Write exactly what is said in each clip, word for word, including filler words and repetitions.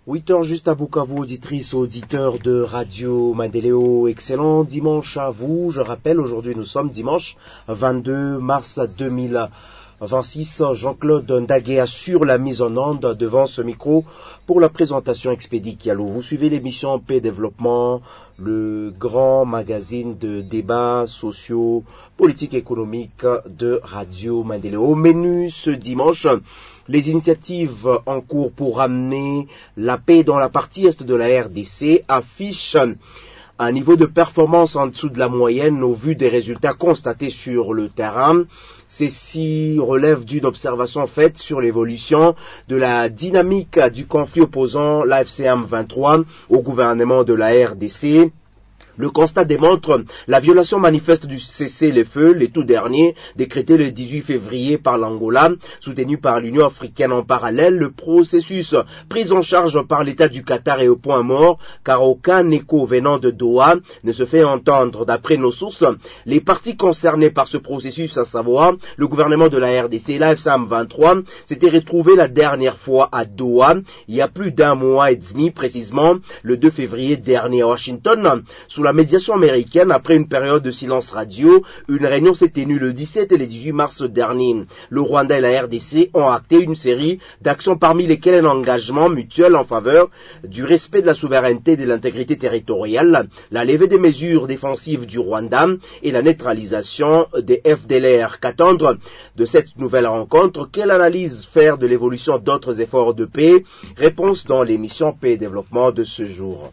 huit heures juste à Bukavu, auditrices, auditeurs de Radio Mandeleo. Excellent dimanche à vous. Je rappelle, aujourd'hui nous sommes dimanche vingt-deux mars deux mille vingt-six. Jean-Claude Ndagué assure la mise en onde devant ce micro pour la présentation Expédie Kialo. Vous suivez l'émission Paix Développement, le grand magazine de débats sociaux, politiques et économiques de Radio Mandeleo. Au menu ce dimanche, les initiatives en cours pour ramener la paix dans la partie est de la R D C affichent un niveau de performance en dessous de la moyenne au vu des résultats constatés sur le terrain. Ceci relève d'une observation faite sur l'évolution de la dynamique du conflit opposant l'A F C M vingt-trois au gouvernement de la R D C. Le constat démontre la violation manifeste du cessez-le-feu, les tout derniers, décrété le dix-huit février par l'Angola, soutenu par l'Union africaine. En parallèle, le processus pris en charge par l'État du Qatar est au point mort, car aucun écho venant de Doha ne se fait entendre. D'après nos sources, les parties concernées par ce processus, à savoir le gouvernement de la R D C et l'A F C M vingt-trois, s'étaient retrouvés la dernière fois à Doha, il y a plus d'un mois et demi, précisément le deux février dernier à Washington. Sous la médiation américaine, après une période de silence radio, une réunion s'est tenue le dix-sept et le dix-huit mars dernier. Le Rwanda et la R D C ont acté une série d'actions parmi lesquelles un engagement mutuel en faveur du respect de la souveraineté et de l'intégrité territoriale, la levée des mesures défensives du Rwanda et la neutralisation des F D L R. Qu'attendre de cette nouvelle rencontre? Quelle analyse faire de l'évolution d'autres efforts de paix? Réponse dans l'émission Paix et Développement de ce jour.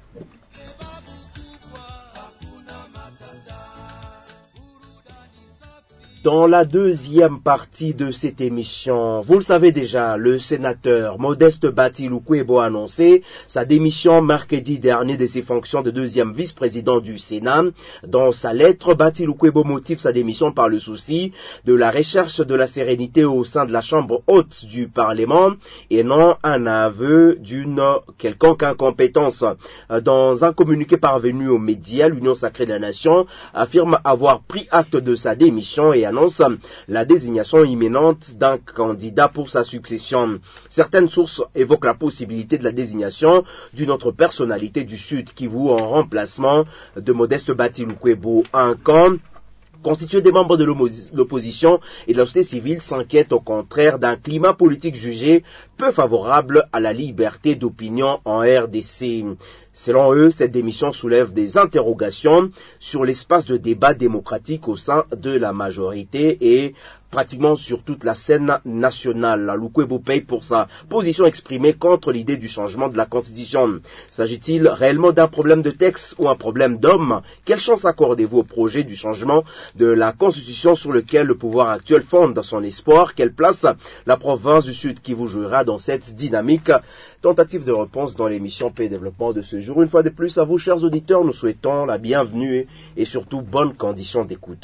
Dans la deuxième partie de cette émission, vous le savez déjà, le sénateur Modeste Bati Lukwebo a annoncé sa démission mercredi dernier de ses fonctions de deuxième vice-président du Sénat. Dans sa lettre, Bati Lukwebo motive sa démission par le souci de la recherche de la sérénité au sein de la Chambre haute du Parlement et non un aveu d'une quelconque incompétence. Dans un communiqué parvenu aux médias, l'Union sacrée de la Nation affirme avoir pris acte de sa démission et annonce la désignation imminente d'un candidat pour sa succession. Certaines sources évoquent la possibilité de la désignation d'une autre personnalité du Sud Kivu en remplacement de Modeste Bati Lukwebo. Un camp constitué des membres de l'opposition et de la société civile s'inquiète au contraire d'un climat politique jugé peu favorable à la liberté d'opinion en R D C. Selon eux, cette démission soulève des interrogations sur l'espace de débat démocratique au sein de la majorité et pratiquement sur toute la scène nationale. Lukwebo paye pour sa position exprimée contre l'idée du changement de la Constitution. S'agit-il réellement d'un problème de texte ou un problème d'homme? Quelle chance accordez-vous au projet du changement de la Constitution sur lequel le pouvoir actuel fonde son espoir? Quelle place la province du Sud qui vous jouera dans cette dynamique? Tentative de réponse dans l'émission Paix et Développement de ce jour. Une fois de plus, à vous, chers auditeurs, nous souhaitons la bienvenue et surtout bonnes conditions d'écoute.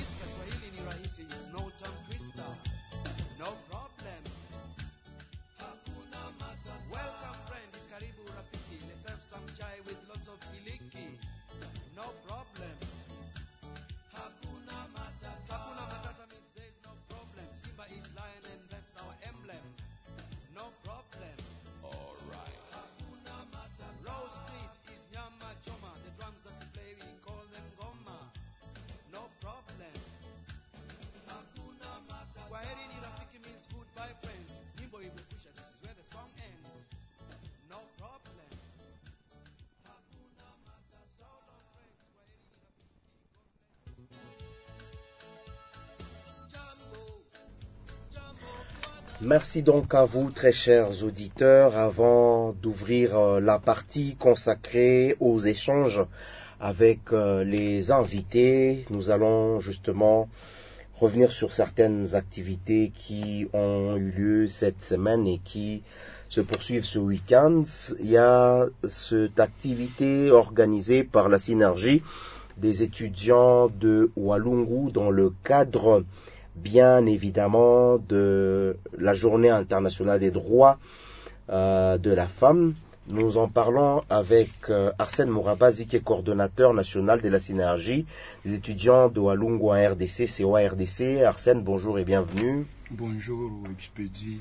Merci donc à vous, très chers auditeurs. Avant d'ouvrir euh, la partie consacrée aux échanges avec euh, les invités, nous allons justement revenir sur certaines activités qui ont eu lieu cette semaine et qui se poursuivent ce week-end. Il y a cette activité organisée par la synergie des étudiants de Walungu dans le cadre bien évidemment de la Journée internationale des droits euh, de la femme. Nous en parlons avec euh, Arsène Mourabazi, qui est coordonnateur national de la synergie des étudiants de Walungu en R D C, C O A R D C. Arsène, bonjour et bienvenue. Bonjour, Expédie.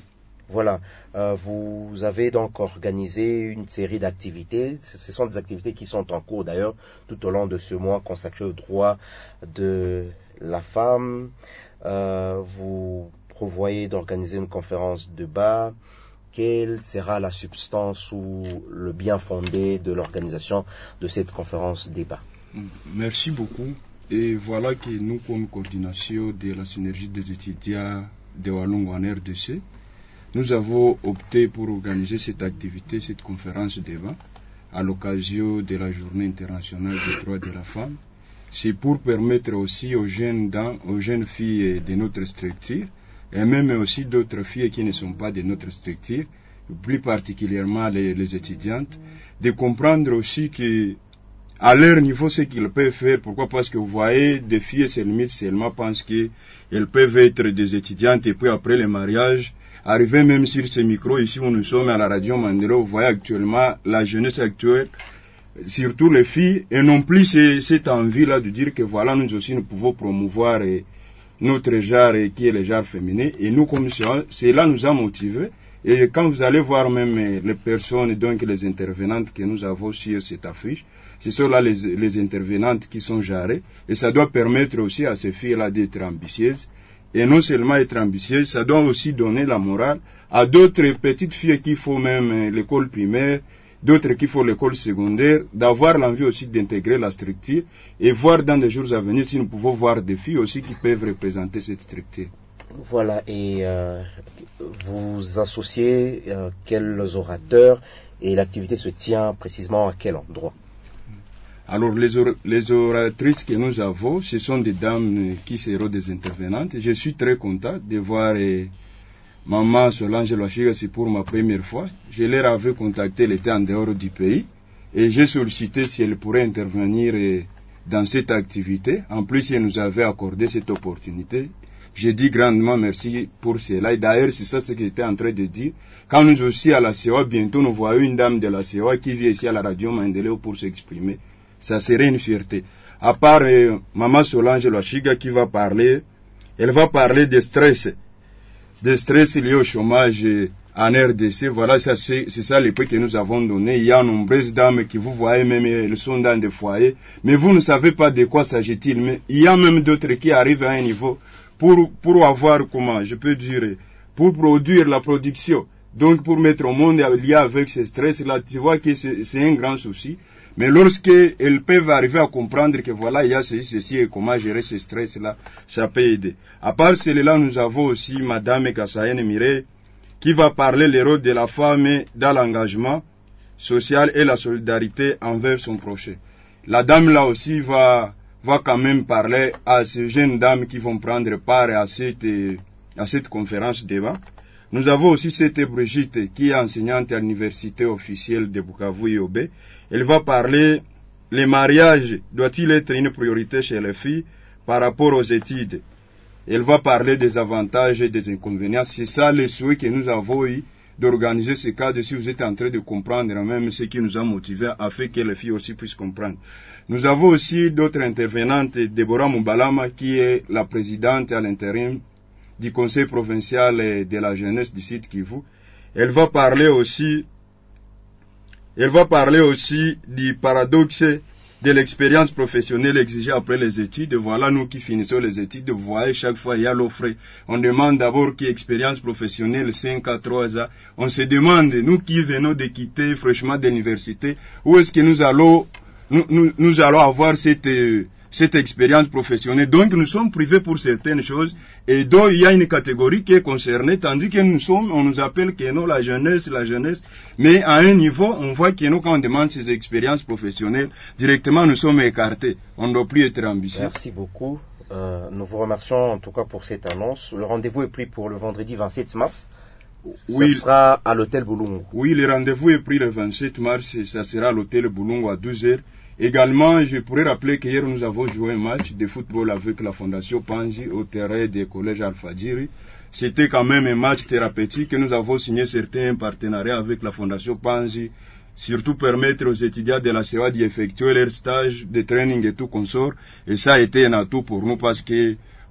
Voilà, euh, vous avez donc organisé une série d'activités. Ce sont des activités qui sont en cours d'ailleurs tout au long de ce mois consacré aux droits de la femme. Euh, vous prévoyez d'organiser une conférence de débat. Quelle sera la substance ou le bien fondé de l'organisation de cette conférence débat? Merci beaucoup. Et voilà que nous, comme coordination de la synergie des étudiants de Walungu en R D C, nous avons opté pour organiser cette activité, cette conférence débat, à l'occasion de la Journée internationale des droits de la femme. C'est pour permettre aussi aux jeunes, dames, aux jeunes filles de notre structure, et même aussi d'autres filles qui ne sont pas de notre structure, plus particulièrement les, les étudiantes, de comprendre aussi que à leur niveau, ce qu'ils peuvent faire. Pourquoi? Parce que vous voyez, des filles se limitent seulement pensent qu'elles peuvent être des étudiantes et puis après le mariage, arriver même sur ce micro, ici où nous sommes à la radio Mandela, vous voyez actuellement la jeunesse actuelle, surtout les filles, et non plus cette envie-là de dire que voilà, nous aussi nous pouvons promouvoir et, notre genre et qui est le genre féminin, et nous comme cela nous a motivés. Et quand vous allez voir même les personnes, donc les intervenantes que nous avons sur cette affiche, ce sont là les, les intervenantes qui sont jarrées, et ça doit permettre aussi à ces filles-là d'être ambitieuses. Et non seulement être ambitieuses, ça doit aussi donner la morale à d'autres petites filles qui font même l'école primaire, d'autres qui font l'école secondaire, d'avoir l'envie aussi d'intégrer la structure et voir dans les jours à venir si nous pouvons voir des filles aussi qui peuvent représenter cette structure. Voilà, et euh, vous associez euh, quels orateurs et l'activité se tient précisément à quel endroit? Alors les, or les oratrices que nous avons, ce sont des dames qui seront des intervenantes. Je suis très content de voir eh, Maman Solange Loachiga, c'est pour ma première fois. Je leur avais contacté, elle était en dehors du pays, et j'ai sollicité si elle pourrait intervenir eh, dans cette activité. En plus, elle nous avait accordé cette opportunité. J'ai dit grandement merci pour cela. Et d'ailleurs, c'est ça ce que j'étais en train de dire. Quand nous aussi à la C E A, bientôt nous voyons une dame de la C E A qui vient ici à la radio Mandela pour s'exprimer. Ça serait une fierté. À part euh, Maman Solange Loachiga qui va parler, elle va parler de stress, de stress lié au chômage euh, en R D C. Voilà, ça, c'est, c'est ça les prix que nous avons donné. Il y a de nombreuses dames qui vous voyez même, elles sont dans des foyers, mais vous ne savez pas de quoi s'agit-il. Mais il y a même d'autres qui arrivent à un niveau pour, pour avoir, comment je peux dire, pour produire la production. Donc pour mettre au monde lié avec ce stress-là, tu vois que c'est, c'est un grand souci. Mais lorsqu'elles peuvent arriver à comprendre que voilà, il y a ceci, ceci et comment gérer ce stress-là, ça peut aider. À part cela, nous avons aussi Madame Kassayen Mireille qui va parler le rôle de la femme dans l'engagement social et la solidarité envers son prochain. La dame là aussi va, va quand même parler à ces jeunes dames qui vont prendre part à cette, à cette conférence débat. Nous avons aussi cette Brigitte qui est enseignante à l'université officielle de Bukavu-Yobe. Elle va parler, le mariage doit-il être une priorité chez les filles par rapport aux études? Elle va parler des avantages et des inconvénients. C'est ça le souhait que nous avons eu d'organiser ce cadre si vous êtes en train de comprendre même ce qui nous a motivés afin que les filles aussi puissent comprendre. Nous avons aussi d'autres intervenantes, Deborah Moubalama qui est la présidente à l'intérim du conseil provincial de la jeunesse du site Kivu. Elle va parler aussi Elle va parler aussi du paradoxe de l'expérience professionnelle exigée après les études. Voilà, nous qui finissons les études, vous voyez, chaque fois il y a l'offre. On demande d'abord qui expérience professionnelle, cinq à trois ans. On se demande, nous qui venons de quitter fraîchement de l'université, où est-ce que nous allons, nous, nous, nous allons avoir cette, cette expérience professionnelle. Donc nous sommes privés pour certaines choses, et donc il y a une catégorie qui est concernée, tandis que nous sommes, on nous appelle que nous, la jeunesse, la jeunesse, mais à un niveau, on voit que nous, quand on demande ces expériences professionnelles, directement nous sommes écartés. On ne doit plus être ambitieux. Merci beaucoup. Euh, nous vous remercions en tout cas pour cette annonce. Le rendez-vous est pris pour le vendredi vingt-sept mars. Oui, ça sera à l'hôtel Boulungu. Oui, le rendez-vous est pris le vingt-sept mars et ça sera à l'hôtel Boulungu à douze heures. Également, je pourrais rappeler qu'hier nous avons joué un match de football avec la Fondation Panzi au terrain des collèges Al-Fadjiri. C'était quand même un match thérapeutique et nous avons signé certains partenariats avec la Fondation Panzi, surtout permettre aux étudiants de la C E A d'y effectuer leur stage de training et tout consort. Et ça a été un atout pour nous parce que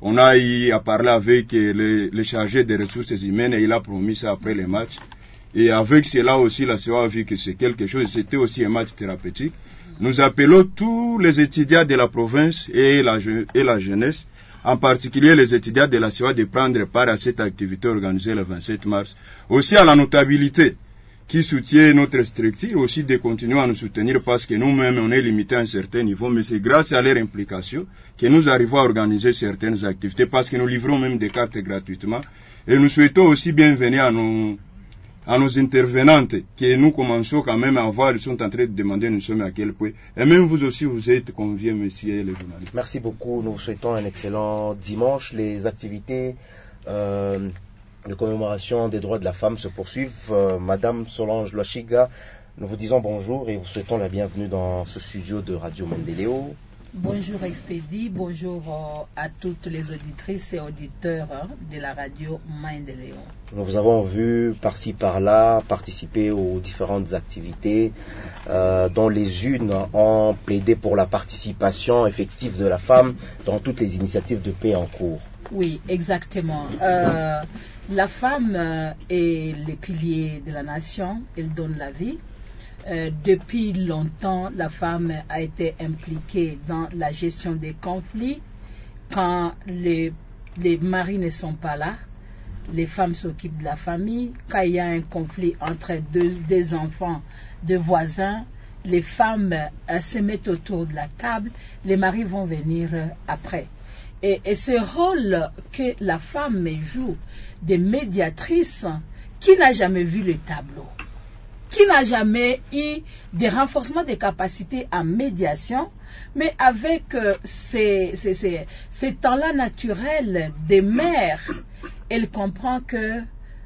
On a eu à parler avec le, le chargé des ressources humaines et il a promis ça après les matchs. Et avec cela aussi, la C E A a vu que c'est quelque chose, c'était aussi un match thérapeutique. Nous appelons tous les étudiants de la province et la, et la jeunesse, en particulier les étudiants de la C E A, de prendre part à cette activité organisée le vingt-sept mars. Aussi à la notabilité qui soutient notre structure, aussi de continuer à nous soutenir parce que nous-mêmes, on est limité à un certain niveau, mais c'est grâce à leur implication que nous arrivons à organiser certaines activités parce que nous livrons même des cartes gratuitement. Et nous souhaitons aussi bienvenue à nos à nos intervenantes, que nous commençons quand même à voir, ils sont en train de demander, nous sommes à quel point. Et même vous aussi, vous êtes conviés, messieurs les journalistes. Merci beaucoup. Nous souhaitons un excellent dimanche. Les activités euh, de commémoration des droits de la femme se poursuivent. Euh, Madame Solange Loachiga, nous vous disons bonjour et vous souhaitons la bienvenue dans ce studio de Radio Mandeleo. Bonjour Expédie, bonjour euh, à toutes les auditrices et auditeurs hein, de la radio Mandeleo. Nous vous avons vu par-ci par-là participer aux différentes activités euh, dont les unes ont plaidé pour la participation effective de la femme dans toutes les initiatives de paix en cours. Oui, exactement. Euh, la femme euh, est le pilier de la nation, elle donne la vie. Euh, depuis longtemps, la femme a été impliquée dans la gestion des conflits. Quand les, les maris ne sont pas là, les femmes s'occupent de la famille. Quand il y a un conflit entre deux, deux enfants, deux voisins, les femmes euh, se mettent autour de la table, les maris vont venir euh, après. Et, et ce rôle que la femme joue de médiatrice, qui n'a jamais vu le tableau? Qui n'a jamais eu des renforcements des capacités en médiation, mais avec euh, ces, ces, ces, ces temps-là naturels des mères, elle comprend que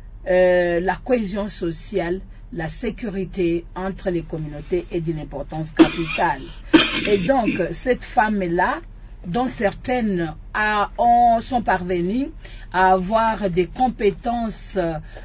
euh, la cohésion sociale, la sécurité entre les communautés est d'une importance capitale. Et donc, cette femme-là, dont certaines a, ont, sont parvenues à avoir des compétences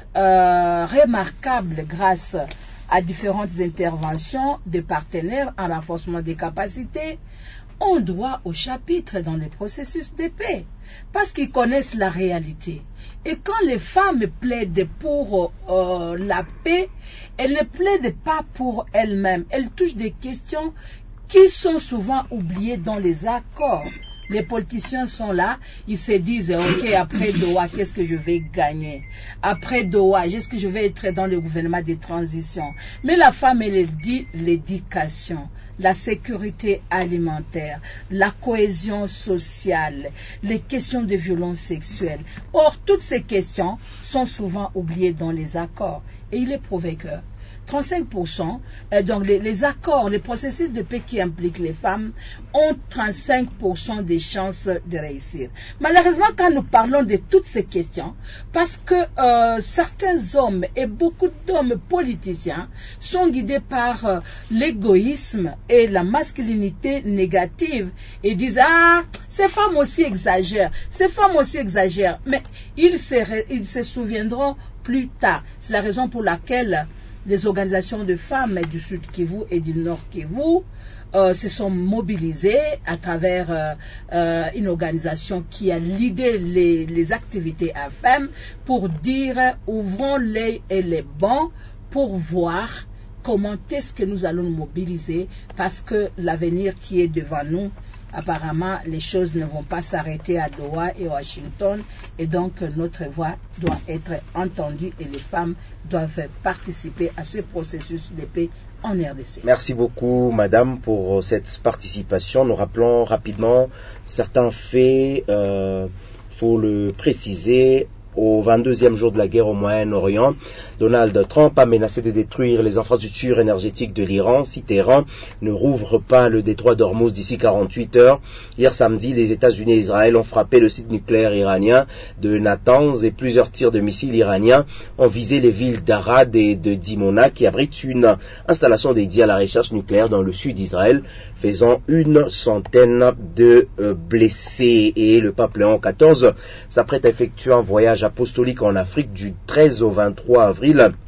euh, remarquables grâce à différentes interventions de partenaires en renforcement des capacités, on doit au chapitre dans le processus de paix, parce qu'ils connaissent la réalité. Et quand les femmes plaident pour euh, la paix, elles ne plaident pas pour elles-mêmes, elles touchent des questions qui sont souvent oubliées dans les accords. Les politiciens sont là, ils se disent, ok, après Doha, qu'est-ce que je vais gagner? Après Doha, est-ce que je vais être dans le gouvernement de transition? Mais la femme, elle dit l'éducation, la sécurité alimentaire, la cohésion sociale, les questions de violence sexuelle. Or, toutes ces questions sont souvent oubliées dans les accords. Et il est prouvé que trente-cinq pour cent, euh, donc les, les accords, les processus de paix qui impliquent les femmes ont trente-cinq pour cent des chances de réussir. Malheureusement, quand nous parlons de toutes ces questions, parce que euh, certains hommes et beaucoup d'hommes politiciens sont guidés par euh, l'égoïsme et la masculinité négative et disent « Ah, ces femmes aussi exagèrent, ces femmes aussi exagèrent », mais ils se, ils se souviendront plus tard. C'est la raison pour laquelle les organisations de femmes du Sud Kivu et du Nord Kivu euh, se sont mobilisées à travers euh, euh, une organisation qui a l'idée les, les activités à femmes pour dire ouvrons l'œil et les bons pour voir comment est-ce que nous allons nous mobiliser parce que l'avenir qui est devant nous, apparemment, les choses ne vont pas s'arrêter à Doha et Washington et donc notre voix doit être entendue et les femmes doivent participer à ce processus de paix en R D C. Merci beaucoup, madame, pour cette participation. Nous rappelons rapidement certains faits, il euh, faut le préciser. Au vingt-deuxième jour de la guerre au Moyen-Orient, Donald Trump a menacé de détruire les infrastructures énergétiques de l'Iran si Téhéran ne rouvre pas le détroit d'Ormuz d'ici quarante-huit heures. Hier samedi, les États-Unis et Israël ont frappé le site nucléaire iranien de Natanz et plusieurs tirs de missiles iraniens ont visé les villes d'Arad et de Dimona qui abritent une installation dédiée à la recherche nucléaire dans le sud d'Israël, faisant une centaine de euh, blessés. Et le pape Léon quatorze s'apprête à effectuer un voyage apostolique en Afrique du treize au vingt-trois avril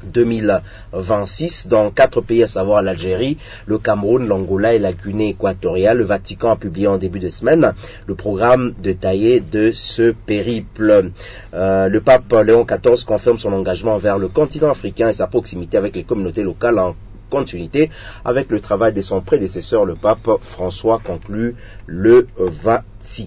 deux mille vingt-six dans quatre pays, à savoir l'Algérie, le Cameroun, l'Angola et la Guinée équatoriale. Le Vatican a publié en début de semaine le programme détaillé de ce périple. Euh, le pape Léon quatorze confirme son engagement envers le continent africain et sa proximité avec les communautés locales en continuité avec le travail de son prédécesseur, le pape François, conclut le Vatican.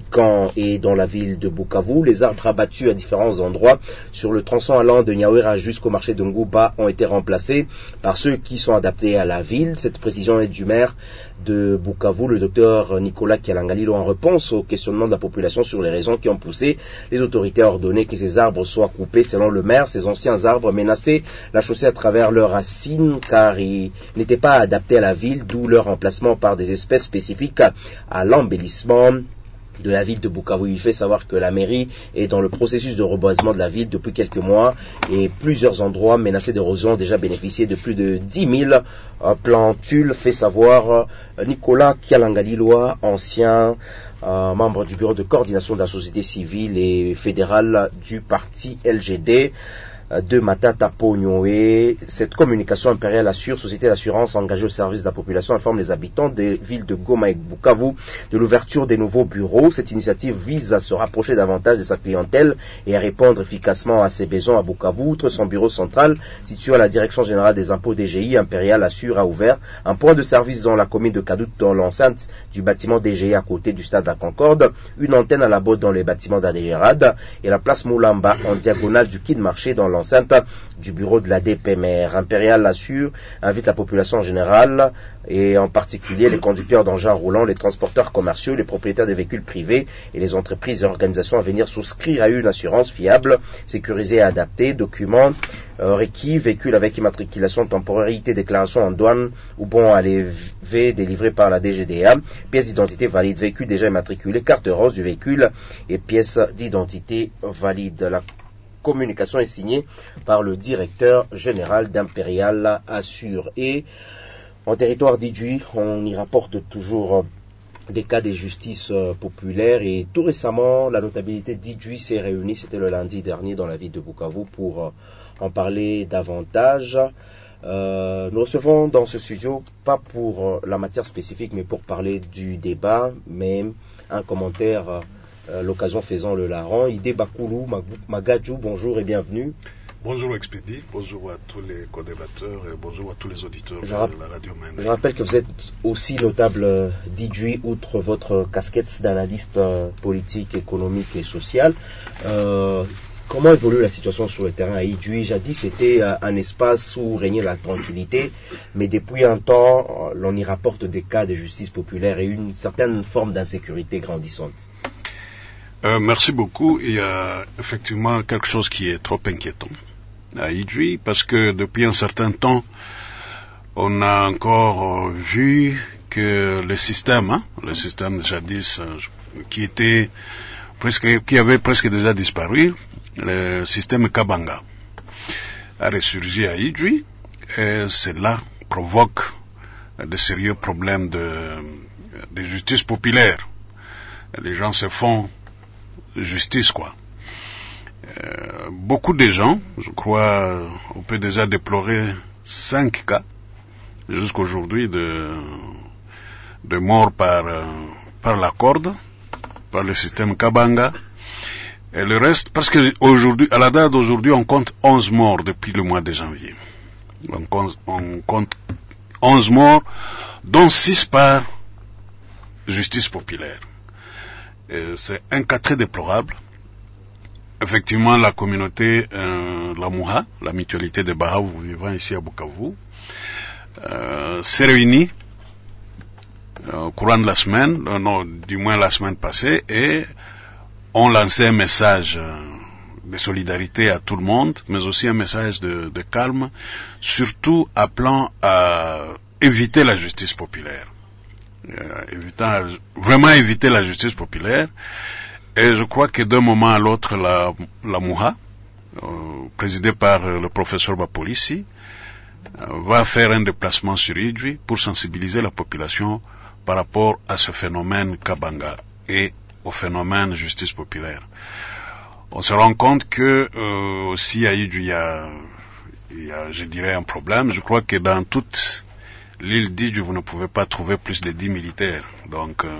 Et dans la ville de Bukavu, les arbres abattus à différents endroits sur le tronçon allant de Nyawera jusqu'au marché de Ngouba ont été remplacés par ceux qui sont adaptés à la ville. Cette précision est du maire de Bukavu, le docteur Nicolas Kialangalilo, en réponse au questionnement de la population sur les raisons qui ont poussé les autorités à ordonner que ces arbres soient coupés. Selon le maire, ces anciens arbres menaçaient la chaussée à travers leurs racines car ils n'étaient pas adaptés à la ville, d'où leur remplacement par des espèces spécifiques à l'embellissement de la ville de Bukavu. Il fait savoir que la mairie est dans le processus de reboisement de la ville depuis quelques mois et plusieurs endroits menacés d'érosion ont déjà bénéficié de plus de dix mille euh, plantules, fait savoir euh, Nicolas Kialangaliloa, ancien euh, membre du bureau de coordination de la société civile et fédérale du parti L G D de Matata Pognoé. Cette communication impériale assure, société d'assurance engagée au service de la population, informe les habitants des villes de Goma et Bukavu de l'ouverture des nouveaux bureaux. Cette initiative vise à se rapprocher davantage de sa clientèle et à répondre efficacement à ses besoins à Bukavu. Outre son bureau central, situé à la direction générale des impôts D G I, Impérial assure a ouvert un point de service dans la commune de Kadout, dans l'enceinte du bâtiment D G I à côté du stade à Concorde, une antenne à la botte dans les bâtiments d'Adégérad et la place Moulamba en diagonale du quai de marché dans l'enceinte du bureau de la D P M R. Impérial assure, invite la population en général et en particulier les conducteurs d'engins roulants, les transporteurs commerciaux, les propriétaires des véhicules privés et les entreprises et organisations à venir souscrire à une assurance fiable, sécurisée et adaptée, documents euh, requis, véhicules avec immatriculation, temporalité, déclaration en douane ou bon à lever délivré par la D G D A, pièces d'identité valide, véhicule déjà immatriculé, carte rose du véhicule et pièces d'identité valide. La communication est signée par le directeur général d'Impérial Assure. Et en territoire d'Idjouï, on y rapporte toujours des cas de justice populaire et tout récemment, la notabilité d'Idjouï s'est réunie, c'était le lundi dernier dans la ville de Bukavu pour en parler davantage. Euh, nous recevons dans ce studio, pas pour la matière spécifique, mais pour parler du débat, même un commentaire Euh, l'occasion faisant le larron. Idé Bakoulou Magadjou, bonjour et bienvenue. Bonjour Expédie, bonjour à tous les co-débatteurs et bonjour à tous les auditeurs je de rapp- la radio Mandé. Je rappelle que vous êtes aussi notable d'Idjouï, outre votre casquette d'analyste euh, politique, économique et social. Euh, comment évolue la situation sur le terrain à Idjouï? Jadis, c'était euh, un espace où régnait la tranquillité, mais depuis un temps, euh, l'on y rapporte des cas de justice populaire et une certaine forme d'insécurité grandissante. Euh, merci beaucoup. Il y a effectivement quelque chose qui est trop inquiétant à Idjouï parce que depuis un certain temps, on a encore vu que le système, hein, le système de jadis, euh, qui était presque, qui avait presque déjà disparu, le système Kabanga, a ressurgi à Idjouï et cela provoque de sérieux problèmes de, de justice populaire. Les gens se font justice, quoi. Euh, beaucoup de gens, je crois, on peut déjà déplorer cinq cas jusqu'aujourd'hui de, de morts par, euh, par la corde, par le système Kabanga. Et le reste, parce que aujourd'hui, à la date d'aujourd'hui, on compte onze morts depuis le mois de janvier. On compte, on compte onze morts, dont six par justice populaire. Et c'est un cas très déplorable. Effectivement, la communauté, euh, la Mouha, la mutualité de Bahaou vivant ici à Bukavu, euh, s'est réunie euh, au courant de la semaine, euh, non, du moins la semaine passée, et ont lancé un message euh, de solidarité à tout le monde, mais aussi un message de, de calme, surtout appelant à éviter la justice populaire. Euh, évitant, vraiment éviter la justice populaire. Et je crois que d'un moment à l'autre, la, la Mouha, euh, présidée par euh, le professeur Bapolissi, euh, va faire un déplacement sur Idjouï pour sensibiliser la population par rapport à ce phénomène Kabanga et au phénomène justice populaire. On se rend compte que euh, aussi à Idjouï, il y a, il y a, je dirais, un problème. Je crois que dans toute l'île d'Idjou, vous ne pouvez pas trouver plus de dix militaires. Donc, euh,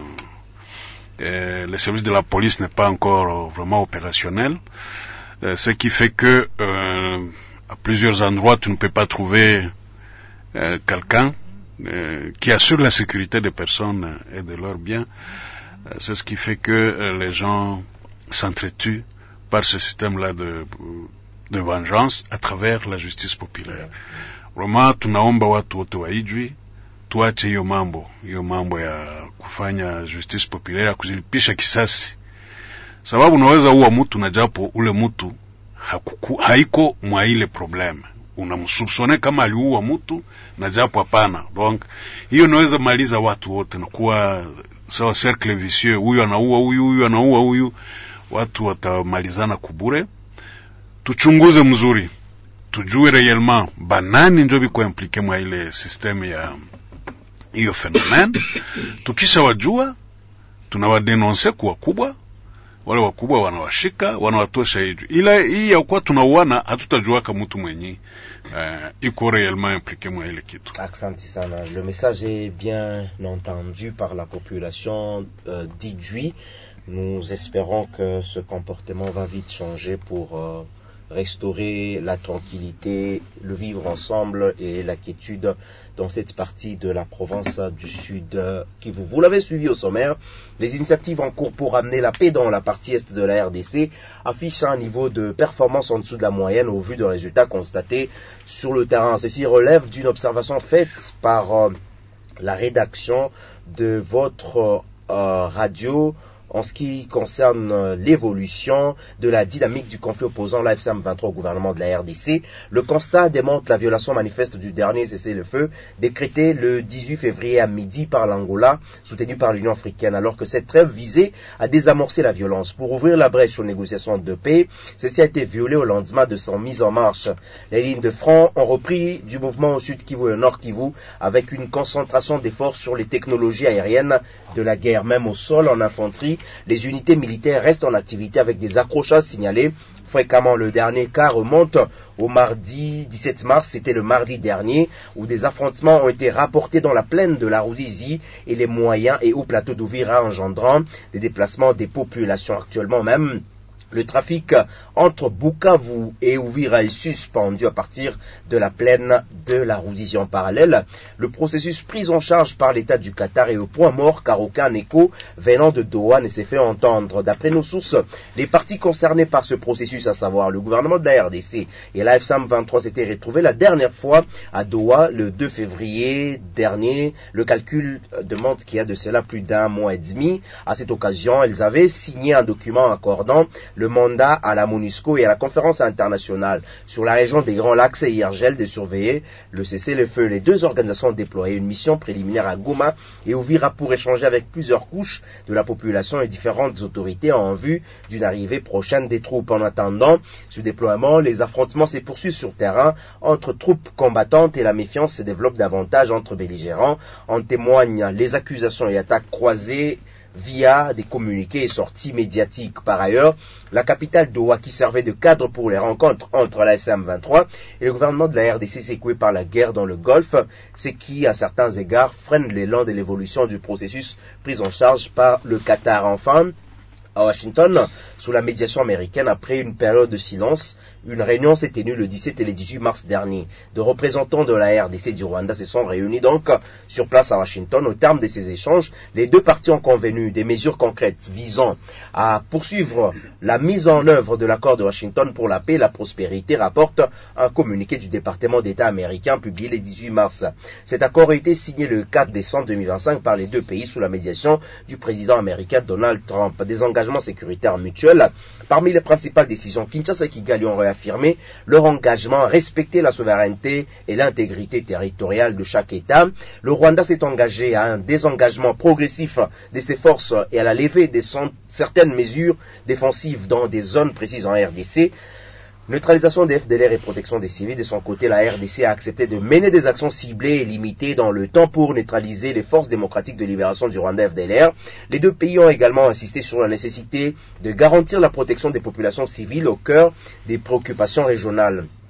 euh, le service de la police n'est pas encore vraiment opérationnel, euh, ce qui fait que euh, à plusieurs endroits, tu ne peux pas trouver euh, quelqu'un euh, qui assure la sécurité des personnes et de leurs biens. Euh, c'est ce qui fait que euh, les gens s'entretuent par ce système-là de, de vengeance à travers la justice populaire. Roma, tunaomba watu wote wa Idjwi tuache hiyo mambo, hiyo mambo ya kufanya justice populaire, kuzilipisha kisasi, sababu unaweza uwa mtu na japo ule mtu hakuku, haiko mwa ile problem, unamsubsone kama aliua mtu na japo hapana. Donc hiyo inaweza maliza watu wote na kuwa sawa cercle vicieux, huyu anaua huyu, huyu anaua huyu, watu watamalizana kubure. Tuchunguze mzuri, tujue réellement banani ndio biko impliqué mwa ile systeme ya hiyo phénomène. Tukisha wajua, tunawadenonse kwa wakubwa, wale wakubwa wanawashika, wanawatosha hivi. Ila hii ya kwa tunauana, hatutajua kama mtu mwenye uh, iko réellement impliqué mwa ile kitu. Asante sana. Le message est bien entendu par la population euh, d'Idjwi. Nous espérons que ce comportement va vite changer pour euh, restaurer la tranquillité, le vivre ensemble et la quiétude dans cette partie de la province du Sud Kivu. Vous l'avez suivi au sommaire, les initiatives en cours pour amener la paix dans la partie est de la R D C affichent un niveau de performance en dessous de la moyenne au vu de résultats constatés sur le terrain. Ceci relève d'une observation faite par euh, la rédaction de votre euh, radio en ce qui concerne l'évolution de la dynamique du conflit opposant l'A F C M vingt-trois au gouvernement de la R D C. Le constat démontre la violation manifeste du dernier cessez-le-feu décrété le dix-huit février à midi par l'Angola, soutenu par l'Union africaine, alors que cette trêve visait à désamorcer la violence. Pour ouvrir la brèche aux négociations de paix, ceci a été violé au lendemain de son mise en marche. Les lignes de front ont repris du mouvement au Sud Kivu et au Nord Kivu avec une concentration d'efforts sur les technologies aériennes de la guerre, même au sol, en infanterie. Les unités militaires restent en activité avec des accrochages signalés fréquemment. Le dernier cas remonte au mardi dix-sept mars, c'était le mardi dernier, où des affrontements ont été rapportés dans la plaine de la Ruzizi et les moyens et au plateau d'Ouvira, engendrant des déplacements des populations. Actuellement même, le trafic entre Bukavu et Uvira est suspendu à partir de la plaine de la Ruzizi. En parallèle, le processus pris en charge par l'État du Qatar est au point mort car aucun écho venant de Doha ne s'est fait entendre. D'après nos sources, les parties concernées par ce processus, à savoir le gouvernement de la R D C et l'A F C M vingt-trois, s'étaient retrouvés la dernière fois à Doha le deux février dernier. Le calcul demande qu'il y a de cela plus d'un mois et demi. À cette occasion, elles avaient signé un document accordant le mandat à la MONUSCO et à la conférence internationale sur la région des Grands Lacs et Irgel de surveiller le cessez-le-feu. Les deux organisations ont déployé une mission préliminaire à Goma et Uvira pour échanger avec plusieurs couches de la population et différentes autorités en vue d'une arrivée prochaine des troupes. En attendant ce déploiement, les affrontements se poursuivent sur terrain entre troupes combattantes et la méfiance se développe davantage entre belligérants. En témoignent les accusations et attaques croisées via des communiqués et sorties médiatiques. Par ailleurs, la capitale Doha, qui servait de cadre pour les rencontres entre la F C M vingt-trois et le gouvernement de la R D C, secoué par la guerre dans le Golfe, ce qui, à certains égards, freine l'élan de l'évolution du processus pris en charge par le Qatar. Enfin, à Washington, sous la médiation américaine, après une période de silence, une réunion s'est tenue le dix-sept et le dix-huit mars dernier. De représentants de la R D C et du Rwanda se sont réunis donc sur place à Washington. Au terme de ces échanges, les deux parties ont convenu des mesures concrètes visant à poursuivre la mise en œuvre de l'accord de Washington pour la paix et la prospérité, rapporte un communiqué du département d'État américain publié le dix-huit mars. Cet accord a été signé le quatre décembre deux mille vingt-cinq par les deux pays sous la médiation du président américain Donald Trump. Des engagements sécuritaires mutuels. Parmi les principales décisions, Kinshasa et Kigali ont réaffirmé leur engagement à respecter la souveraineté et l'intégrité territoriale de chaque État. Le Rwanda s'est engagé à un désengagement progressif de ses forces et à la levée de son, certaines mesures défensives dans des zones précises en R D C. Neutralisation des F D L R et protection des civils. De son côté, la R D C a accepté de mener des actions ciblées et limitées dans le temps pour neutraliser les forces démocratiques de libération du Rwanda F D L R. Les deux pays ont également insisté sur la nécessité de garantir la protection des populations civiles au cœur des préoccupations régionales.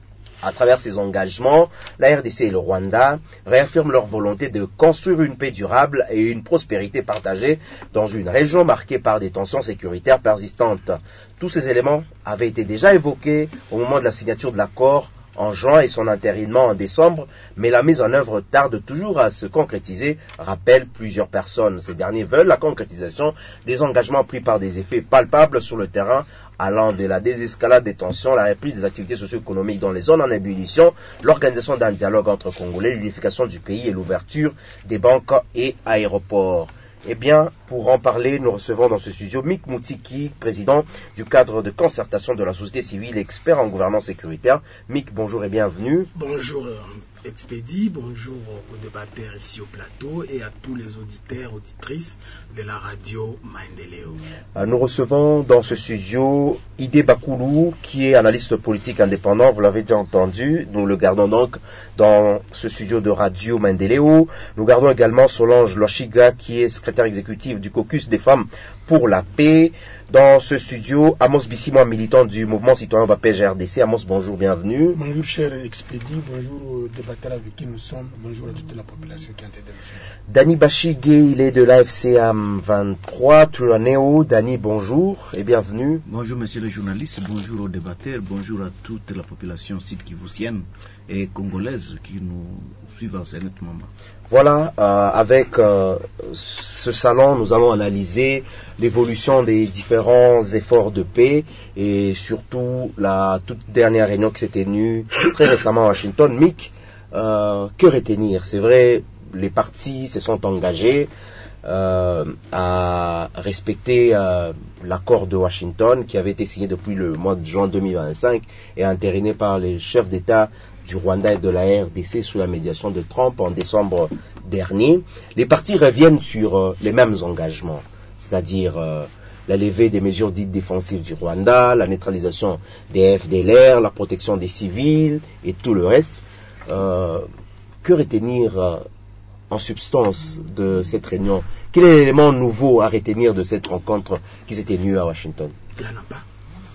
À travers ces engagements, la R D C et le Rwanda réaffirment leur volonté de construire une paix durable et une prospérité partagée dans une région marquée par des tensions sécuritaires persistantes. Tous ces éléments avaient été déjà évoqués au moment de la signature de l'accord en juin et son entérinement en décembre, mais la mise en œuvre tarde toujours à se concrétiser, rappellent plusieurs personnes. Ces derniers veulent la concrétisation des engagements pris par des effets palpables sur le terrain, allant de la désescalade des tensions, la reprise des activités socio-économiques dans les zones en ébullition, l'organisation d'un dialogue entre Congolais, l'unification du pays et l'ouverture des banques et aéroports. Eh bien, pour en parler, nous recevons dans ce studio Mick Moutiki, président du cadre de concertation de la société civile, expert en gouvernance sécuritaire. Mick, bonjour et bienvenue. Bonjour Expédie, bonjour aux débatteurs ici au plateau et à tous les auditeurs, auditrices de la radio Maendeleo. Nous recevons dans ce studio Idé Bakoulou, qui est analyste politique indépendant, vous l'avez déjà entendu. Nous le gardons donc dans ce studio de radio Maendeleo. Nous gardons également Solange Lochiga, qui est secrétaire exécutive du caucus des femmes pour la paix. Dans ce studio, Amos Bissimo, militant du mouvement citoyen Bapège R D C. Amos, bonjour, bienvenue. Bonjour cher Expédie, bonjour aux débatteurs avec qui nous sommes, bonjour à toute la population qui est intéressée. Dani Bachigé, il est de l'A F C M vingt-trois, Turaneo. Dani, bonjour et bienvenue. Bonjour monsieur le journaliste, bonjour aux débatteurs, bonjour à toute la population sud-kivusienne et congolaise qui nous suivent en ce moment. Voilà, euh, avec euh, ce salon, nous allons analyser l'évolution des différents efforts de paix et surtout la toute dernière réunion qui s'est tenue très récemment à Washington. Mick, euh, que retenir? C'est vrai, les partis se sont engagés euh, à respecter euh, l'accord de Washington qui avait été signé depuis le mois de juin deux mille vingt-cinq et entériné par les chefs d'État du Rwanda et de la R D C sous la médiation de Trump en décembre dernier. Les partis reviennent sur euh, les mêmes engagements, c'est-à-dire euh, la levée des mesures dites défensives du Rwanda, la neutralisation des F D L R, la protection des civils et tout le reste. Euh, que retenir euh, en substance de cette réunion? Quel est l'élément nouveau à retenir de cette rencontre qui s'est tenue à Washington? Il n'y en a pas.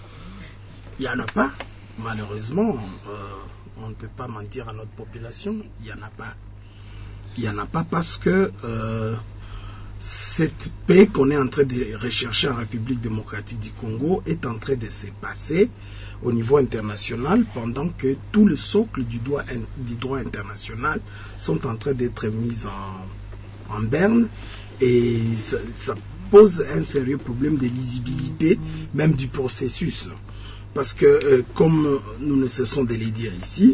Il n'y en a pas. Malheureusement, euh, on ne peut pas mentir à notre population, il n'y en a pas. Il n'y en a pas parce que euh, cette paix qu'on est en train de rechercher en République démocratique du Congo est en train de se passer au niveau international pendant que tout le socle du droit, du droit international sont en train d'être mis en, en berne et ça, ça pose un sérieux problème de lisibilité même du processus. Parce que, euh, comme nous ne cessons de le dire ici,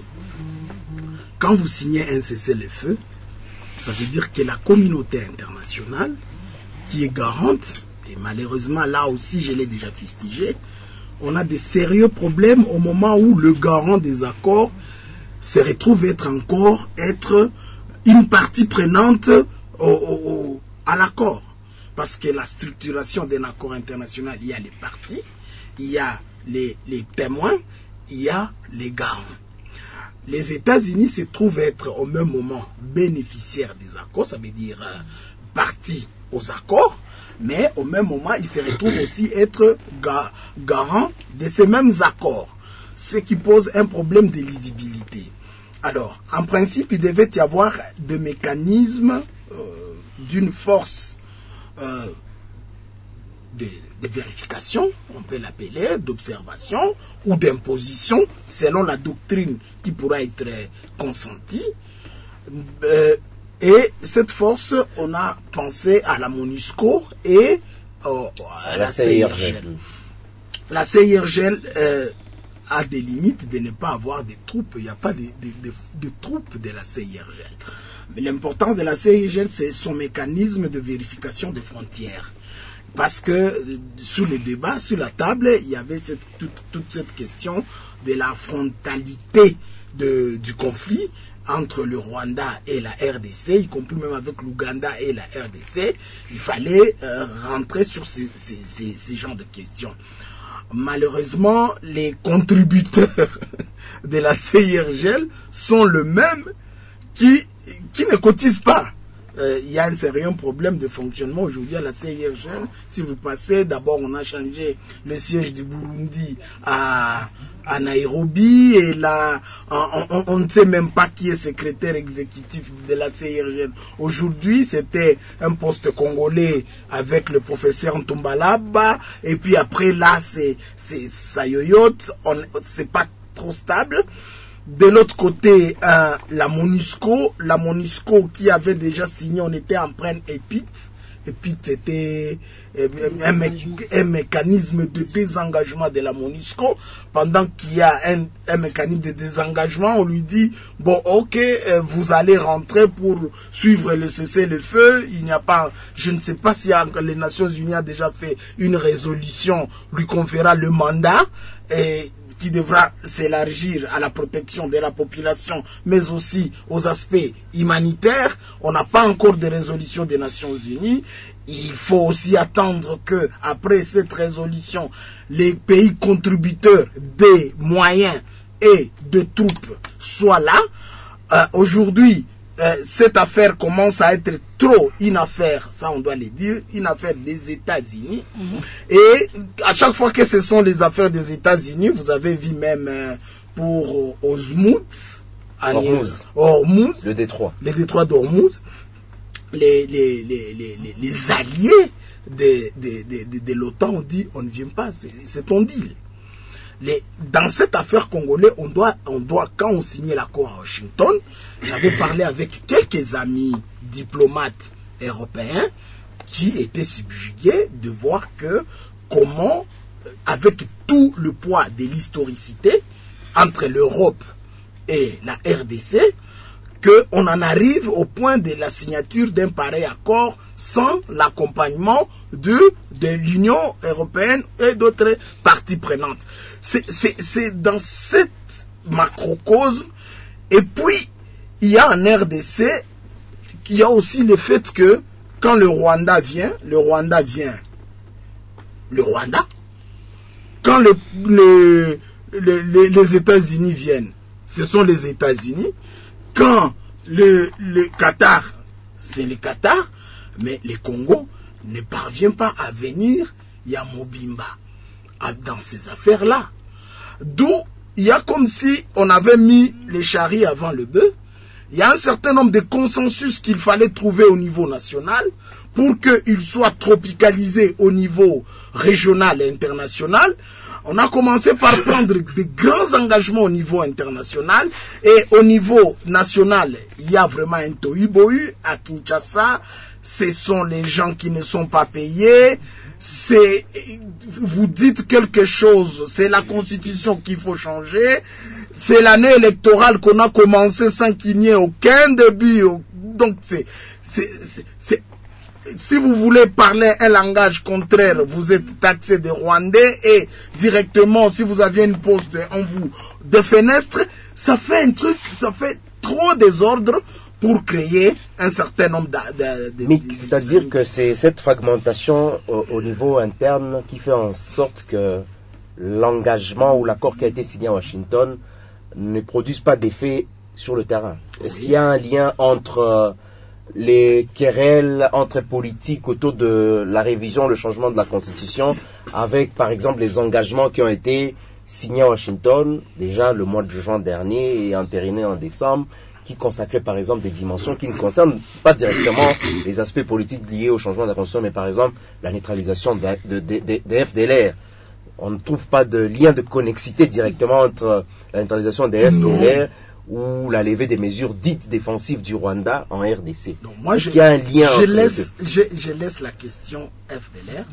quand vous signez un cessez-le-feu, ça veut dire que la communauté internationale, qui est garante, et malheureusement là aussi je l'ai déjà fustigé, on a des sérieux problèmes au moment où le garant des accords se retrouve être encore être une partie prenante au, au, au, à l'accord. Parce que la structuration d'un accord international, il y a les parties, il y a Les, les témoins, il y a les garants. Les États-Unis se trouvent être au même moment bénéficiaires des accords, ça veut dire euh, partie aux accords, mais au même moment, ils se retrouvent aussi être ga garants de ces mêmes accords, ce qui pose un problème de lisibilité. Alors, en principe, il devait y avoir des mécanismes euh, d'une force euh, de, de vérification, on peut l'appeler, d'observation ou d'imposition, selon la doctrine qui pourra être consentie. Euh, et cette force, on a pensé à la MONUSCO et euh, à, à la, la C I R G L. La C I R G L euh, a des limites de ne pas avoir des troupes, il n'y a pas de, de, de, de troupes de la C I R G L. Mais l'importance de la C I R G L, c'est son mécanisme de vérification des frontières. Parce que sous le débat, sur la table, il y avait cette, toute, toute cette question de la frontalité de, du conflit entre le Rwanda et la R D C, y compris même avec l'Ouganda et la R D C. Il fallait euh, rentrer sur ces, ces, ces, ces genres de questions. Malheureusement, les contributeurs de la C I R G L sont les mêmes qui, qui ne cotisent pas. Il euh, y a un sérieux problème de fonctionnement aujourd'hui à la C I R G L. Si vous passez, d'abord on a changé le siège du Burundi à, à Nairobi, et là, on, on, on ne sait même pas qui est secrétaire exécutif de la C I R G N. Aujourd'hui, c'était un poste congolais avec le professeur Ntumbalaba, et puis après là, c'est Sayoyote, c'est pas trop stable. De l'autre côté, euh, la MONUSCO, la MONUSCO qui avait déjà signé, on était en pleine épite. Et puis c'était un, mé un mécanisme de désengagement de la MONUSCO. Pendant qu'il y a un, un mécanisme de désengagement, on lui dit bon, ok, vous allez rentrer pour suivre le cessez-le-feu. Il n'y a pas, je ne sais pas si les Nations Unies a déjà fait une résolution lui conférant le mandat et qui devra s'élargir à la protection de la population, mais aussi aux aspects humanitaires. On n'a pas encore de résolution des Nations Unies. Il faut aussi attendre que, après cette résolution, les pays contributeurs des moyens et de troupes soient là. Euh, Aujourd'hui, euh, cette affaire commence à être trop une affaire, ça on doit le dire, une affaire des États-Unis. Mm-hmm. Et à chaque fois que ce sont les affaires des États-Unis, vous avez vu même euh, pour Hormuz, Hormuz, Hormuz, le détroit, le détroit d'Hormuz, les, les, les, les, les alliés de, de, de, de, de l'OTAN ont dit on ne vient pas, c'est ton deal. Les, dans cette affaire congolaise, on doit, on doit, quand on signait l'accord à Washington, j'avais parlé avec quelques amis diplomates européens qui étaient subjugués de voir que comment, avec tout le poids de l'historicité entre l'Europe et la R D C, qu'on en arrive au point de la signature d'un pareil accord sans l'accompagnement de, de l'Union européenne et d'autres parties prenantes. C'est dans cette macrocosme. Et puis, il y a en R D C, il y a aussi le fait que quand le Rwanda vient, le Rwanda vient, le Rwanda, quand le, le, le, le, les États-Unis viennent, ce sont les États-Unis. Quand le, le Qatar, c'est le Qatar, mais le Congo ne parvient pas à venir, il y a Mobimba dans ces affaires-là. D'où il y a comme si on avait mis les charrues avant le bœuf. Il y a un certain nombre de consensus qu'il fallait trouver au niveau national pour qu'il soit tropicalisé au niveau régional et international. On a commencé par prendre de grands engagements au niveau international, et au niveau national, il y a vraiment un tohu-bohu à Kinshasa. Ce sont les gens qui ne sont pas payés. C'est, vous dites quelque chose, c'est la constitution qu'il faut changer. C'est l'année électorale qu'on a commencé sans qu'il n'y ait aucun début. Donc c'est, c'est, c'est si vous voulez parler un langage contraire, vous êtes taxé de Rwandais, et directement, si vous aviez une poste en vous de fenêtre, ça fait un truc, ça fait trop désordre pour créer un certain nombre de... de, de c'est-à-dire que c'est cette fragmentation au, au niveau interne qui fait en sorte que l'engagement ou l'accord qui a été signé à Washington ne produise pas d'effet sur le terrain. Est-ce oui. qu'il y a un lien entre... Euh, les querelles entre politiques autour de la révision, le changement de la Constitution, avec par exemple les engagements qui ont été signés à Washington, déjà le mois de juin dernier et entérinés en décembre, qui consacraient par exemple des dimensions qui ne concernent pas directement les aspects politiques liés au changement de la Constitution, mais par exemple la neutralisation de, de, de, de, de F D L R. On ne trouve pas de lien de connexité directement entre la neutralisation des F D L R ou la levée des mesures dites défensives du Rwanda en R D C. Donc moi, je, il y a un lien je, laisse, je, je laisse la question F D L R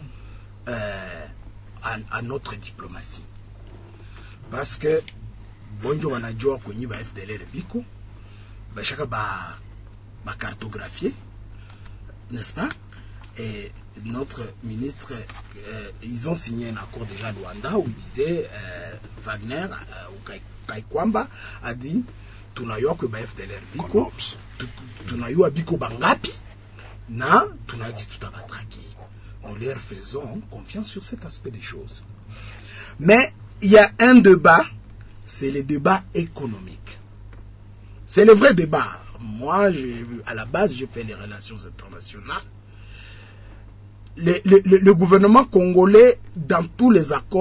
euh, à, à notre diplomatie. Parce que, bonjour, on a dit qu'on y va F D L R biko, bah chacun va cartographier, n'est-ce pas? Et notre ministre, euh, ils ont signé un accord déjà à Rwanda où il disait euh, Wagner euh, ou Kaikwamba a dit tunayua que ba F D L R biko tunayua biko bangapi na tunadi tutabatraki. Nous leur faisons confiance sur cet aspect des choses. Mais il y a un débat, c'est le débat économique. C'est le vrai débat. Moi, à la base, j'ai fait les relations internationales. Le, le, le gouvernement congolais, dans tous les accords,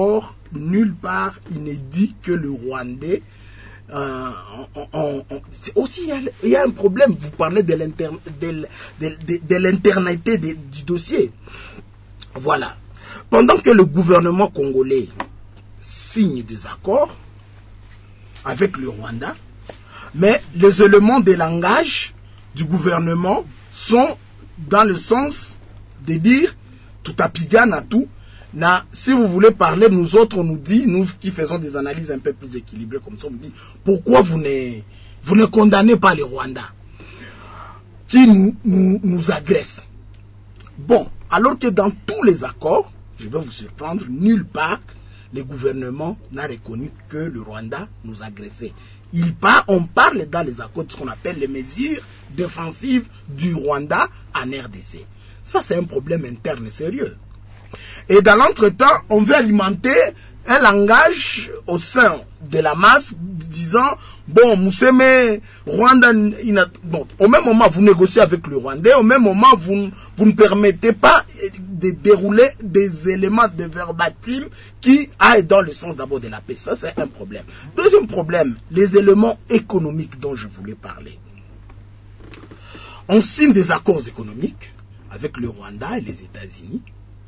nulle part il n'est dit que le Rwandais. Euh, on, on, on, aussi, il y, a, il y a un problème. Vous parlez de, l'inter, de, de, de, de l'internalité de, du dossier. Voilà. Pendant que le gouvernement congolais signe des accords avec le Rwanda, mais les éléments de langage du gouvernement sont dans le sens de dire tout à pigane à tout. Na, si vous voulez parler, nous autres, on nous dit, nous qui faisons des analyses un peu plus équilibrées comme ça, on nous dit, pourquoi vous ne, vous ne condamnez pas les Rwandais qui nous, nous, nous agressent? Bon, alors que dans tous les accords, je vais vous surprendre, nulle part, le gouvernement n'a reconnu que le Rwanda nous agressait. Il part, on parle dans les accords de ce qu'on appelle les mesures défensives du Rwanda en R D C. Ça, c'est un problème interne sérieux. Et dans l'entretemps, on veut alimenter un langage au sein de la masse disant, bon, Mousseme, Rwanda, bon, au même moment, vous négociez avec le Rwandais, au même moment, vous, vous ne permettez pas de dérouler des éléments de verbatim qui aillent dans le sens d'abord de la paix. Ça, c'est un problème. Deuxième problème, les éléments économiques dont je voulais parler. On signe des accords économiques avec le Rwanda et les États-Unis.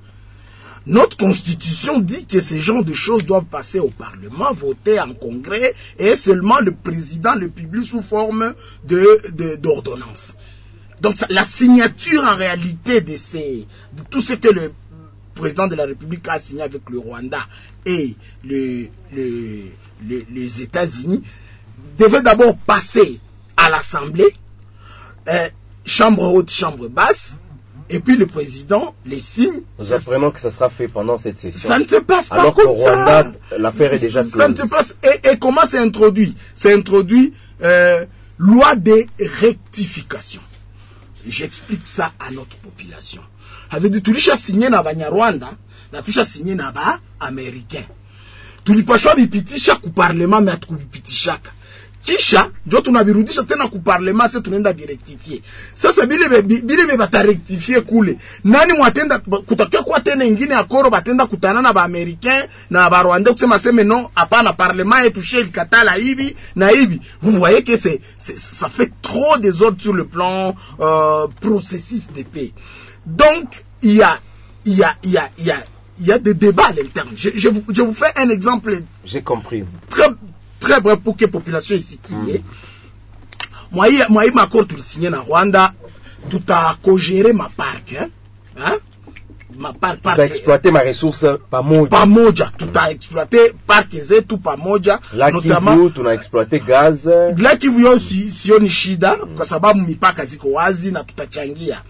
Notre constitution dit que ces genres de choses doivent passer au Parlement, voter en congrès, et seulement le président le publie sous forme de, de, d'ordonnance. Donc la signature en réalité de, ces, de tout ce que le président de la République a signé avec le Rwanda et le, le, le, les États-Unis devait d'abord passer à l'Assemblée, euh, chambre haute, chambre basse, et puis le président les signe. Nous apprenons que ça sera fait pendant cette session. Ça ne se passe pas alors comme qu'au Rwanda, ça. L'affaire est déjà close. Ça ne se passe. Et, et comment c'est introduit? C'est introduit euh, loi de rectification. J'explique ça à notre population. Avec du tulisha signé na Banyarwanda, na tulisha signé na ba américain. Tulipashwa bipitisha ku parlement mais atukubipitisha. Kisha ndio tunavirudisha tena ku parlement, sasa tunaenda birectifier. Sasa bile bile bata rectifier kule. Nani mwatenda kutakia kwa tena ingine akoro batenda kutana na ba américain na ba Rwanda kusema sema non hapana parlement yetu sheli katala hivi na hivi. Vous voyez que c'est, c'est ça fait trop désordre sur le plan euh, processus de paix. Donc il y a il y a il y a il y a il y a des débats à l'interne. Je, je vous je vous fais un exemple. J'ai compris. Très très bref pour que la population ici qui est. Moi, il m'a encore tout signé en Rwanda, tout a co-géré ma parc. Hein? Hein? Ma parc. Tout a exploité ma ressource pamoja. Pamoja. Tout a exploité parc et tout pamoja. Là Kivu, tu a exploité gaz. Là Kivu yo si sioni shida kwa sababu mipaka ziko wazi na tutachangia.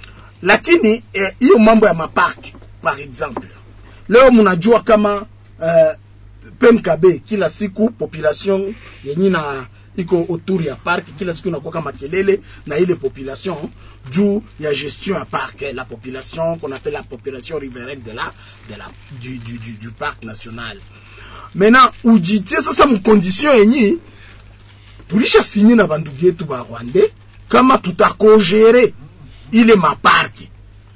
Lakini hiyo eh, mambo ya mapark par exemple. Leo mnajua kama eh, P M K B kila siku population yenye na iko autour ya parc kila siku inakuwa kama kelele na ile population juu ya gestion à parc, la population qu'on appelle la population riveraine de la de la du du du, du parc national. Maintenant ujitie sasa mu condition yenye tulisha signé na bandugu yetu ba Rwanda kama tutakogere ile maparki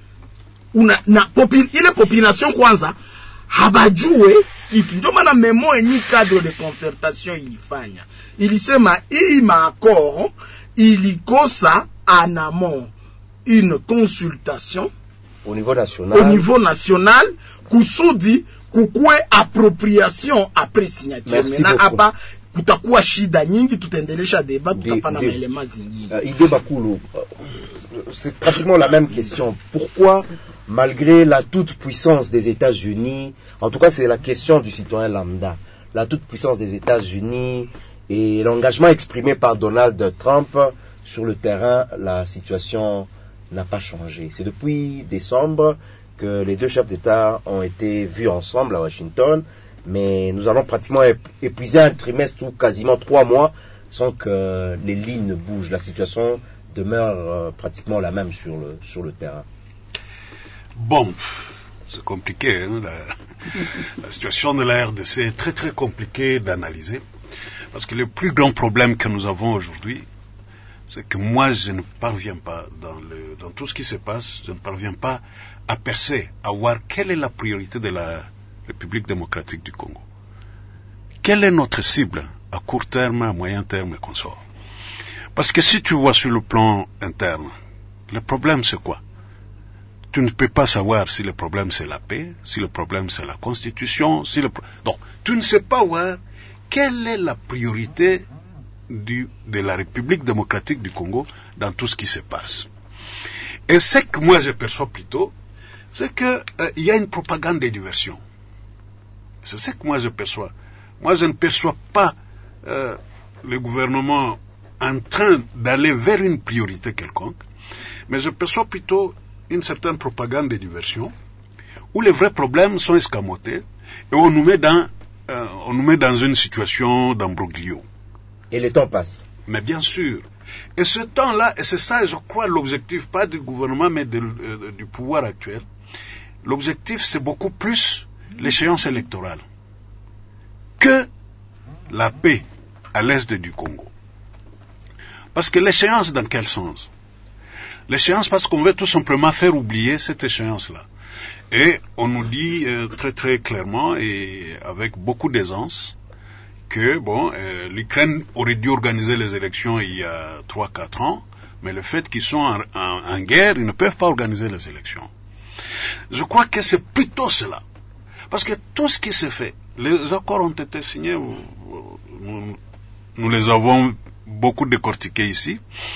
una na popul, ile population kwanza habajue kitu. Ndio maana memo yenye cadre de concertation ilifanya ilisema hii maakoro ilikosa en amont une consultation au niveau national, au niveau national kusudi kukue appropriation après signature. Maintenant hapa kutakuwa shida nyingi, tutaendelesha débat, tutapana maelema zingine. Uh, Ide Bakulu, uh, c'est pratiquement la même question. Pourquoi, malgré la toute-puissance des États-Unis, en tout cas c'est la question du citoyen lambda, la toute-puissance des États-Unis et l'engagement exprimé par Donald Trump sur le terrain, la situation n'a pas changé. C'est depuis décembre que les deux chefs d'État ont été vus ensemble à Washington, mais nous allons pratiquement épuiser un trimestre ou quasiment trois mois sans que les lignes ne bougent. La situation demeure euh, pratiquement la même sur le, sur le terrain. Bon, c'est compliqué. Hein, la, la situation de la R D C est très très compliquée d'analyser, parce que le plus grand problème que nous avons aujourd'hui, c'est que moi je ne parviens pas, dans, le, dans tout ce qui se passe, je ne parviens pas à percer, à voir quelle est la priorité de la République démocratique du Congo. Quelle est notre cible à court terme, à moyen terme et consort? Parce que si tu vois sur le plan interne, le problème c'est quoi? Tu ne peux pas savoir si le problème c'est la paix, si le problème c'est la constitution, si le pro... Donc, tu ne sais pas voir quelle est la priorité du, de la République démocratique du Congo dans tout ce qui se passe. Et ce que moi je perçois plutôt, c'est qu'il euh, y a une propagande de diversion. C'est ce que moi je perçois. Moi je ne perçois pas euh, le gouvernement en train d'aller vers une priorité quelconque, mais je perçois plutôt une certaine propagande de diversion, où les vrais problèmes sont escamotés, et on nous met dans, euh, on nous met dans une situation d'embroglio. Et le temps passe. Mais bien sûr. Et ce temps-là, et c'est ça, je crois, l'objectif, pas du gouvernement, mais de, euh, du pouvoir actuel, l'objectif, c'est beaucoup plus l'échéance électorale que la paix à l'est du Congo. Parce que l'échéance, dans quel sens? L'échéance parce qu'on veut tout simplement faire oublier cette échéance-là. Et on nous dit euh, très très clairement et avec beaucoup d'aisance que bon, euh, l'Ukraine aurait dû organiser les élections il y a trois quatre ans, mais le fait qu'ils sont en, en, en guerre, ils ne peuvent pas organiser les élections. Je crois que c'est plutôt cela. Parce que tout ce qui s'est fait, les accords ont été signés, nous, nous les avons beaucoup décortiqués ici.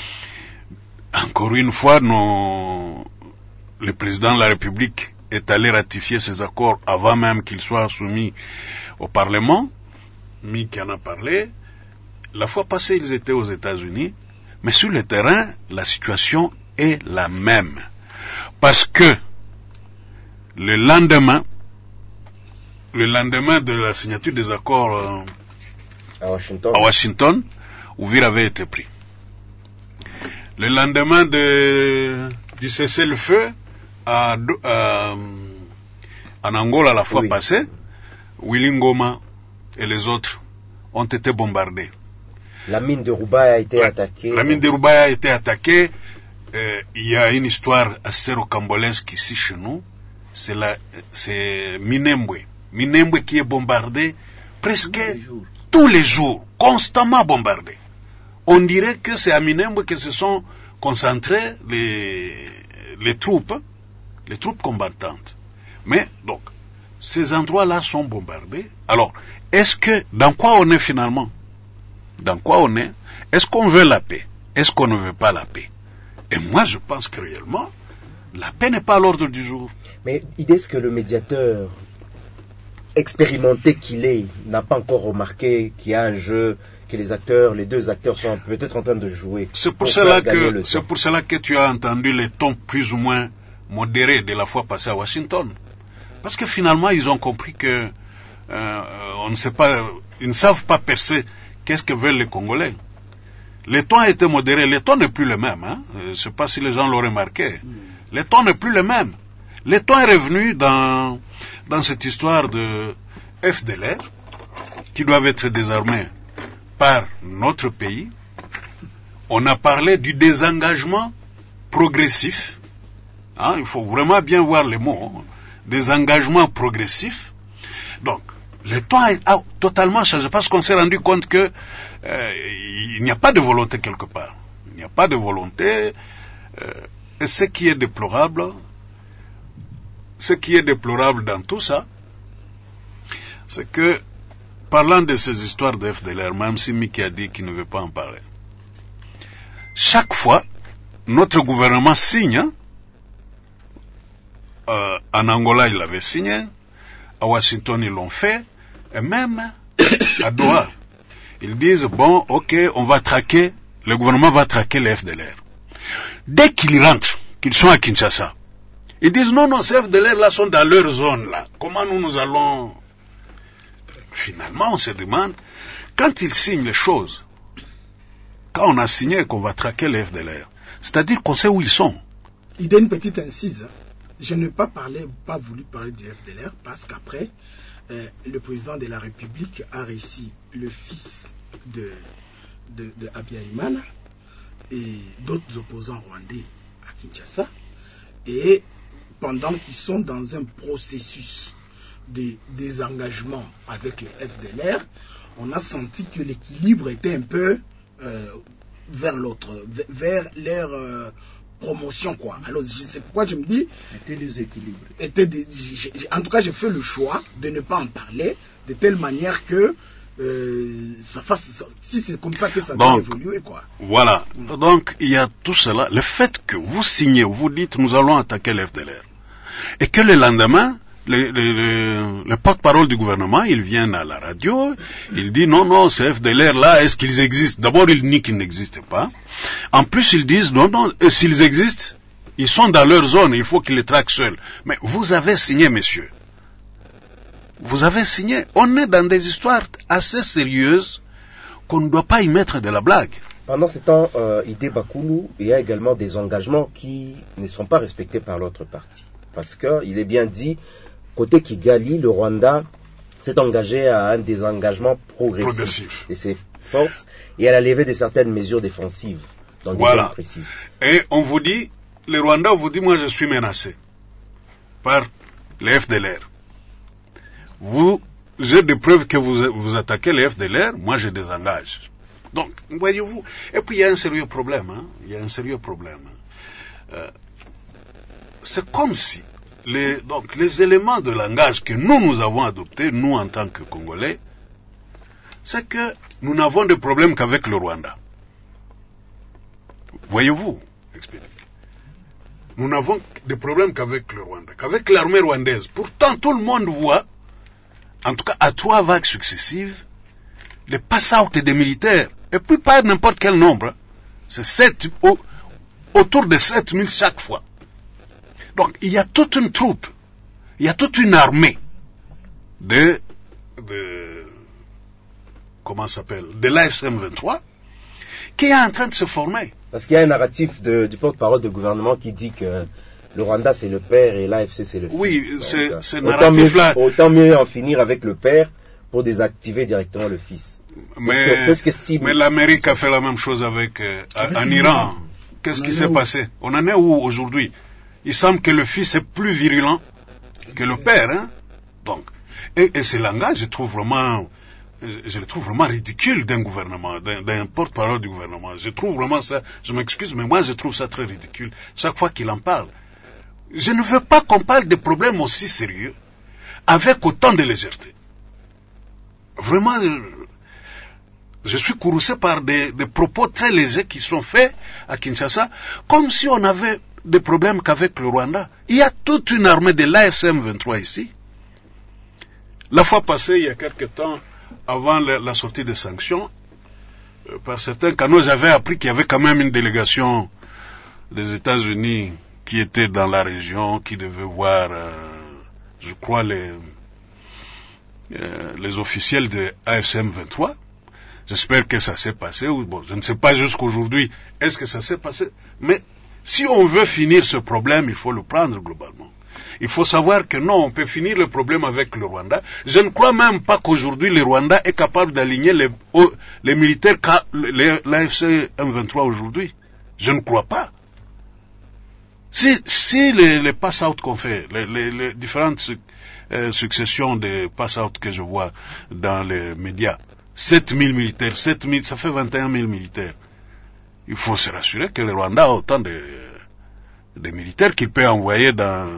Encore une fois, nos, le président de la République est allé ratifier ces accords avant même qu'ils soient soumis au Parlement. Mick en a parlé. La fois passée, ils étaient aux États-Unis, mais sur le terrain, la situation est la même. Parce que le lendemain, le lendemain de la signature des accords euh, à Washington, à Washington, Uvira avait été pris. Le lendemain de, du cessez-le-feu à, à, en Angola la fois oui. passée, Willy Ngoma et les autres ont été bombardés. La mine de Roubaix a été la, attaquée. La mine de Roubaix a été attaquée. Euh, il y a une histoire assez rocambolesque ici chez nous. C'est, la, c'est Minembwe. Minembwe qui est bombardé presque tous les jours, tous les jours constamment bombardé. On dirait que c'est à Minembwe que se sont concentrées les, les troupes, les troupes combattantes. Mais, donc, ces endroits-là sont bombardés. Alors, est-ce que, dans quoi on est finalement? Dans quoi on est? Est-ce qu'on veut la paix? Est-ce qu'on ne veut pas la paix? Et moi, je pense que réellement, la paix n'est pas à l'ordre du jour. Mais est-ce que le médiateur expérimenté qu'il est n'a pas encore remarqué qu'il y a un jeu, que les acteurs, les deux acteurs sont peut-être en train de jouer? C'est pour, pour cela que c'est pour cela que tu as entendu les tons plus ou moins modérés de la fois passée à Washington, parce que finalement ils ont compris que euh, on ne sait pas, ils ne savent pas percer qu'est-ce que veulent les Congolais. Le ton a été modéré, le ton n'est plus le même. Hein? Je ne sais pas si les gens l'ont remarqué. Le ton n'est plus le même. Le ton est revenu dans dans cette histoire de F D L R qui doivent être désarmés par notre pays. On a parlé du désengagement progressif. Hein, il faut vraiment bien voir les mots. Hein. Désengagement progressif. Donc, le temps a, a totalement changé parce qu'on s'est rendu compte que euh, il n'y a pas de volonté quelque part. Il n'y a pas de volonté. Euh, et ce qui est déplorable, ce qui est déplorable dans tout ça, c'est que, parlant de ces histoires de F D L R, même si Mickey a dit qu'il ne veut pas en parler, chaque fois, notre gouvernement signe, hein, euh, en Angola il l'avait signé, à Washington ils l'ont fait, et même à Doha, ils disent, bon, ok, on va traquer, le gouvernement va traquer les F D L R. Dès qu'ils rentrent, qu'ils sont à Kinshasa, ils disent, non, non, ces F D L R là sont dans leur zone là, comment nous nous allons... Finalement, on se demande, quand ils signent les choses, quand on a signé qu'on va traquer les F D L R, c'est-à-dire qu'on sait où ils sont. Il y a une petite incise. Je n'ai pas parlé, pas voulu parler du F D L R parce qu'après, euh, le président de la République a réussi le fils de, de, de Habyarimana et d'autres opposants rwandais à Kinshasa, et pendant qu'ils sont dans un processus des, des engagements avec le F D L R, on a senti que l'équilibre était un peu euh, vers l'autre, vers leur euh, promotion, quoi. Alors, c'est pourquoi je me dis... Était déséquilibré. Était des, j'ai, en tout cas, j'ai fait le choix de ne pas en parler, de telle manière que euh, ça fasse... Si c'est comme ça que ça doit évoluer, quoi. Voilà. Mm. Donc, il y a tout cela. Le fait que vous signez, vous dites, nous allons attaquer le F D L R, et que le lendemain... Le, le, le, le porte-parole du gouvernement, il vient à la radio, il dit non, non, ces F D L R là, est-ce qu'ils existent? D'abord, il nie qu'ils n'existent pas. En plus, ils disent non, non, s'ils existent, ils sont dans leur zone, il faut qu'ils les traquent seuls. Mais vous avez signé, messieurs. Vous avez signé. On est dans des histoires assez sérieuses qu'on ne doit pas y mettre de la blague. Pendant ce temps, euh, Idé Bakoulou, il y a également des engagements qui ne sont pas respectés par l'autre partie. Parce qu'il est bien dit, côté Kigali, le Rwanda s'est engagé à un désengagement progressif, progressif. de ses forces et à la levée de certaines mesures défensives dans des voilà. zones précises. Et on vous dit, le Rwanda vous dit, moi je suis menacé par les F D L R. Vous, j'ai des preuves que vous, vous attaquez les F D L R, moi je désengage. Donc, voyez-vous, et puis il y a un sérieux problème, hein, il y a un sérieux problème. Euh, c'est comme si Les, donc, les éléments de langage que nous, nous avons adoptés, nous en tant que Congolais, c'est que nous n'avons de problème qu'avec le Rwanda. Voyez-vous, nous n'avons de problème qu'avec le Rwanda, qu'avec l'armée rwandaise. Pourtant, tout le monde voit, en tout cas à trois vagues successives, les pass-out des militaires, et puis pas n'importe quel nombre, c'est sept, au, autour de sept mille chaque fois. Donc, il y a toute une troupe, il y a toute une armée de, de comment ça s'appelle, de l'A F C M vingt-trois, qui est en train de se former. Parce qu'il y a un narratif de, du porte-parole du gouvernement qui dit que le Rwanda c'est le père et l'A F C c'est le fils. Oui, c'est, Donc, c'est autant narratif-là. Mieux, autant mieux en finir avec le père pour désactiver directement le fils. Mais, c'est ce que, c'est ce qu'estime. Mais l'Amérique a fait la même chose avec, euh, en Iran. Qu'est-ce qui s'est passé? On en est où aujourd'hui? Il semble que le fils est plus virulent que le père, hein. Donc, et, et ce langage, je trouve vraiment, je le trouve vraiment ridicule d'un gouvernement, d'un, d'un porte-parole du gouvernement. Je trouve vraiment ça, je m'excuse, mais moi je trouve ça très ridicule. Chaque fois qu'il en parle. Je ne veux pas qu'on parle de problèmes aussi sérieux avec autant de légèreté. Vraiment, je suis courroucé par des, des propos très légers qui sont faits à Kinshasa, comme si on avait des problèmes qu'avec le Rwanda. Il y a toute une armée de l'A F C M vingt-trois ici. La fois passée, il y a quelque temps, avant la, la sortie des sanctions, euh, par certains canaux, j'avais appris qu'il y avait quand même une délégation des États-Unis qui était dans la région, qui devait voir, euh, je crois, les, euh, les officiels de l'A F C M vingt-trois. J'espère que ça s'est passé. Ou, bon, je ne sais pas jusqu'aujourd'hui est-ce que ça s'est passé, mais si on veut finir ce problème, il faut le prendre globalement. Il faut savoir que non, on peut finir le problème avec le Rwanda. Je ne crois même pas qu'aujourd'hui le Rwanda est capable d'aligner les, les militaires qu'a l'A F C M vingt-trois aujourd'hui. Je ne crois pas. Si, si les, les pass-out qu'on fait, les, les, les différentes su, euh, successions de pass-out que je vois dans les médias, sept mille militaires, sept mille, ça fait vingt et un mille militaires. Il faut se rassurer que le Rwanda a autant de, de militaires qu'il peut envoyer dans,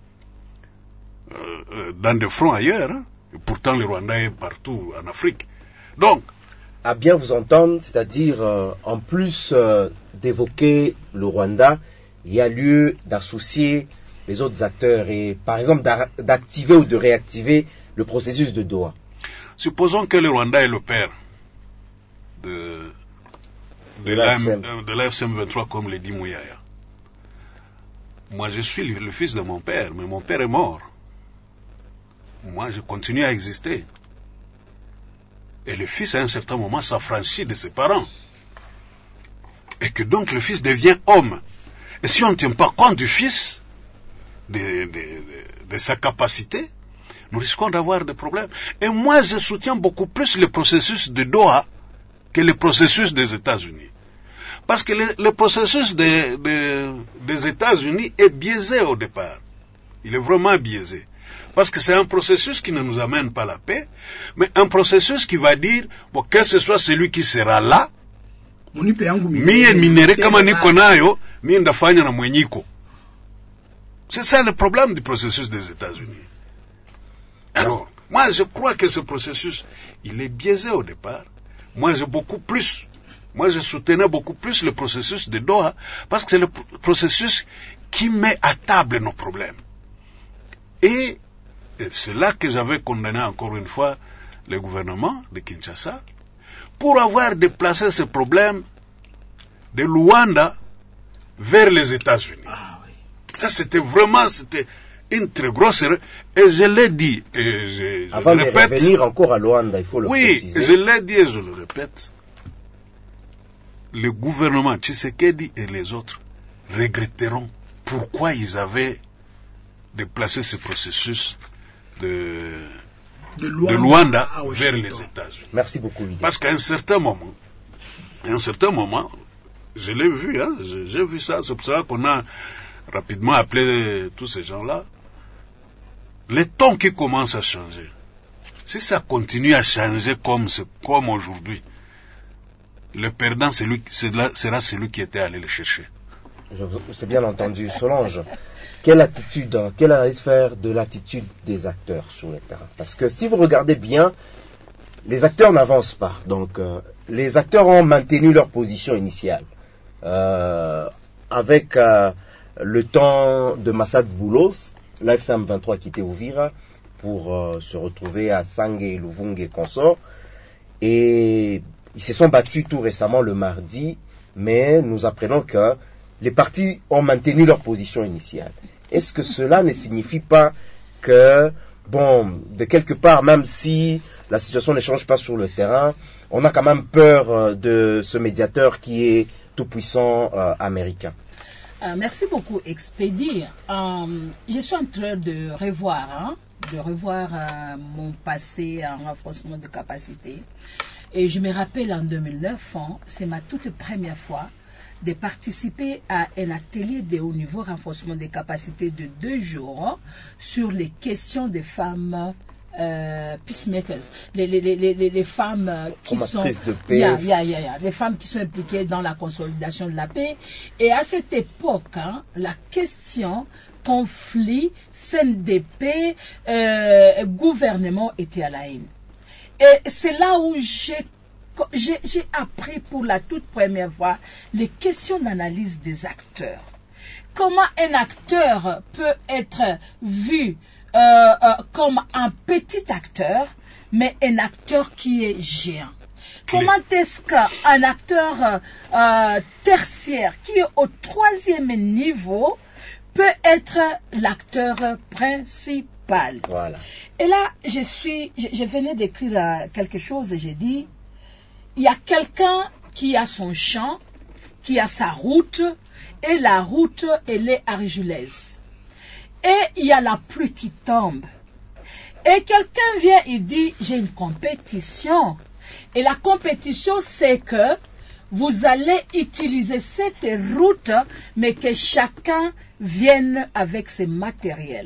euh, dans des fronts ailleurs. Hein. Et pourtant, le Rwanda est partout en Afrique. Donc, à bien vous entendre, c'est-à-dire, euh, en plus euh, d'évoquer le Rwanda, il y a lieu d'associer les autres acteurs et, par exemple, d'activer ou de réactiver le processus de Doha. Supposons que le Rwanda est le père de... de l'A F C M vingt-trois, comme le dit Mouyaya. Moi, je suis le, le fils de mon père, mais mon père est mort. Moi, je continue à exister. Et le fils, à un certain moment, s'affranchit de ses parents. Et que donc, le fils devient homme. Et si on ne tient pas compte du fils, de, de, de, de sa capacité, nous risquons d'avoir des problèmes. Et moi, je soutiens beaucoup plus le processus de Doha que le processus des États-Unis. Parce que le, le processus de, de, des États-Unis est biaisé au départ. Il est vraiment biaisé. parce que c'est un processus qui ne nous amène pas la paix, mais un processus qui va dire, bon, que ce soit celui qui sera là, mie minere kama niko nayo, mie ndafanya na mwenyiko. C'est ça le problème du processus des États-Unis. Alors, moi je crois que ce processus, il est biaisé au départ. Moi j'ai beaucoup plus, moi je soutenais beaucoup plus le processus de Doha, parce que c'est le processus qui met à table nos problèmes. Et c'est là que j'avais condamné encore une fois le gouvernement de Kinshasa pour avoir déplacé ce problème de Luanda vers les États-Unis. Ah, oui. Ça c'était vraiment, c'était une très grosse erreur. Et je l'ai dit, et je, je Avant le répète. de revenir encore à Luanda, il faut le oui, préciser. Oui, je l'ai dit et je le répète. Le gouvernement Tshisekedi et les autres regretteront pourquoi ils avaient déplacé ce processus de, de Luanda, de Luanda vers les États-Unis. Merci beaucoup, Lydia. Parce qu'à un certain moment, à un certain moment, je l'ai vu, hein, j'ai vu ça, c'est pour ça qu'on a rapidement appelé tous ces gens-là. Les tons qui commencent à changer, si ça continue à changer comme, comme aujourd'hui, le perdant celui, sera celui qui était allé le chercher. C'est bien entendu. Solange, quelle attitude, quelle analyse faire de l'attitude des acteurs sur le terrain? Parce que si vous regardez bien, les acteurs n'avancent pas. Donc, euh, les acteurs ont maintenu leur position initiale. Euh, avec euh, le temps de Massad Boulos, l'A F C M vingt-trois quittait Uvira pour euh, se retrouver à Sange, Luvunge et consorts. Et ils se sont battus tout récemment le mardi, mais nous apprenons que les partis ont maintenu leur position initiale. Est-ce que cela ne signifie pas que, bon, de quelque part, même si la situation ne change pas sur le terrain, on a quand même peur de ce médiateur qui est tout-puissant euh, américain? Euh, merci beaucoup, Expédie. Euh, je suis en train de revoir, hein, de revoir euh, mon passé en renforcement de capacité. Et je me rappelle en deux mille neuf, hein, c'est ma toute première fois de participer à un atelier de haut niveau renforcement des capacités de deux jours hein, sur les questions des femmes euh, peacemakers, les, les, les, les, les femmes qui sont, de paix. Yeah, yeah, yeah, yeah, les femmes qui sont impliquées dans la consolidation de la paix. Et à cette époque, hein, la question conflit, scène de paix, euh, gouvernement était à la haine. Et c'est là où j'ai J'ai, j'ai appris pour la toute première fois les questions d'analyse des acteurs. Comment un acteur peut être vu euh, euh, comme un petit acteur, mais un acteur qui est géant. Comment est-ce qu'un acteur euh, tertiaire qui est au troisième niveau peut être l'acteur principal? Voilà. Et là, je suis, je, je venais d'écrire quelque chose et j'ai dit, il y a quelqu'un qui a son champ, qui a sa route, et la route, elle est argileuse. Et il y a la pluie qui tombe. Et quelqu'un vient et dit, j'ai une compétition. Et la compétition, c'est que vous allez utiliser cette route, mais que chacun vienne avec ses matériels.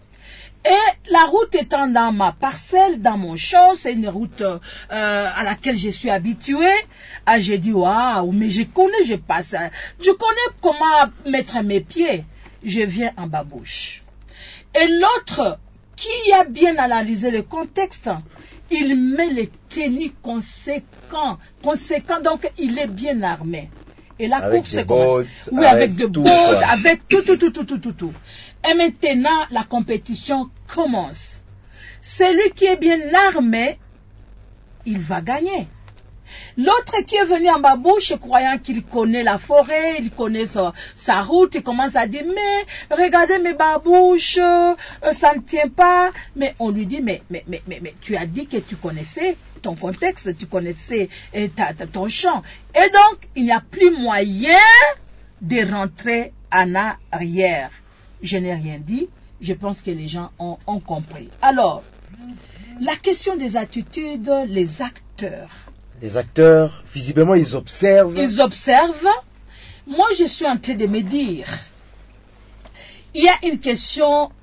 Et la route étant dans ma parcelle, dans mon champ, c'est une route euh, à laquelle je suis habitué. Ah, j'ai dit, waouh, mais je connais, je passe. Je connais comment mettre mes pieds. Je viens en babouche. Et l'autre, qui a bien analysé le contexte, il met les tenues conséquents, conséquents, donc il est bien armé. Et la avec course commence. Oui, avec, avec des bottes, avec tout, tout, tout, tout, tout, tout, tout. Et maintenant, la compétition commence. Celui qui est bien armé, il va gagner. L'autre qui est venu en babouche, croyant qu'il connaît la forêt, il connaît sa, sa route, il commence à dire, mais regardez mes babouches, euh, ça ne tient pas. Mais on lui dit, mais, mais, mais, mais, mais tu as dit que tu connaissais ton contexte, tu connaissais euh, ta, ta, ton champ. Et donc, il n'y a plus moyen de rentrer en arrière. Je n'ai rien dit, je pense que les gens ont, ont compris. Alors, la question des attitudes, les acteurs. Les acteurs, visiblement, ils observent. Ils observent. Moi, je suis en train de me dire, il y a une question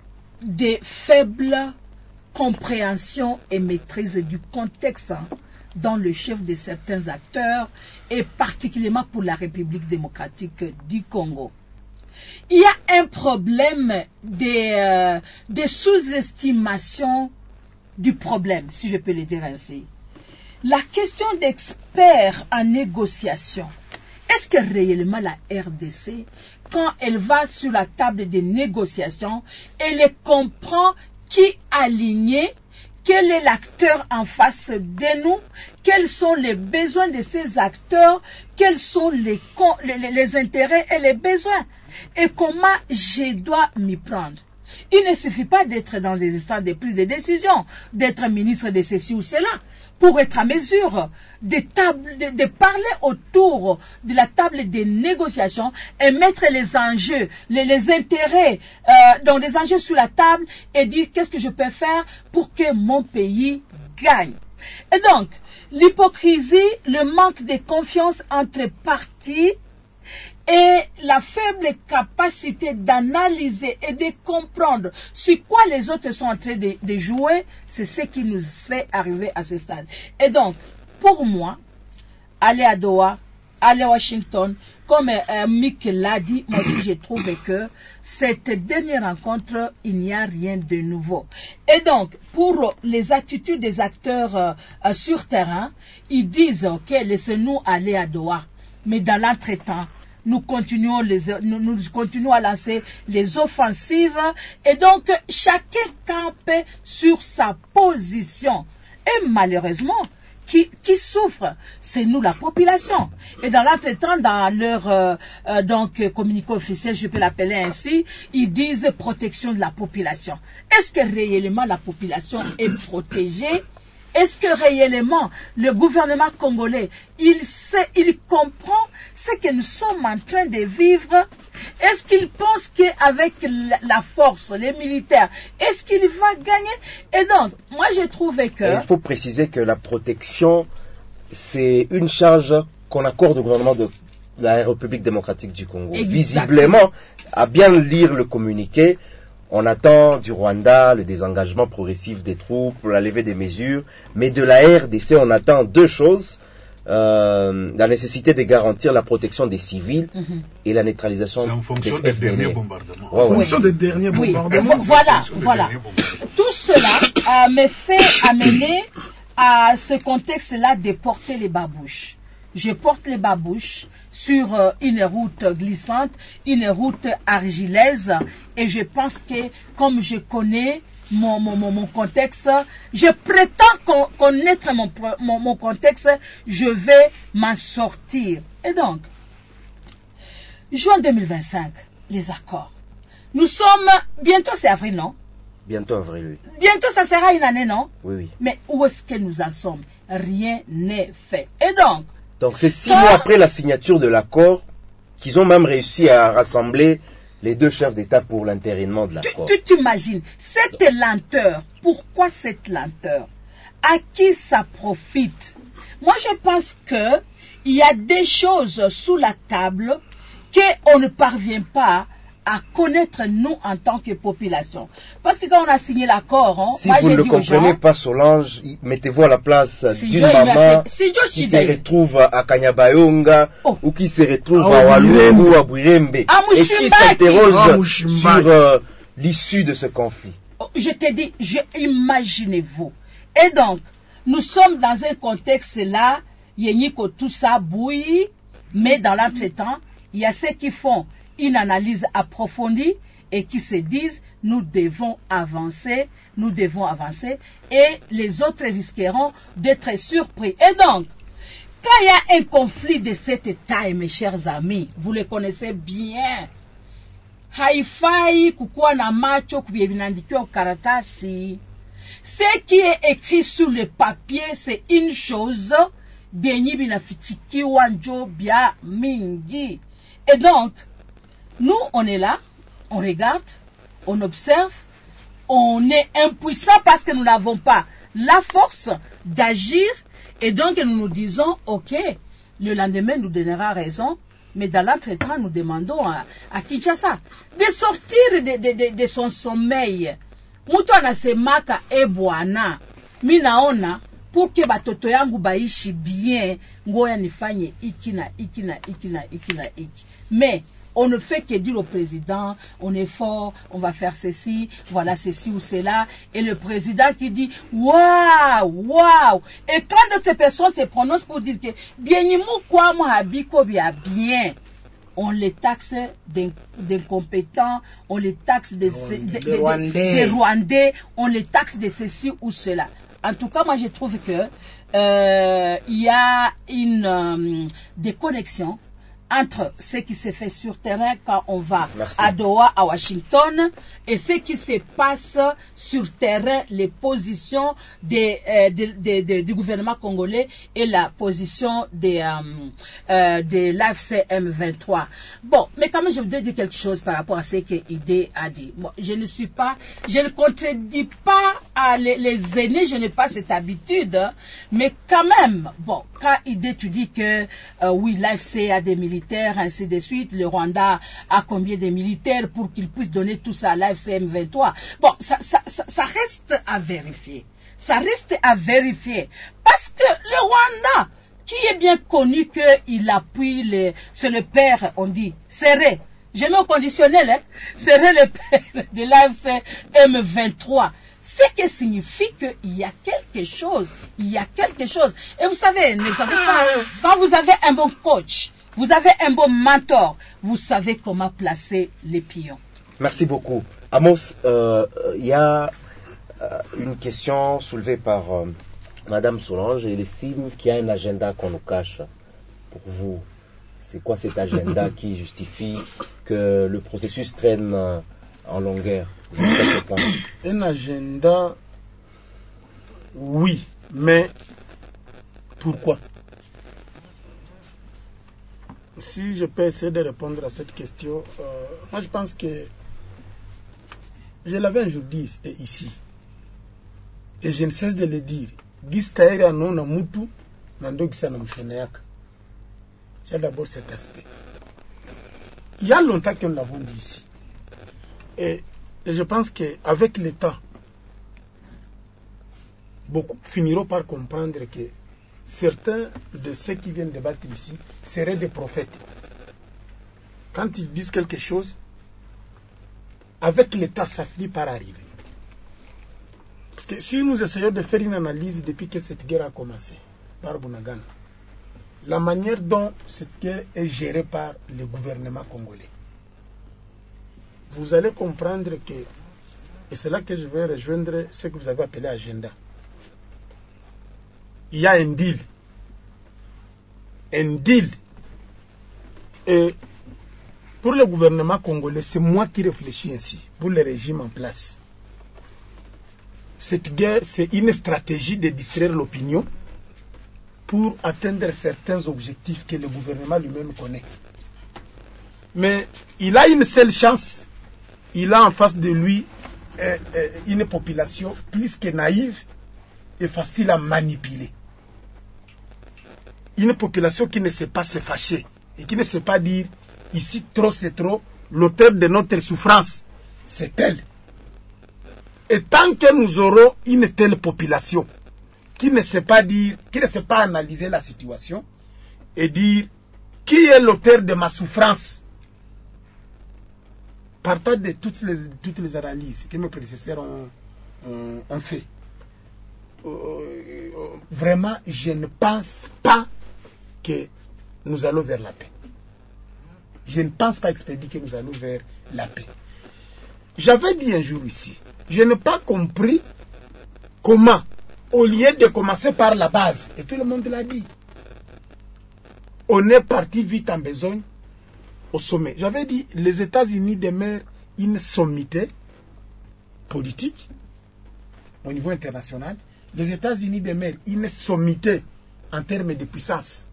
des faibles compréhension et maîtrise du contexte hein, dans le chef de certains acteurs et particulièrement pour la République démocratique du Congo. Il y a un problème de, euh, de sous-estimation du problème, si je peux le dire ainsi. La question d'experts en négociation, est-ce que réellement la R D C, quand elle va sur la table des négociations, elle comprend qui aligné, quel est l'acteur en face de nous, quels sont les besoins de ces acteurs, quels sont les, les, les intérêts et les besoins, et comment je dois m'y prendre. Il ne suffit pas d'être dans des instances de prise de décision, d'être ministre de ceci ou cela, pour être à mesure de, table, de, de parler autour de la table des négociations et mettre les enjeux, les, les intérêts, euh, donc les enjeux sur la table et dire qu'est-ce que je peux faire pour que mon pays gagne. Et donc, l'hypocrisie, le manque de confiance entre partis et la faible capacité d'analyser et de comprendre sur quoi les autres sont en train de, de jouer, c'est ce qui nous fait arriver à ce stade. Et donc, pour moi, aller à Doha, aller à Washington, comme euh, Mick l'a dit, moi aussi je trouve que cette dernière rencontre, il n'y a rien de nouveau. Et donc, pour les attitudes des acteurs euh, euh, sur terrain, ils disent, ok, laissez-nous aller à Doha, mais dans l'entretemps, Nous continuons, les, nous, nous continuons à lancer les offensives et donc chacun campe sur sa position. Et malheureusement, qui, qui souffre, c'est nous la population. Et dans l'entretemps, dans leur euh, euh, donc, communiqué officiel, je peux l'appeler ainsi, ils disent protection de la population. Est-ce que réellement la population est protégée? Est-ce que réellement le gouvernement congolais, il sait, il comprend ce que nous sommes en train de vivre? Est-ce qu'il pense qu'avec la force, les militaires, est-ce qu'il va gagner? Et donc, moi j'ai trouvé que... Et il faut préciser que la protection, c'est une charge qu'on accorde au gouvernement de la République démocratique du Congo. Exactement. Visiblement, à bien lire le communiqué, on attend du Rwanda le désengagement progressif des troupes, la levée des mesures, mais de la R D C, on attend deux choses. Euh, la nécessité de garantir la protection des civils mm-hmm. et la neutralisation des en fonction des, des derniers bombardements. Ouais, ouais. En fonction des derniers oui. bombardements. Voilà, voilà. Tout cela euh, me fait amener à ce contexte-là de porter les babouches. Je porte les babouches sur euh, une route glissante, une route argilaise, et je pense que comme je connais mon, mon, mon, mon contexte, je prétends con, connaître mon, mon, mon contexte, je vais m'en sortir. Et donc, juin deux mille vingt-cinq, les accords. Nous sommes, bientôt c'est avril, non? Bientôt avril, oui. Bientôt ça sera une année, non? Oui, oui. Mais où est-ce que nous en sommes? Rien n'est fait. Et donc, Donc c'est six mois après la signature de l'accord qu'ils ont même réussi à rassembler les deux chefs d'État pour l'entérinement de l'accord. Tu t'imagines, cette lenteur, pourquoi cette lenteur? À qui ça profite? Moi je pense qu'il y a des choses sous la table qu'on ne parvient pas à connaître nous en tant que population. Parce que quand on a signé l'accord, hein, si moi vous j'ai ne le dit aux comprenez gens, pas, Solange, mettez-vous à la place si d'une Joe, maman si Joe qui se Chidai. retrouve à Kanyabayonga Oh. ou qui se retrouve Ah, à oui, Walou oui. ou à Bouirembe et À qui Mouchimbaki. s'interroge Ah, Mouchimbaki. sur euh, l'issue de ce conflit. Je te dis, je, imaginez-vous. Et donc, nous sommes dans un contexte là, Yenyiko tout ça bouillit, mais dans l'entretemps, il y a ceux qui font une analyse approfondie et qui se disent, nous devons avancer, nous devons avancer, et les autres risqueront d'être surpris. Et donc, quand il y a un conflit de cette taille, mes chers amis, vous le connaissez bien, haifai kukuwa na macho kubiebinandikiwa karatasi. Ce qui est écrit sur le papier, c'est une chose, benyi binafitikiwa njo bia mingi. Et donc, nous, on est là, on regarde, on observe, on est impuissant parce que nous n'avons pas la force d'agir, et donc nous nous disons, ok, le lendemain nous donnera raison, mais dans l'entretemps, nous demandons à, à Kinshasa de sortir de, de, de, de son sommeil. mtu anasemaka e bwana, mimi naona pour que batoto yangu baishi bien, ngoya nifanye iki na iki na iki na iki na iki. Mais on ne fait que dire au président, on est fort, on va faire ceci, voilà ceci ou cela. Et le président qui dit, waouh, waouh. Et quand d'autres personnes se prononcent pour dire que, bien, quoi, moi, habiko, bien, bien. On les taxe d'incompétents, on les taxe de, Oh, de, des de, de, Rwandais. des Rwandais, on les taxe de ceci ou cela. En tout cas, moi, je trouve que euh, il y a une euh, déconnexion entre ce qui se fait sur terrain quand on va Merci. à Doha, à Washington, et ce qui se passe sur terrain, les positions des, euh, de, de, de, du gouvernement congolais et la position des, euh, euh, de l'A F C M vingt-trois. Bon, mais quand même, je voudrais dire quelque chose par rapport à ce que Idé a dit. Bon, je ne suis pas, je ne contredis pas à les, les aînés, je n'ai pas cette habitude, hein, mais quand même, bon, quand Idé tu dis que euh, oui, l'A F C a des militaires, ainsi de suite, le Rwanda a combien de militaires pour qu'ils puissent donner tout ça à l'A F C M vingt-trois. Bon, ça, ça, ça, ça reste à vérifier. Ça reste à vérifier. Parce que le Rwanda, qui est bien connu qu'il appuie, les, c'est le père, on dit, serait, je mets au conditionnel, hein, serait le père de l'A F C M vingt-trois. Ce qui signifie qu'il y a quelque chose, il y a quelque chose. Et vous savez, ne savez pas, quand vous avez un bon coach, vous avez un bon mentor, vous savez comment placer les pions. Merci beaucoup. Amos, il euh, y a euh, une question soulevée par euh, Madame Solange. Elle estime qu'il y a un agenda qu'on nous cache pour vous. C'est quoi cet agenda qui justifie que le processus traîne euh, en longueur jusqu'à ce point? Un agenda, oui, mais pourquoi? Si je peux essayer de répondre à cette question, euh, moi je pense que je l'avais un jour dit ici, et je ne cesse de le dire. Il y a d'abord cet aspect. Il y a longtemps que nous l'avons dit ici. Et, et je pense qu'avec le temps, beaucoup finiront par comprendre que certains de ceux qui viennent débattre ici seraient des prophètes. Quand ils disent quelque chose, avec l'État, ça finit par arriver. Parce que si nous essayons de faire une analyse depuis que cette guerre a commencé, par Bunagana, la manière dont cette guerre est gérée par le gouvernement congolais, vous allez comprendre que, et c'est là que je vais rejoindre ce que vous avez appelé agenda. Il y a un deal. Un deal. Et pour le gouvernement congolais, c'est moi qui réfléchis ainsi, pour le régime en place. Cette guerre, c'est une stratégie de distraire l'opinion pour atteindre certains objectifs que le gouvernement lui-même connaît. Mais il a une seule chance. Il a en face de lui euh, euh, une population plus que naïve et facile à manipuler. Une population qui ne sait pas se fâcher et qui ne sait pas dire ici trop c'est trop, l'auteur de notre souffrance c'est elle. Et tant que nous aurons une telle population qui ne sait pas dire, qui ne sait pas analyser la situation et dire qui est l'auteur de ma souffrance, partant de toutes les, toutes les analyses que mes prédécesseurs ont, ont, ont fait, euh, vraiment je ne pense pas que nous allons vers la paix. Je ne pense pas expédier que nous allons vers la paix. J'avais dit un jour ici, je n'ai pas compris comment, au lieu de commencer par la base, et tout le monde l'a dit, on est parti vite en besogne au sommet. J'avais dit, les États-Unis demeurent une sommité politique au niveau international. Les États-Unis demeurent une sommité en termes de puissance.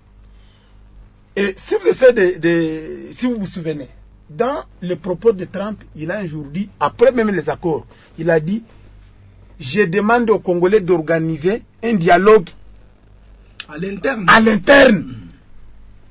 Et si vous, essayez de, de, si vous vous souvenez, dans le propos de Trump, il a un jour dit, après même les accords, il a dit, je demande aux Congolais d'organiser un dialogue à l'interne. À l'interne.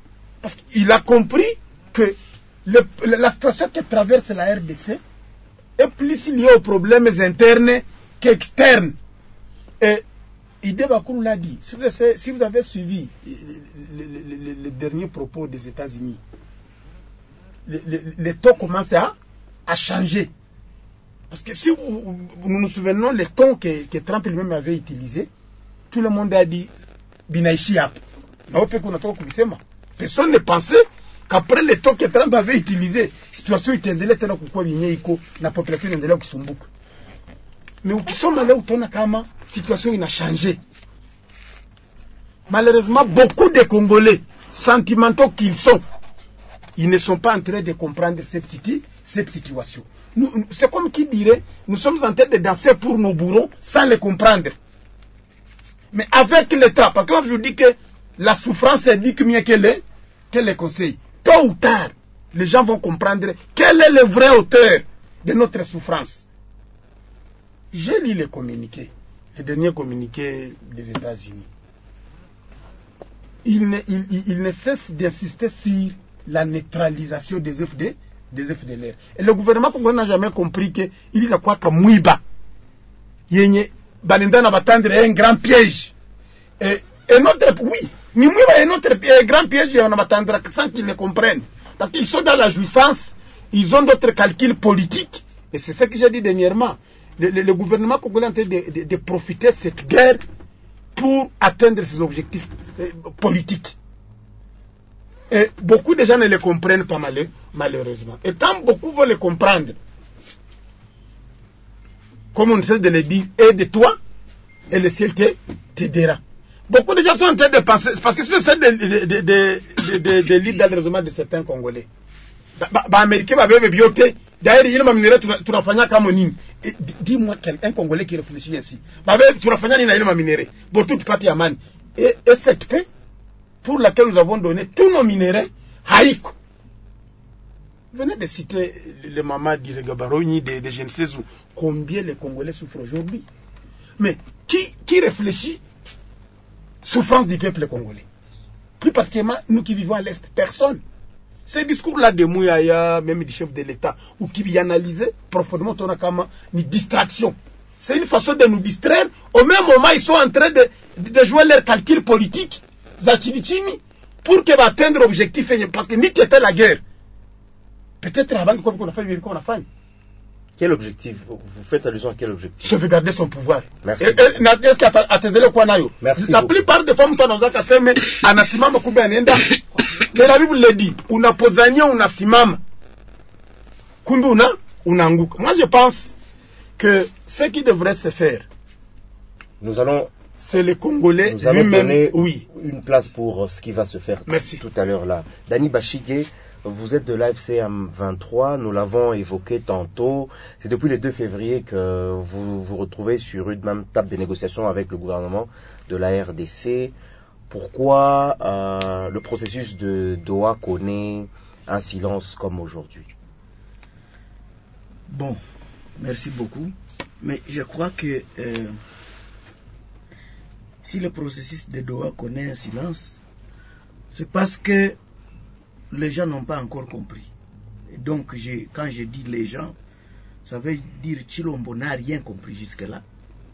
Parce qu'il a compris que le, la situation que traverse la R D C est plus lié aux problèmes internes qu'externes. Et Ide Bakuru l'a dit. Si vous, avez, si vous avez suivi les, les, les, les derniers propos des États-Unis, les, les, les taux commencent à, à changer. Parce que si vous, nous nous souvenons les tons que, que Trump lui-même avait utilisés, tout le monde a dit Binaishia. Personne ne pensait qu'après les tons que Trump avait utilisés, la situation était tena kukua binyeiko na population inaendelea kusumbuka. Mais ukisoma leo utaona kama situation ina changé. Malheureusement, beaucoup de Congolais, sentimentaux qu'ils sont, ils ne sont pas en train de comprendre cette, cette situation. C'est comme qui dirait, nous sommes en train de danser pour nos bourreaux sans les comprendre. Mais avec l'État, parce que là je vous dis que la souffrance indique mieux que les, que les conseils. Tôt ou tard, les gens vont comprendre quel est le vrai auteur de notre souffrance. J'ai lu les communiqués, les derniers communiqués des États-Unis. Il ne, il, il ne cesse d'insister sur la neutralisation des F D, des F D L R. Et le gouvernement congolais n'a jamais compris qu'il y a quoi comme mouiba. Yenye Balindana va tendre un grand piège. Et, et notre, oui, ni mouiba est notre un grand piège et on va tendre sans qu'ils ne comprennent. Parce qu'ils sont dans la jouissance, ils ont d'autres calculs politiques. Et c'est ce que j'ai dit dernièrement. Le, le, le gouvernement congolais est en train de, de, de profiter de cette guerre pour atteindre ses objectifs euh, politiques. Et beaucoup de gens ne le comprennent pas mal, malheureusement. Et quand beaucoup veulent le comprendre, comme on essaie de le dire, aide-toi et le ciel t'aidera. Beaucoup de gens sont en train de penser, parce que c'est ça de, de, de, de, de, de, de lire dans le raisonnement de certains Congolais. Bah, bah, Américain va bien bioter. D'ailleurs, il m'a minéré, tu vas faire comme une. Dis-moi quelqu'un Congolais qui réfléchit ainsi. Bah, tu vas faire une m'a minéré. Pour toute partie à man. Et cette paix, pour laquelle nous avons donné tous nos minéraux, haïko. Venez de citer le maman d'Iregabaroni, de, de je ne sais où, combien les Congolais souffrent aujourd'hui. Mais qui, qui réfléchit souffrance du peuple congolais? Plus particulièrement, nous qui vivons à l'Est, personne. Ces discours-là de Mouyaya, même du chef de l'État, ou qui vient analyser profondément ton akama, une distraction. C'est une façon de nous distraire. Au même moment, ils sont en train de, de jouer leur calcul politique, Zachidichimi, pour qu'ils atteignent l'objectif. Parce que ni était la guerre. Peut-être avant qu'on a fait, qu'on a fait. Quel objectif? Vous faites allusion à quel objectif? Sauvegarder son pouvoir. Merci. Est-ce qu'il attendait le quoi nayo? Merci. La plupart des femmes, on a cassé, mais anasimama kumbe anaenda. Mais la Bible le dit, unapozania unasimama. Kumbe una unaanguka. Moi je pense que ce qui devrait se faire, nous allons, c'est le Congolais nous allons lui-même, donner oui, une place pour ce qui va se faire. Merci. Tout à l'heure là. Dani Bachige, vous êtes de l'A F C M vingt-trois, nous l'avons évoqué tantôt. C'est depuis le deux février que vous vous retrouvez sur une même table de négociation avec le gouvernement de la R D C. Pourquoi euh, le processus de Doha connaît un silence comme aujourd'hui? Bon, merci beaucoup. Mais je crois que euh, si le processus de Doha connaît un silence, c'est parce que les gens n'ont pas encore compris. Et donc, quand je dis les gens, ça veut dire que Chilombo n'a rien compris jusque-là.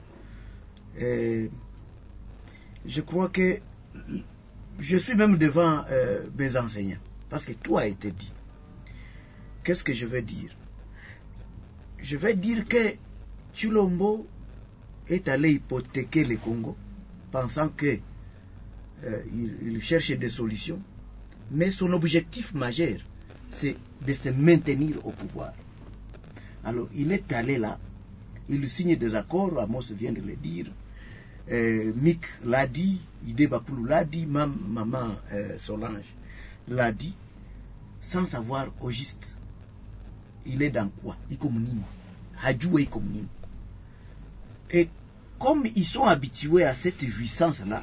Et je crois que je suis même devant euh, mes enseignants, parce que tout a été dit. Qu'est-ce que je veux dire? Je vais dire que Chilombo est allé hypothéquer le Congo, pensant qu'il euh, il cherche des solutions. Mais son objectif majeur, c'est de se maintenir au pouvoir. Alors, il est allé là, il signe des accords, Amos vient de le dire, euh, Mick l'a dit, Ide Bakulu l'a dit, mam, maman euh, Solange l'a dit, sans savoir au juste, il est dans quoi? Il communique. Hadjoué communique. Et comme ils sont habitués à cette jouissance-là,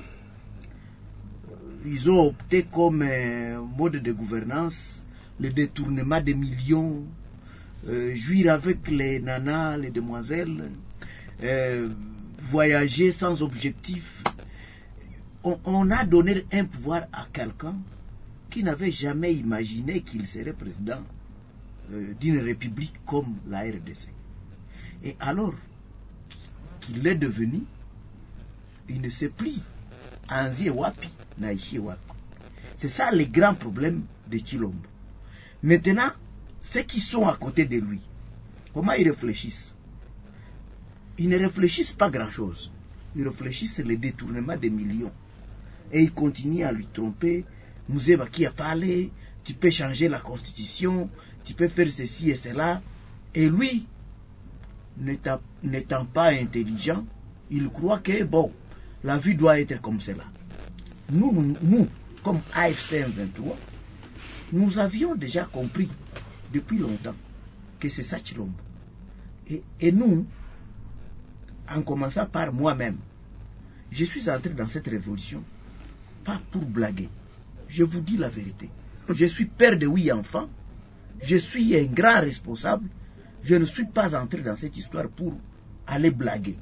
ils ont opté comme euh, mode de gouvernance le détournement des millions, euh, jouir avec les nanas, les demoiselles, euh, voyager sans objectif. On, on a donné un pouvoir à quelqu'un qui n'avait jamais imaginé qu'il serait président euh, d'une république comme la R D C. Et alors qu'il est devenu, il ne sait plus anzie wapi naishie wapi. C'est ça le grand problème de Tshilombo. Maintenant, ceux qui sont à côté de lui, comment ils réfléchissent? Ils ne réfléchissent pas grand-chose. Ils réfléchissent le détournement des millions. Et ils continuent à lui tromper. Mouzeba qui a parlé, tu peux changer la constitution, tu peux faire ceci et cela. Et lui, n'étant, n'étant pas intelligent, il croit que, bon, la vie doit être comme cela. Nous, nous, nous comme A F C M vingt-trois, nous avions déjà compris depuis longtemps que c'est ça Tshilombo. Et, et nous, en commençant par moi-même, je suis entré dans cette révolution, pas pour blaguer. Je vous dis la vérité. Je suis père de huit enfants, je suis un grand responsable, je ne suis pas entré dans cette histoire pour aller blaguer.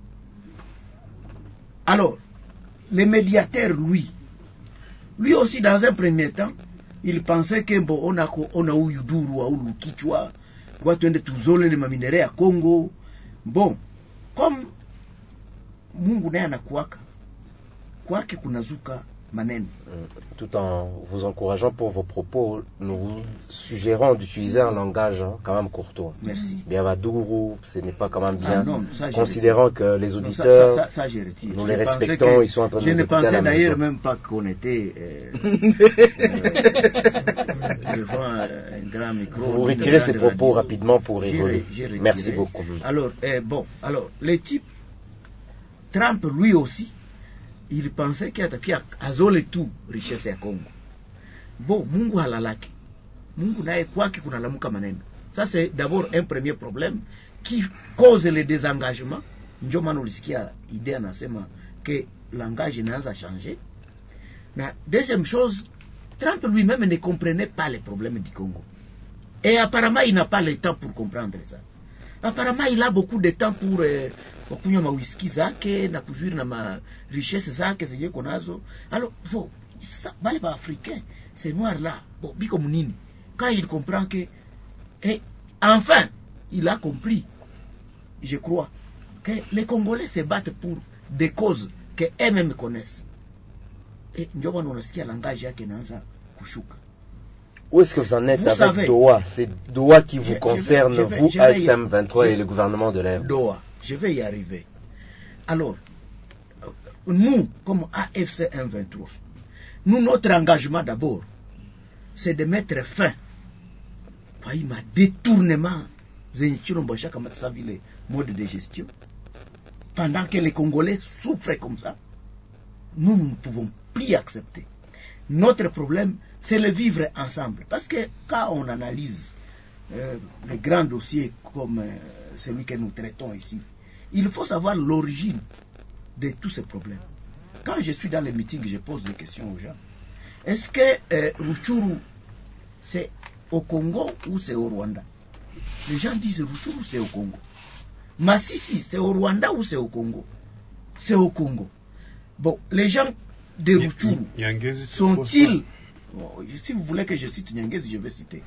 Alors, le médiateur, lui, lui aussi dans un premier temps, il pensait que bon, on a on a eu Uduru ou Kichwa, quoi tuende tuzole le maminere à Congo. Bon, comme Mungu naye anakuwaka kwake kunazuka maneno. Tout en vous encourageant pour vos propos, nous vous suggérons d'utiliser un langage hein, quand même courtois. Merci. Bien Vaduru, ce n'est pas quand même bien. Ah non, ça, considérant que les auditeurs, non, ça, ça, ça, nous je les respectons, que, ils sont en train de je nous ne écouter à pensais la d'ailleurs maison. même pas qu'on était euh, euh, devant un grand micro. Vous retirez ces propos radio. rapidement pour J'ai, évoluer. j'ai Merci beaucoup. Alors, euh, bon, alors, le type, Trump lui aussi, il pensait qu'il y a azole tout richesse ya Congo. Bon, Mungu halalaki. Mungu naye kwake kunalamuka maneno. Ça c'est d'abord un premier problème qui cause le désengagement. Ndio maana ulisikia idée anasema que langage inaanza changer. Na deuxième chose, Trump lui-même ne comprenait pas les problèmes du Congo. Et apparemment il n'a pas le temps pour comprendre ça. Apparemment il a beaucoup de temps pour euh, kunywa ma whisky zake na kujuiri na ma richesse zake zenye konazo. Alors faut ça bale ba africain, ces noirs là, bon biko munini. Quand il comprend que et enfin il a compris, je crois, que les Congolais se battent pour des causes que eux-mêmes connaissent. Et ndio bwana unasikia langage yake naanza kushuka. Où est-ce que vous en êtes vous avec savez, Doha? C'est Doha qui vous je, concerne, je vais, je vais, vous, je vais A F C M vingt-trois je, et le gouvernement de l'air. Doha, je vais y arriver. Alors, nous, comme A F C M vingt-trois, nous, notre engagement d'abord, c'est de mettre fin à un détournement les modes de gestion. Pendant que les Congolais souffrent comme ça, nous, nous ne pouvons plus accepter. Notre problème, c'est le vivre ensemble. Parce que quand on analyse euh, les grands dossiers comme euh, celui que nous traitons ici, il faut savoir l'origine de tous ces problèmes. Quand je suis dans les meetings, je pose des questions aux gens. Est-ce que euh, Rutshuru, c'est au Congo ou c'est au Rwanda? Les gens disent Rutshuru, c'est au Congo. Massissi, c'est au Rwanda ou c'est au Congo? C'est au Congo. Bon, les gens de Rutshuru sont-ils... Si vous voulez que je cite Nyangezi, je vais citer.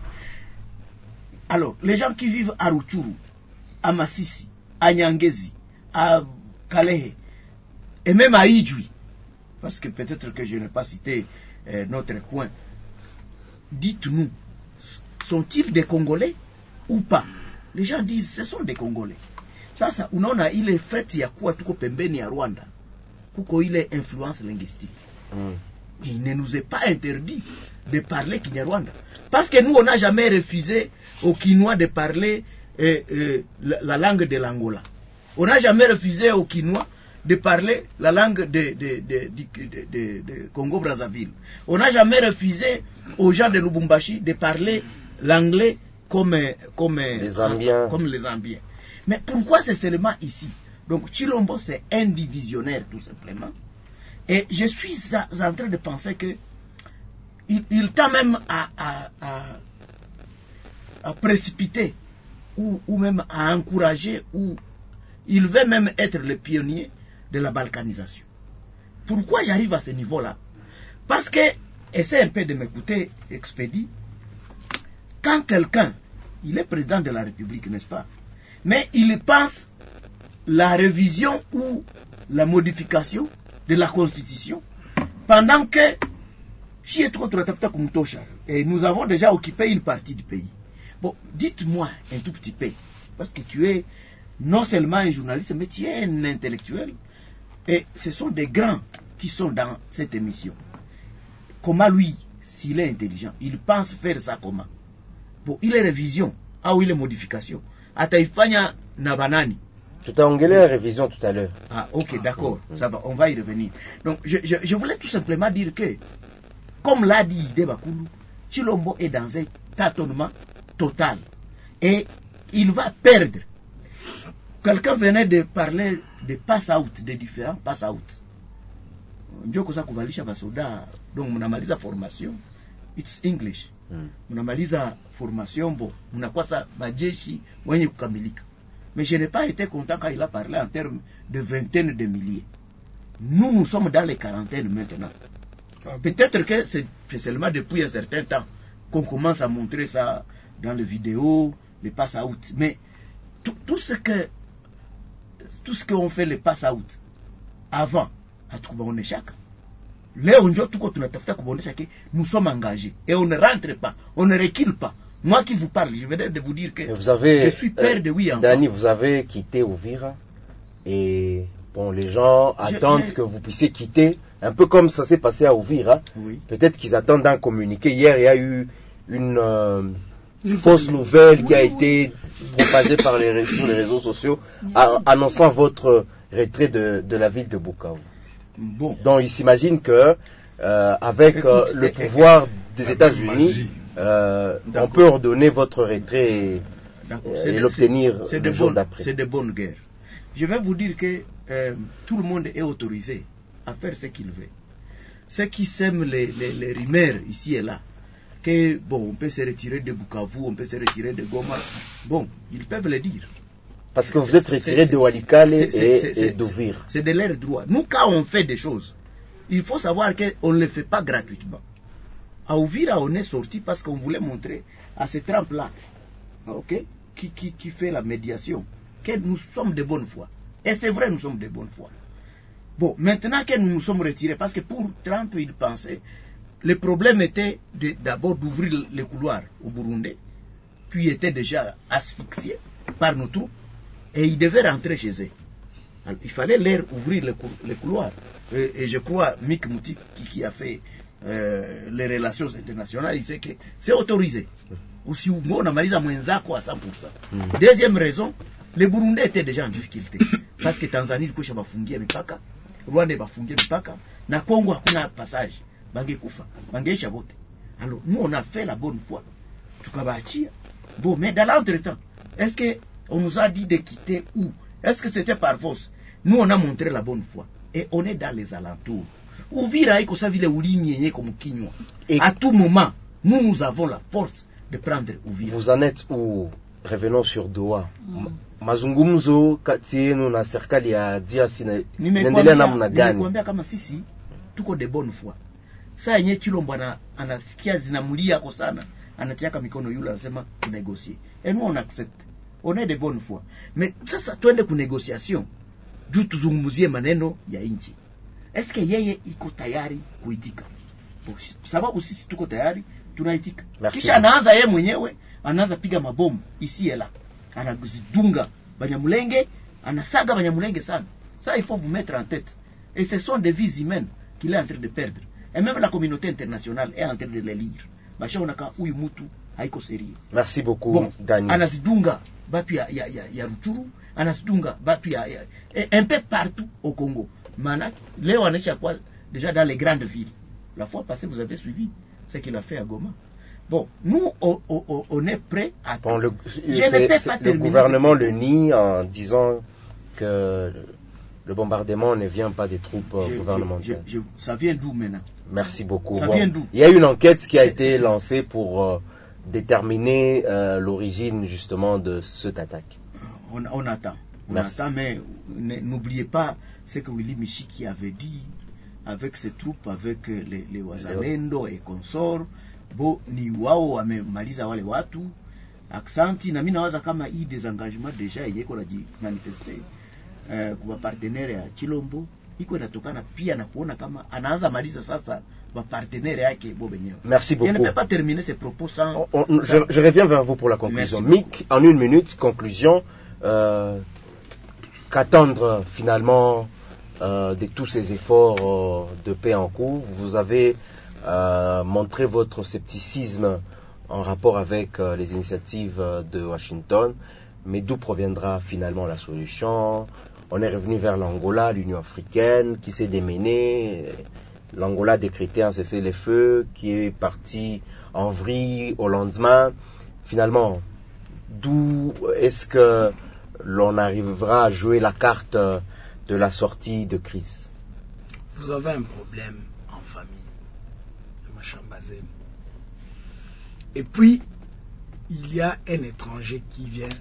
Alors, les gens qui vivent à Rutshuru, à Massissi, à Nyangezi, à Kalehe, et même à Idjwi, parce que peut-être que je n'ai pas cité euh, notre coin, dites-nous, sont-ils des Congolais ou pas? Les gens disent, ce sont des Congolais. Sasa, unaona ile fait ya kuwa tuko pembeni ya Rwanda, kuko ile influence linguistique. Mm. Il ne nous est pas interdit de parler Kinyarwanda. Parce que nous, on n'a jamais refusé aux Kinois de parler euh, euh, la, la langue de l'Angola. On n'a jamais refusé aux Kinois de parler la langue de, de, de, de, de, de, de Congo-Brazzaville. On n'a jamais refusé aux gens de Lubumbashi de parler l'anglais comme, comme, les Zambiens. comme les Zambiens. Mais pourquoi c'est seulement ici? Donc Tshilombo, c'est un divisionnaire tout simplement. Et je suis en train de penser que il, il tend même à, à, à, à précipiter ou, ou même à encourager, ou il veut même être le pionnier de la balkanisation. Pourquoi j'arrive à ce niveau-là? Parce que, essaie un peu de m'écouter, Expédie, quand quelqu'un, il est président de la République, n'est-ce pas? Mais il pense la révision ou la modification de la constitution pendant que et nous avons déjà occupé une partie du pays. Bon, dites-moi un tout petit peu, parce que tu es non seulement un journaliste, mais tu es un intellectuel, et ce sont des grands qui sont dans cette émission. Comment lui, s'il est intelligent, il pense faire ça comment? Bon, il est révision, ah oui, il est modification. Ataifanya na banani. Tu t'as engueulé la révision tout à l'heure. Ah, ok, d'accord, ça va, on va y revenir. Donc, je, je, je voulais tout simplement dire que, comme l'a dit Ide Bakulu, Tshilombo est dans un tâtonnement total. Et il va perdre. Quelqu'un venait de parler de pass-out, de différents pass-out. Njoko sa kuvalisha basoda, donc mnamaliza formation, it's English. Mnamaliza formation, bon, mnakwasa majeshi wenye kukamilika. Mais je n'ai pas été content quand il a parlé en termes de vingtaine de milliers. Nous, nous sommes dans les quarantaines maintenant. Peut-être que c'est seulement depuis un certain temps qu'on commence à montrer ça dans les vidéos, les pass-out. Mais tout, tout ce que tout ce qu'on fait les pass-out avant, on échec. Nous sommes engagés et on ne rentre pas, on ne recule pas. Moi qui vous parle, je venais de vous dire que vous avez, je suis père euh, de huit enfants. Dani, vous avez quitté Uvira et bon, les gens Je, attendent mais... que vous puissiez quitter, un peu comme ça s'est passé à Uvira. Oui. Peut-être qu'ils attendent un communiqué. Hier, il y a eu une, euh, une fausse nouvelle oui, qui a oui. été propagée par les, sur les réseaux sociaux a, annonçant votre retrait de, de la ville de Bukavu. Bon. Donc, ils s'imaginent que euh, avec euh, le pouvoir des États-Unis, euh, on peut ordonner votre retrait et, et l'obtenir le jour d'après. C'est de bonnes guerres. Je vais vous dire que euh, tout le monde est autorisé à faire ce qu'il veut. Ceux qui sèment les, les, les rumeurs ici et là, que bon, on peut se retirer de Bukavu, on peut se retirer de Goma, bon, ils peuvent le dire. Parce que vous êtes retiré de Walikale et, et d'Uvira. C'est de leur droit. Nous, quand on fait des choses, il faut savoir qu'on ne le fait pas gratuitement. À Uvira, on est sorti parce qu'on voulait montrer à ce trempe-là, okay, qui, qui, qui fait la médiation, que nous sommes de bonne foi. Et c'est vrai, nous sommes de bonne foi. Bon, maintenant que nous nous sommes retirés, parce que pour Trump, il pensait, le problème était d'abord d'ouvrir les couloirs au Burundi, puis était déjà asphyxié par nos troupes, et il devait rentrer chez eux. Alors, il fallait leur ouvrir les, cou les couloirs. Et, et je crois, Mick Mouti, qui, qui a fait euh, les relations internationales, il sait que c'est autorisé. Aussi, on a malisa mwenzako à cent pour cent. Mm. Deuxième raison, les Burundais étaient déjà en difficulté. Parce que Tanzanie, il faut bafungia mipaka, Rwanda bafungia mipaka, na Congo hakuna passage. Bange kufa, bangeisha vote. Alors, nous, on a fait la bonne foi. Tukabachia. Bon, mais dans l'entretemps, est-ce que on nous a dit de quitter où? Est-ce que c'était par force? Nous, on a montré la bonne foi. Et on est dans les alentours. Uvira iko sa vile ulimi yenye comme kinywa. Et à tout moment, nous, nous avons la force de prendre Uvira. Vous en êtes où? Revenons sur Doha. Mm. Mazungumzo kati yenu na serikali ya D R C inaendelea namna gani? Nimekuambia kama sisi tuko de bonne foi. Saa yenye Tshilombo anasikia zinamulia ako sana, anatiaka mikono yule anasema kunegocier. Et nous on accepte. On est de bonne foi. Mais sasa twende ku négociation. Juu tuzungumzie maneno ya nchi. Est-ce que yeye iko tayari kuitika? Sababu sisi tuko tayari, tunaitika. Kisha anaanza yeye mwenyewe, anaanza piga mabomu ici et là. Anazidunga Banyamulenge, anasaga Banyamulenge sana. Ça il faut vous mettre en tête. Et ce sont des vies humaines qu'il est en train de perdre. Et même la communauté internationale est en train de les lire. Basha onaka uyu mutu haiko sérieux. Merci beaucoup, bon, Dani. Anazidunga batu ya, ya, ya, ya Rutshuru, anazidunga batu ya, ya un peu partout au Congo. Manak, Léo anaisha quoi déjà dans les grandes villes. La fois passée, vous avez suivi ce qu'il a fait à Goma. Bon, nous, on, on, on est prêt à... Bon, le, le gouvernement le nie en disant que le bombardement ne vient pas des troupes je, gouvernementales. Je, je, ça vient d'où maintenant? Merci beaucoup. Ça bon, vient d'où? Il y a une enquête qui a été lancée pour euh, déterminer euh, l'origine justement de cette attaque. On, on attend. On Merci. attend, mais n'oubliez pas ce que Willy Michiki avait dit avec ses troupes, avec les, les Wazalendo et consorts. Bo ni wao wamemaliza wale watu aksanti na mimi nawaza kama hii desengagement deja yeko la manifester eh, kwa partenaire ya Chilombo iko inatokana pia na kuona kama anaanza maliza sasa wa partenaire yake bo benyewe. Merci beaucoup. Je ne peux pas terminer ces propos sans, on, on, sans... Je, je reviens vers vous pour la conclusion. Mick, en une minute, conclusion. Euh, qu'attendre finalement euh, de tous ces efforts euh, de paix en cours? Vous avez euh, montré votre scepticisme en rapport avec euh, les initiatives euh, de Washington, mais d'où proviendra finalement la solution? On est revenu vers l'Angola, l'Union africaine qui s'est démenée. L'Angola a décrété un cessez-le-feu qui est parti en vrille au lendemain. Finalement, d'où est-ce que l'on arrivera à jouer la carte de la sortie de crise? Vous avez un problème en famille, Machambazen. Et puis, il y a un étranger qui vient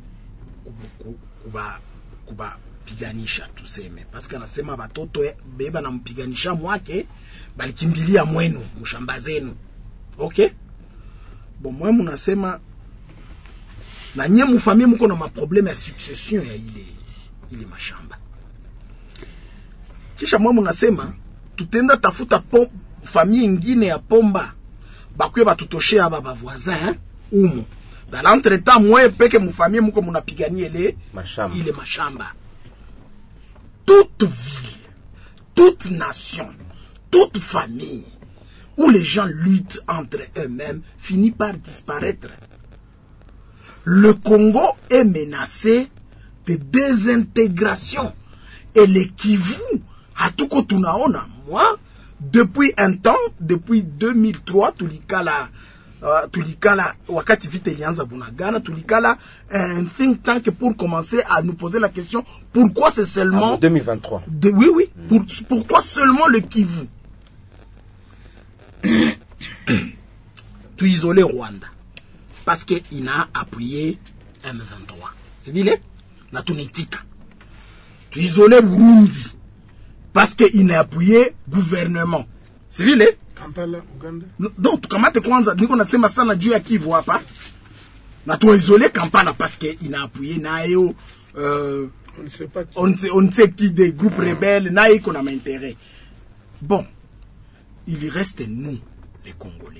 kuba kuba piganisha tuseme, parce que nasema batoto beba na mpiganisha mwake balikimbilia mwenu mshambazenu. Okay? Bon, moi munasema na nye mufamie muko na maprobleme ya succession ya ile ile mashamba. Kisha mwa munasema tutenda tafuta po, famille ingine ya Pomba bakwe batutoshea aba bavoisin umu. Dans l'entretemps mwe peke mufamie muko munapigania ile mashamba. Ile mashamba. Toute ville, toute nation, toute famille où les gens luttent entre eux-mêmes finit par disparaître. Le Congo est menacé de désintégration. Et le Kivu, hatuko tunaona, moi, depuis un temps, depuis deux mille trois, tulikala, uh, tulikala, wakati vite ilianza Bunagana, tulikala un think tank pour commencer à nous poser la question, pourquoi c'est seulement... Ah, deux mille vingt-trois. De, oui, oui, mm. pour, pourquoi seulement le Kivu? Tu isolé Rwanda. Parce qu'il a appuyé M vingt-trois. C'est vrai? Na tunitika. Tu isolé Burundi. Parce qu'il a appuyé gouvernement. C'est vrai? Kampala, Uganda. Donc, comment te kwanza, niko nasema sana juu ya Kivu hapa. Na tu isolé Kampala parce qu'il a appuyé nayo euh, on ne sait pas qui. On ne sait, on ne sait qui des groupes rebelles, nayo qu'on a intérêt. Bon, il reste nous, les Congolais.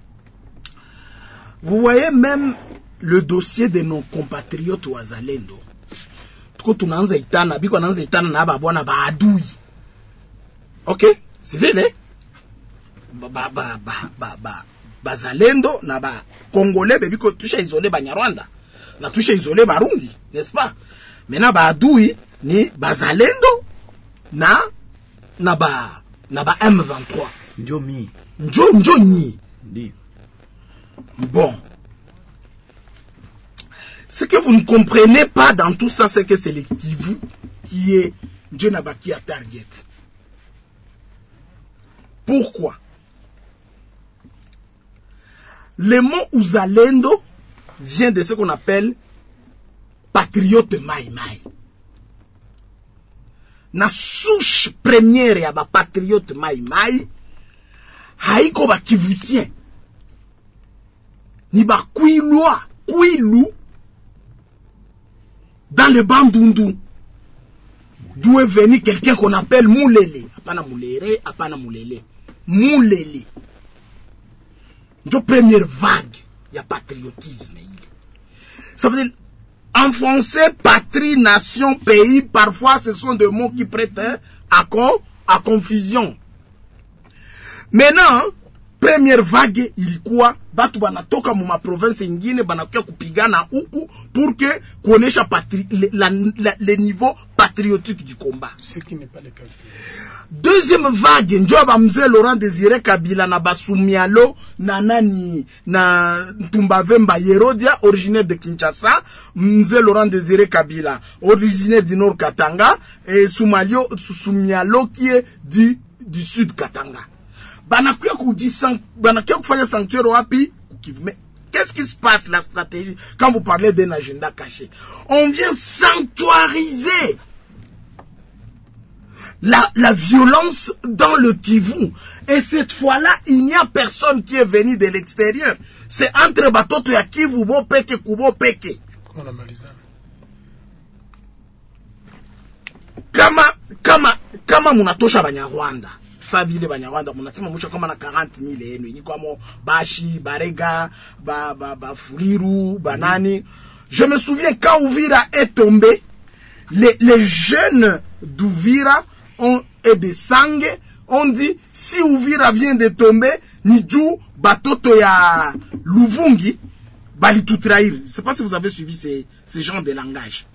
Vous voyez même le dossier de nos compatriotes wazalendo. Tuko tunaanza itana, biko naanza itana na aba bwana baadui. OK? C'est vrai? Ba ba ba ba ba bazalendo na ba Congolais biko tusha isolé ba Nyarwanda. Na tusha isolé Barundi, n'est-ce pas? Maintenant baadui ni bazalendo na na ba na ba M vingt-trois. Njomi. Njo njo ni. Ndi. Bon. Ce que vous ne comprenez pas dans tout ça, c'est que c'est le Kivu qui est Dieu Nabaki à target. Pourquoi? Le mot Uzalendo vient de ce qu'on appelle patriote Mai Mai. Na souche première ya ba patriote Mai Mai, haiko ba Kivutien. Ni ba Kouiloua, Kouilou, dans le Bandundu, d'où est venu quelqu'un qu'on appelle Moulele. Apana Moulere, apana Moulele. Moulele. De première vague, il y a patriotisme. Ça veut dire, en français, patrie, nation, pays, parfois ce sont des mots qui prêtent à, à confusion. Maintenant, première vague ilikuwa batu banatoka mu ma province ingine banakuja kupigana huku pour que kuonesha patri, le, la, la, le niveau patriotique du combat. Ce qui n'est pas le cas. Deuxième vague njo ba mzee Laurent Désiré Kabila na Basumialo na nani na Tumbavemba Yerodia originaire de Kinshasa, mzee Laurent Désiré Kabila originaire du Nord Katanga et Sumalio Sumialo qui est du du Sud Katanga. Banakuya kufanya sanctuaire wapi? Mais qu'est-ce qui se passe la stratégie quand vous parlez d'un agenda caché? On vient sanctuariser la, la violence dans le Kivu. Et cette fois-là, il n'y a personne qui est venu de l'extérieur. c'est entre batoto ya Kivu bo peke kubo peke. Kama kama kama munatosha Banyarwanda, sabile Banyarwanda munasema musha kama na quarante mille yenu ni kwa mo Bashi, Barega, ba ba, ba Fuliru, Banani. Je me souviens quand Uvira est tombé, les les jeunes d'Uvira ont et de Sange on dit si Uvira vient de tomber, Niju batoto ya Luvungi bali tout trahir. Je sais pas si vous avez suivi ces ces genres de langage.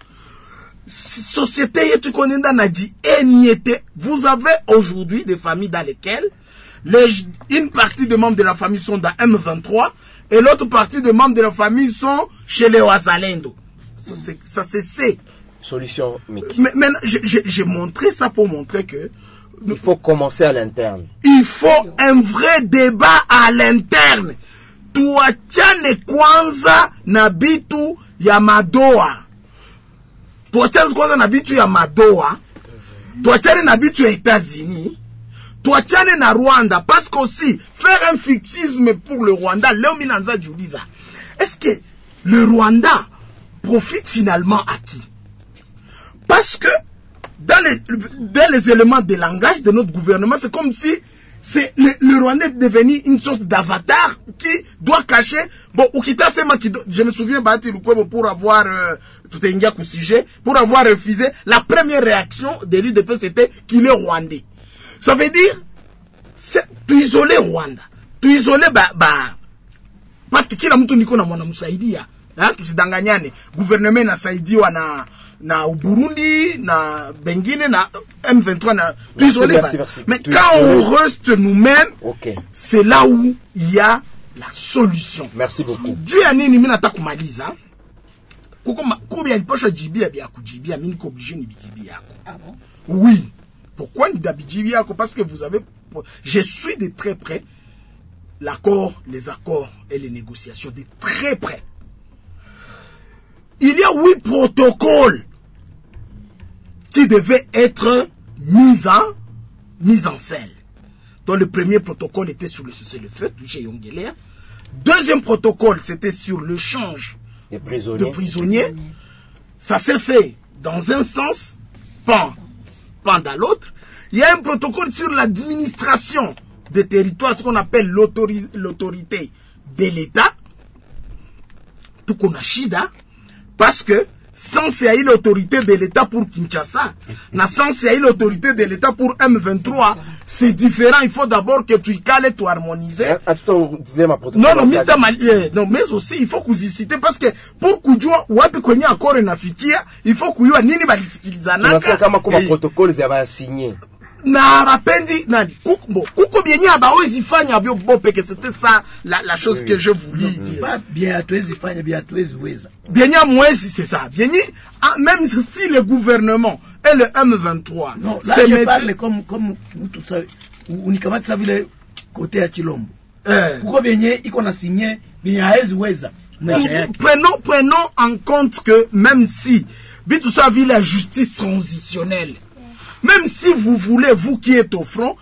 Société yetu konenda na dit eniete. Vous avez aujourd'hui des familles dans lesquelles les, une partie des membres de la famille sont dans M vingt-trois et l'autre partie des membres de la famille sont chez les Wazalendo. Ça c'est ça c'est c'est solution. Mais j'ai montré ça pour montrer que il faut commencer à l'interne. Il faut un vrai débat à l'interne. Tuachane kwanza na bitu ya madoa. Tuachane kwanza na bitu ya madoa. Tuachane na bitu ya États-Unis. Tuachane na Rwanda. Parce qu'aussi, faire un fixisme pour le Rwanda, Léo Milanza Juliza. Est-ce que le Rwanda profite finalement à qui? Parce que dans les, dans les éléments de langage de notre gouvernement, c'est comme si c'est le, le Rwanda est devenu une sorte d'avatar qui doit cacher. Bon, Okita Sema, qui, je me souviens, Bahati Lukwebo, pour avoir euh, tout un sujet, pour avoir refusé, la première réaction de l'U D P, c'était qu'il est rwandais. Ça veut dire, c'est, tu isoler Rwanda, tu isoler, bah, bah, parce que kila mtu niko na mwana musaidia, hein, tusidanganyane, gouvernement na saidiwa na na Burundi, na Bengine, na M vingt-trois, na merci, merci, merci. Mais tu quand on reste nous-mêmes, okay. C'est là où il y a la solution. Merci beaucoup. Dieu a nini mina ta kumaliza. Kuko kubia niposha jibia bia kujibia mimi niko obligé ni bijibia yako. Ah bon? Oui. Pourquoi ni dabijibia yako? Parce que vous avez, je suis de très près l'accord, les accords et les négociations de très près. Il y a huit protocoles qui devaient être mis en, mis en scène. Donc le premier protocole était sur le cessez-le-feu, touché Yongelea. Deuxième protocole, c'était sur l'échange de prisonniers. de prisonniers. Ça s'est fait dans un sens, pas, pas dans l'autre. Il y a un protocole sur l'administration des territoires, ce qu'on appelle l'autorité de l'État. Tout qu'on a chida. Parce que sans il y a eu l'autorité de l'État pour Kinshasa, na sans il y a eu l'autorité de l'État pour M vingt-trois, c'est différent. Il faut d'abord que tu y cales, tu harmonises. Non, non, mais, non, mais aussi il faut que vous y citez parce que pour kujua wapi kwenye accord inafikia, il faut kujua nini balisikilizana. Tunasikia kama kuma protocoles ya signé. Na rapendi nani kuko kuko bienye abawezi fanya bio bope que c'était ça la la chose oui, que je voulais non, dire. Pas bien atuezi fanya bien atuezi weza. Bienye mwezi c'est ça. Bienye même si le gouvernement et le M vingt-trois. Non, là je parle comme comme tout ça unikamata ça vile côté ya Chilombo. Eh. Kuko bienye iko na signé bien haezi weza. Prenons prenons en compte que même si bitu ça vile la justice transitionnelle. Même si vous voulez, vous qui êtes au front,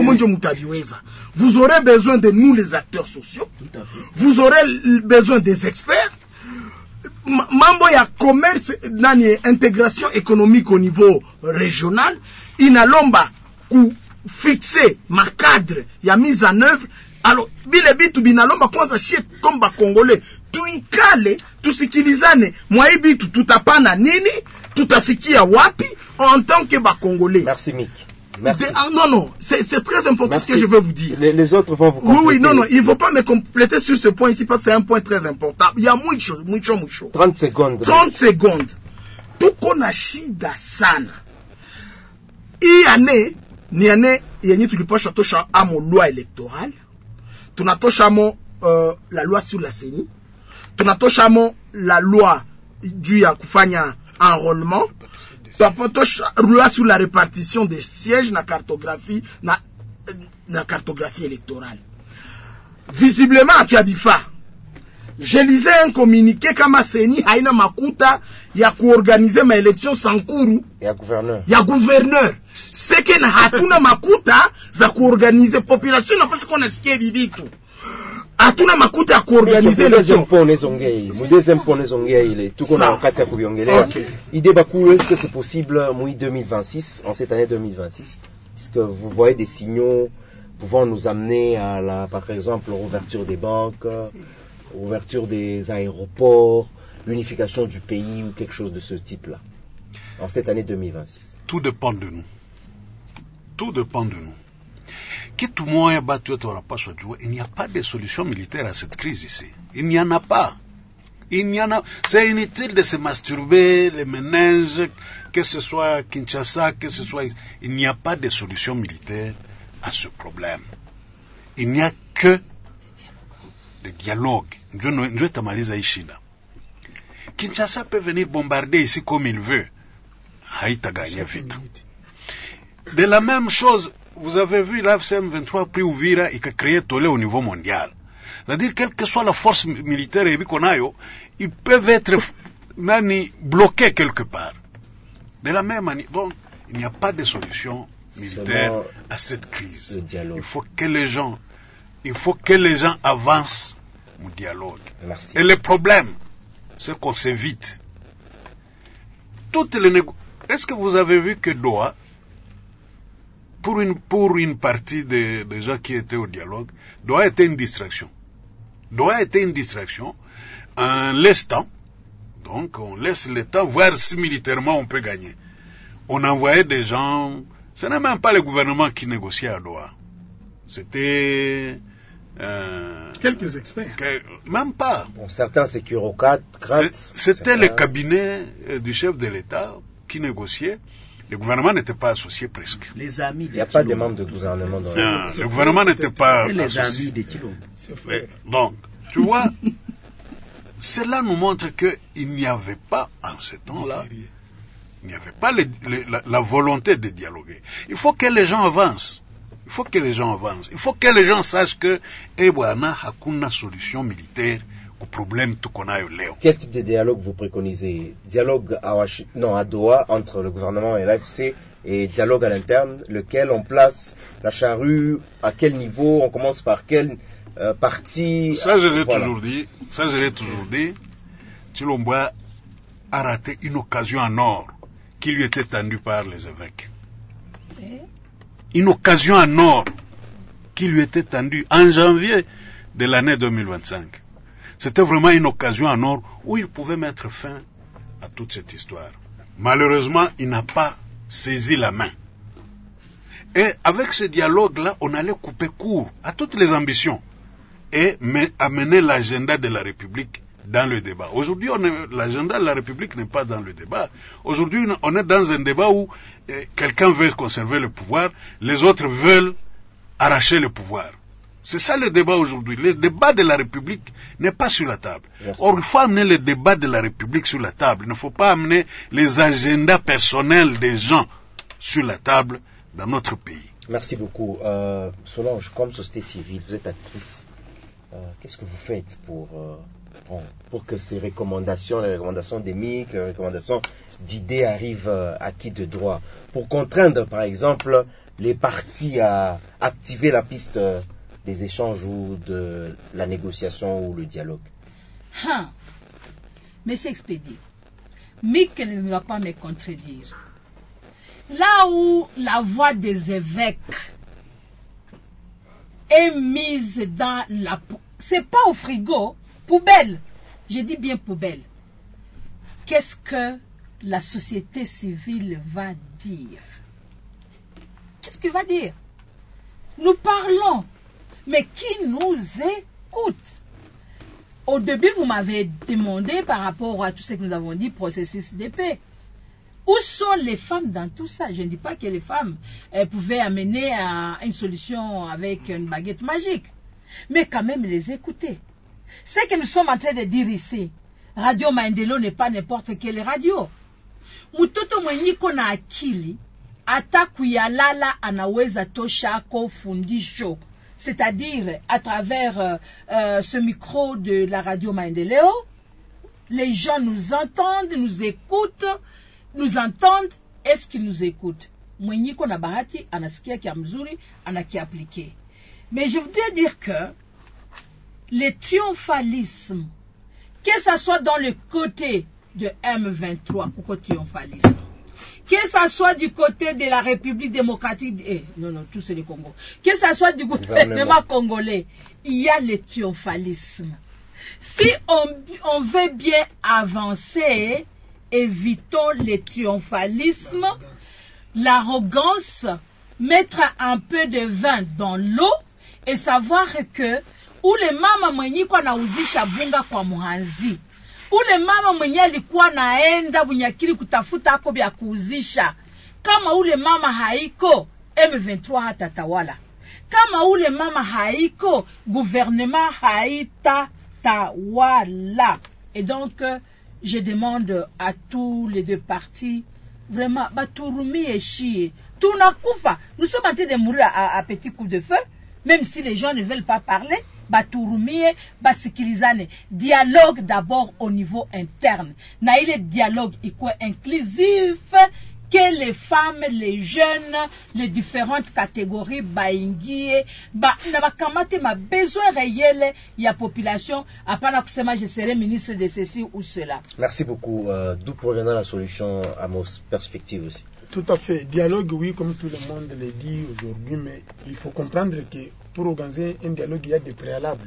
vous aurez besoin de nous les acteurs sociaux, vous aurez besoin des experts, mambo ya commerce, nani, intégration économique au niveau régional, inalomba ku fixer ma cadre, ya mise en œuvre, alors, bile bitu binalomba kwanza shie komba Congolais, tuikale, tusikilizane, mwa bitu tutapana nini, tutafikia wapi en tant que bas Congolais. Merci Mick. Merci. Ah, non, non, c'est très important. Merci. Ce que je veux vous dire. Les, les autres vont vous compléter. Oui, oui, non, non, il ne faut pas me compléter sur ce point ici parce que c'est un point très important. Il y a beaucoup de choses, beaucoup de choses. trente secondes. trente secondes. Tout qu'on a shida sana. Hii année, ni année, yenye tulipasha tosha amo loi électorale. Tunatosha amo euh, la loi sur la C E N I. Tunatosha amo la loi juu ya kufanya enrôlement. Tunatosha loi sur la répartition des sièges na cartographie na na cartographie électorale. Visiblement à Tiabifa, je lisais un communiqué kama C E N I haina makuta ya kuorganiser ma élection sankuru ya gouverneur. Ya gouverneur. C'est que na hatuna makuta za kuorganiser population na parce qu'on a sikia bibitu. hatuna makuta ya kuorganize deuxième point nezongei mu deuxième point nezongei ile tuko na wakati ya kubiongelea okay. Idée Bakou, est-ce que c'est possible moi deux mille vingt-six, en cette année deux mille vingt-six, est-ce que vous voyez des signaux pouvant nous amener à la, par exemple, l'ouverture des banques, l'ouverture des aéroports, l'unification du pays ou quelque chose de ce type-là en cette année deux mille vingt-six? Tout dépend de nous. Tout dépend de nous. Kitu moya batu yote wanapaswa jua, il n'y a pas de solution militaire à cette crise ici. Il n'y en a pas. Il n'y en a. C'est inutile de se masturber les ménages, que ce soit Kinshasa, que ce soit. Il n'y a pas de solution militaire à ce problème. Il n'y a que le dialogue. Ndiyo tamaliza hii shida. Kinshasa peut venir bombarder ici comme il veut. Haïta gagner vite. De la même chose, vous avez vu l'A F C M vingt-trois pris Uvira et qui a créé tollé au niveau mondial. C'est-à-dire, quelle que soit la force militaire et Bikonayo, ils peuvent être nani, bloqués quelque part. De la même manière, donc, il n'y a pas de solution militaire à cette crise. Il faut que les gens, il faut que les gens avancent au dialogue. Merci. Et le problème, c'est qu'on s'évite. Toutes les négo... Est-ce que vous avez vu que Doha, pour une, pour une partie des, des gens qui étaient au dialogue, Doha était une distraction. Doha était une distraction. En laissant, donc on laisse le temps, voir si militairement on peut gagner. On envoyait des gens, ce n'est même pas le gouvernement qui négociait à Doha. C'était... Euh, quelques experts. Que, même pas. Bon, certains sécurocrates. C'était le cabinet du chef de l'État qui négociait. Le gouvernement n'était pas associé presque. Les amis. Il n'y a pas de membres de gouvernement dans non, le gouvernement n'était pas et les associé. amis de Tilo. Donc, tu vois, cela nous montre qu'il n'y avait pas, en ce temps-là, il n'y avait pas les, les, la, la volonté de dialoguer. Il faut que les gens avancent. Il faut que les gens avancent. Il faut que les gens sachent que Ewana hakuna solution militaire au problème tout qu'on a eu là. Quel type de dialogue vous préconisez? Dialogue à Washington, non, à Doha entre le gouvernement et l'A F C, et dialogue à l'interne, lequel on place la charrue, à quel niveau, on commence par quelle euh, partie? Ça je l'ai voilà. toujours dit. Ça je l'ai toujours dit. Tshilombo a raté une occasion en or qui lui était tendue par les évêques. Une occasion en or qui lui était tendue en janvier de l'année deux mille vingt-cinq. C'était vraiment une occasion en or où il pouvait mettre fin à toute cette histoire. Malheureusement, il n'a pas saisi la main. Et avec ce dialogue-là, on allait couper court à toutes les ambitions et amener l'agenda de la République dans le débat. Aujourd'hui, l'agenda de la République n'est pas dans le débat. Aujourd'hui, on est dans un débat où eh, quelqu'un veut conserver le pouvoir, les autres veulent arracher le pouvoir. C'est ça le débat aujourd'hui. Le débat de la République n'est pas sur la table. Merci. Or, il faut amener le débat de la République sur la table. Il ne faut pas amener les agendas personnels des gens sur la table dans notre pays. Merci beaucoup. Euh, Solange, comme société civile, vous êtes actrice. Euh, qu'est-ce que vous faites pour... Euh pour que ces recommandations, les recommandations des M I C, les recommandations d'idées arrivent à qui de droit, pour contraindre par exemple les partis à activer la piste des échanges ou de la négociation ou le dialogue. Hein. Monsieur Expédie, M I C ne va pas me contredire. Là où la voix des évêques est mise dans la... C'est pas au frigo, poubelle. Je dis bien poubelle. Qu'est-ce que la société civile va dire? Qu'est-ce qu'il va dire? Nous parlons, mais qui nous écoute? Au début, vous m'avez demandé par rapport à tout ce que nous avons dit, processus de paix. Où sont les femmes dans tout ça? Je ne dis pas que les femmes elles pouvaient amener à une solution avec une baguette magique, mais quand même les écouter. Ce que nous sommes en train de dire ici, Radio Maendeleo n'est pas n'importe quelle radio. Mtoto mwenye kona akili, ata kuyalala anaweza tosha ko fundisho. C'est-à-dire, à travers euh, euh, ce micro de la Radio Maendeleo, les gens nous entendent, nous écoutent, nous entendent. Est-ce qu'ils nous écoutent? Mwenye kona bahati, anasikia kia mzuri, anakia appliqué. Mais je voudrais dire que le triomphalisme, que ce soit dans le côté de M vingt-trois, pourquoi triomphalisme, que ce soit du côté de la République démocratique, eh, non, non, tout c'est le Congo, que ce soit du gouvernement congolais, il y a le triomphalisme. Si on, on veut bien avancer, évitons le triomphalisme, l'arrogance, mettre un peu de vin dans l'eau et savoir que ule mama mwenye kwa nauzisha bunga kwa muhanzi, ule mama mwenye alikuwa naenda Bunyakiri kutafuta ako vya kuuzisha, kama ule mama haiko, M vingt-trois hatatawala. Kama ule mama haiko, gouvernement haitatawala. Et donc, euh, je demande à tous les deux partis, vraiment, baturumi et chie. Tunakufa. Nous sommes en train de mourir à, à petit coup de feu, même si les gens ne veulent pas parler. Baturumie, basikilizane. Dialogue d'abord au niveau interne. Na ile dialogue iko inclusif, que les femmes, les jeunes, les différentes catégories baingie, ba na bakamate ma besoin réel ya population, apana kusema je serai ministre de ceci ou cela. Merci beaucoup. Euh, d'où proviendra la solution à nos perspectives aussi? Tout à fait. Dialogue, oui, comme tout le monde le dit aujourd'hui, mais il faut comprendre que pour organiser un dialogue, il y a des préalables.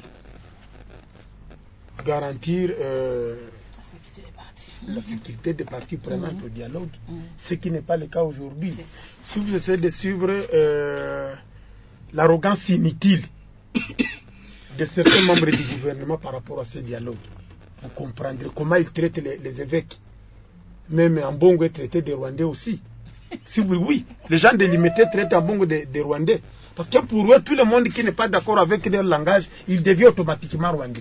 Garantir euh, la sécurité des parties prenantes mmh. au dialogue, mmh. ce qui n'est pas le cas aujourd'hui. Si vous essayez de suivre euh, l'arrogance inutile de certains membres du gouvernement par rapport à ce dialogue, vous comprendrez comment ils traitent les, les évêques. Même en Bongo est traité des Rwandais aussi. Si vous, oui, les gens délimités traitent en Bongo des, des Rwandais. Parce que pour eux, tout le monde qui n'est pas d'accord avec leur langage, il devient automatiquement Rwandais.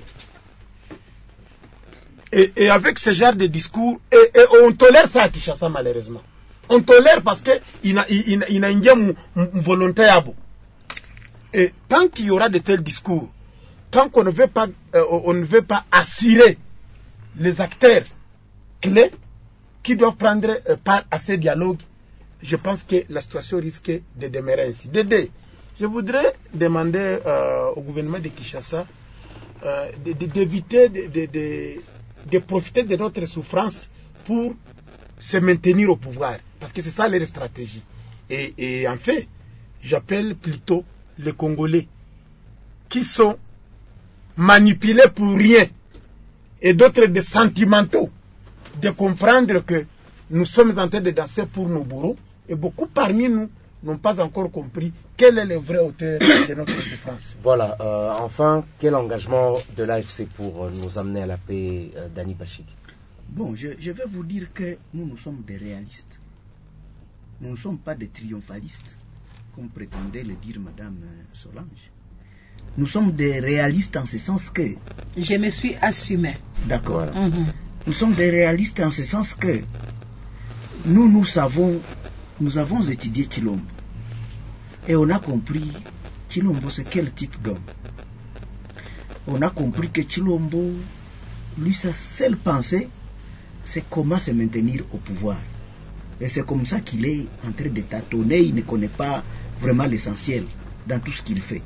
Et, et avec ce genre de discours, et, et on tolère ça à Kinshasa malheureusement. On tolère parce qu'il a une volonté à bout. Et tant qu'il y aura de tels discours, tant qu'on ne veut pas, euh, on ne veut pas assurer les acteurs clés qui doivent prendre euh, part à ces dialogues, je pense que la situation risque de demeurer ainsi. Dédé, je voudrais demander euh, au gouvernement de Kinshasa euh, d'éviter de, de, de, de profiter de notre souffrance pour se maintenir au pouvoir, parce que c'est ça leur stratégie. Et, et en fait, j'appelle plutôt les Congolais qui sont manipulés pour rien et d'autres des sentimentaux de comprendre que nous sommes en train de danser pour nos bourreaux, et beaucoup parmi nous n'ont pas encore compris quel est le vrai auteur de notre souffrance. Voilà, euh, enfin, quel engagement de l'A F C pour nous amener à la paix, euh, Dani Bachik? Bon, je, je vais vous dire que nous, nous sommes des réalistes. Nous ne sommes pas des triomphalistes, comme prétendait le dire Madame Solange. Nous sommes des réalistes en ce sens que... Je me suis assumé. D'accord. Voilà. Mm-hmm. Nous sommes des réalistes en ce sens que nous, nous savons, nous avons étudié Chilombo. Et on a compris, Chilombo, c'est quel type d'homme. On a compris que Chilombo, lui, sa seule pensée, c'est comment se maintenir au pouvoir. Et c'est comme ça qu'il est en train de tâtonner, il ne connaît pas vraiment l'essentiel dans tout ce qu'il fait.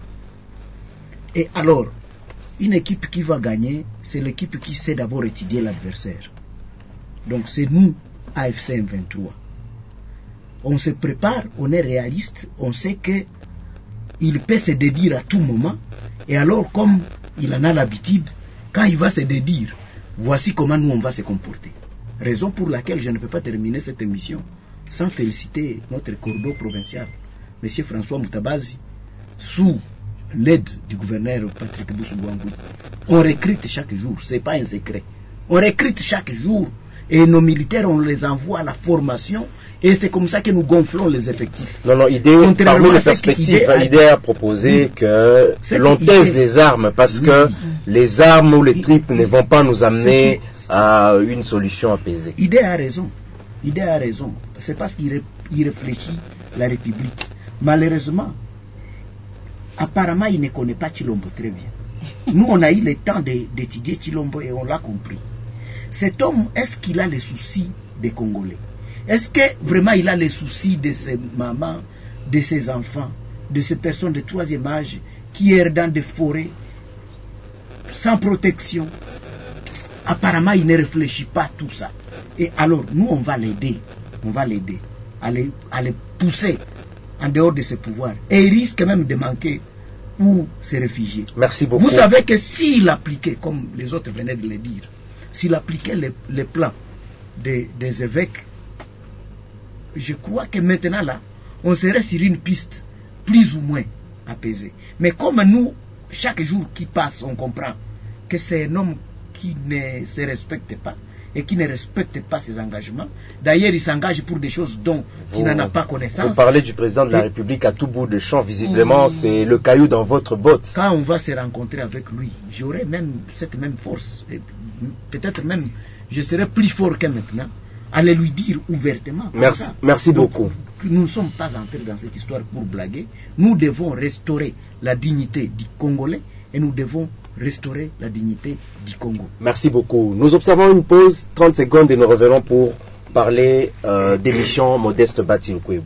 Et alors, une équipe qui va gagner, c'est l'équipe qui sait d'abord étudier l'adversaire. Donc c'est nous, A F C M vingt-trois. On se prépare, on est réaliste, on sait que il peut se dédire à tout moment. Et alors, comme il en a l'habitude, quand il va se dédire, voici comment nous on va se comporter. Raison pour laquelle je ne peux pas terminer cette émission sans féliciter notre cordeau provincial, M. François Moutabazi, sous l'aide du gouverneur Patrick Boussou-Bouangui. On recrute chaque jour, c'est pas un secret. On recrute chaque jour et nos militaires, on les envoie à la formation et c'est comme ça que nous gonflons les effectifs. Non, non, idée, parmi les perspectives, l'idée a proposé oui. que l'on taise les armes parce oui. que les armes ou les tripes ne vont pas nous amener à une solution apaisée. Idée a raison. Idée a raison. C'est parce qu'il ré, réfléchit la République. Malheureusement, apparemment, il ne connaît pas Chilombo très bien. Nous, on a eu le temps d'étudier Chilombo et on l'a compris. Cet homme, est-ce qu'il a les soucis des Congolais? Est-ce que vraiment il a les soucis de ses mamans, de ses enfants, de ces personnes de troisième âge qui errent dans des forêts? sans protection. Apparemment, il ne réfléchit pas à tout ça. Et alors, nous, on va l'aider. On va l'aider à les, à les pousser en dehors de ses pouvoirs. Et il risque même de manquer ou se réfugier. Merci beaucoup. Vous savez que s'il appliquait, comme les autres venaient de le dire, s'il appliquait les, les plans des, des évêques, je crois que maintenant là, on serait sur une piste plus ou moins apaisée. Mais comme nous, chaque jour qui passe, on comprend que c'est un homme qui ne se respecte pas et qui ne respecte pas ses engagements. D'ailleurs, il s'engage pour des choses dont il n'en a pas connaissance. Vous parlez du président de la et République à tout bout de champ, visiblement, mmh. c'est le caillou dans votre botte. Quand on va se rencontrer avec lui, j'aurai même cette même force, peut-être même, je serai plus fort que maintenant, à le lui dire ouvertement. Merci, merci Donc, beaucoup. Nous ne sommes pas entrés dans cette histoire pour blaguer. Nous devons restaurer la dignité du Congolais et nous devons restaurer la dignité du Congo. Merci beaucoup. Nous observons une pause, trente secondes, et nous revenons pour parler euh, d'émission Modeste Bati Lukwebo.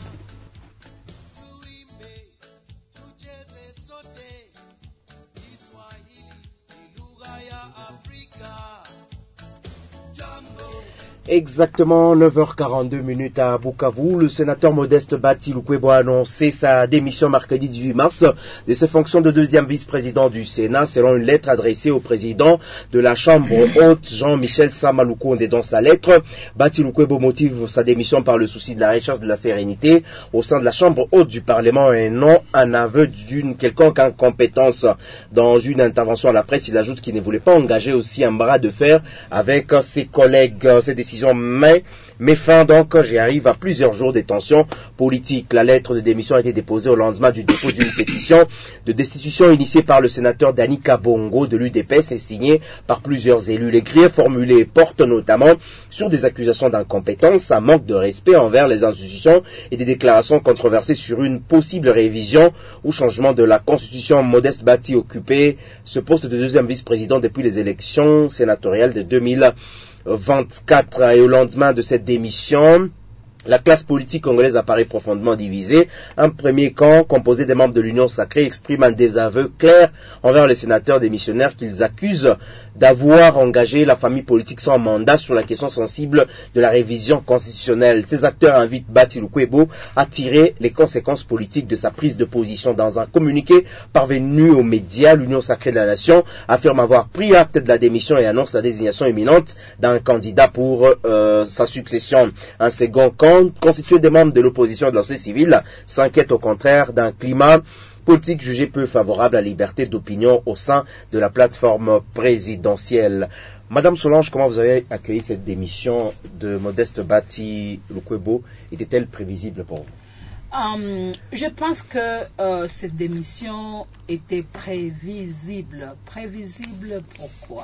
Exactement neuf heures quarante-deux minutes à Bukavu, le sénateur Modeste Bati Lukwebo a annoncé sa démission mercredi dix-huit mars de ses fonctions de deuxième vice-président du Sénat selon une lettre adressée au président de la Chambre haute, Jean-Michel Samalukonde. Dans sa lettre, Bati Lukwebo motive sa démission par le souci de la recherche de la sérénité au sein de la Chambre haute du Parlement et non un aveu d'une quelconque incompétence. Dans une intervention à la presse, il ajoute qu'il ne voulait pas engager aussi un bras de fer avec ses collègues. Ses décisions mais, mais fin donc, j'y arrive à plusieurs jours de tensions politiques. La lettre de démission a été déposée au lendemain du dépôt d'une pétition de destitution initiée par le sénateur Dani Kabongo de l'U D P S et signée par plusieurs élus. Les griefs formulés portent notamment sur des accusations d'incompétence, un manque de respect envers les institutions et des déclarations controversées sur une possible révision ou changement de la Constitution. Modeste Bati occupait ce poste de deuxième vice-président depuis les élections sénatoriales de deux mille vingt-quatre. Et au lendemain de cette démission, la classe politique congolaise apparaît profondément divisée. Un premier camp, composé des membres de l'Union sacrée, exprime un désaveu clair envers les sénateurs démissionnaires qu'ils accusent d'avoir engagé la famille politique sans mandat sur la question sensible de la révision constitutionnelle. Ces acteurs invitent Bati Lukwebo à tirer les conséquences politiques de sa prise de position. Dans un communiqué parvenu aux médias, l'Union sacrée de la nation affirme avoir pris acte de la démission et annonce la désignation imminente d'un candidat pour euh, sa succession. Un second camp, constitué des membres de l'opposition et de la société civile, s'inquiète au contraire d'un climat politique jugé peu favorable à la liberté d'opinion au sein de la plateforme présidentielle. Madame Solange, comment vous avez accueilli cette démission de Modeste Bati Lukwebo? Était-elle prévisible pour vous? Um, je pense que euh, cette démission était prévisible. Prévisible pourquoi?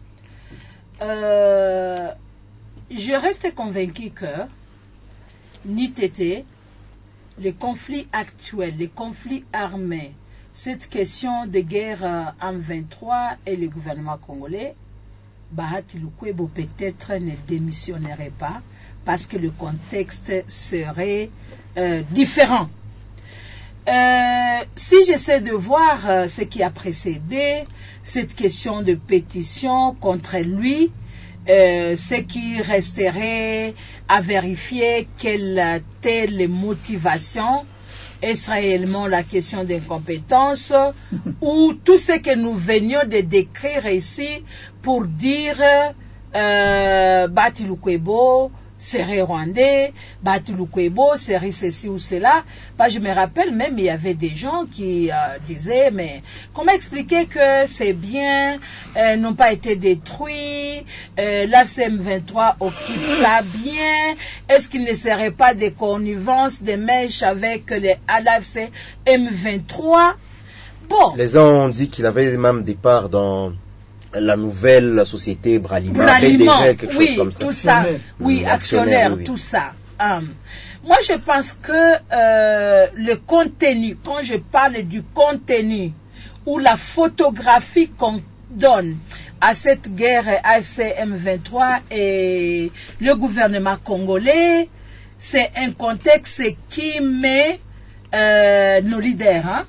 euh, Je reste convaincu que N I T T, les conflits actuels, les conflits armés, cette question de guerre en vingt-trois et le gouvernement congolais, Bati Lukwebo peut-être ne démissionnerait pas parce que le contexte serait euh, différent. Euh, si j'essaie de voir euh, ce qui a précédé cette question de pétition contre lui, Euh, ce qui resterait à vérifier quelles étaient les motivations, est-ce réellement la question d'incompétence ou tout ce que nous venions de décrire ici pour dire euh, Bati Lukwebo serait rwandais, Bati Lukwebo serait ceci ou cela. Bah, je me rappelle même, il y avait des gens qui euh, disaient, mais comment expliquer que ces biens euh, n'ont pas été détruits, euh, l'A F C M vingt-trois occupe ça bien, est-ce qu'il ne serait pas des connivences, des mèches avec les l'A F C M vingt-trois? Bon. Les gens ont dit qu'il avait même des parts dans la nouvelle société Bralima, Bralima, déjà quelque oui, chose comme ça. tout ça, oui, actionnaire, oui, oui. Tout ça. Um, moi, je pense que euh, le contenu, quand je parle du contenu ou la photographie qu'on donne à cette guerre A F C M vingt-trois et le gouvernement congolais, c'est un contexte qui met euh, nos leaders, hein,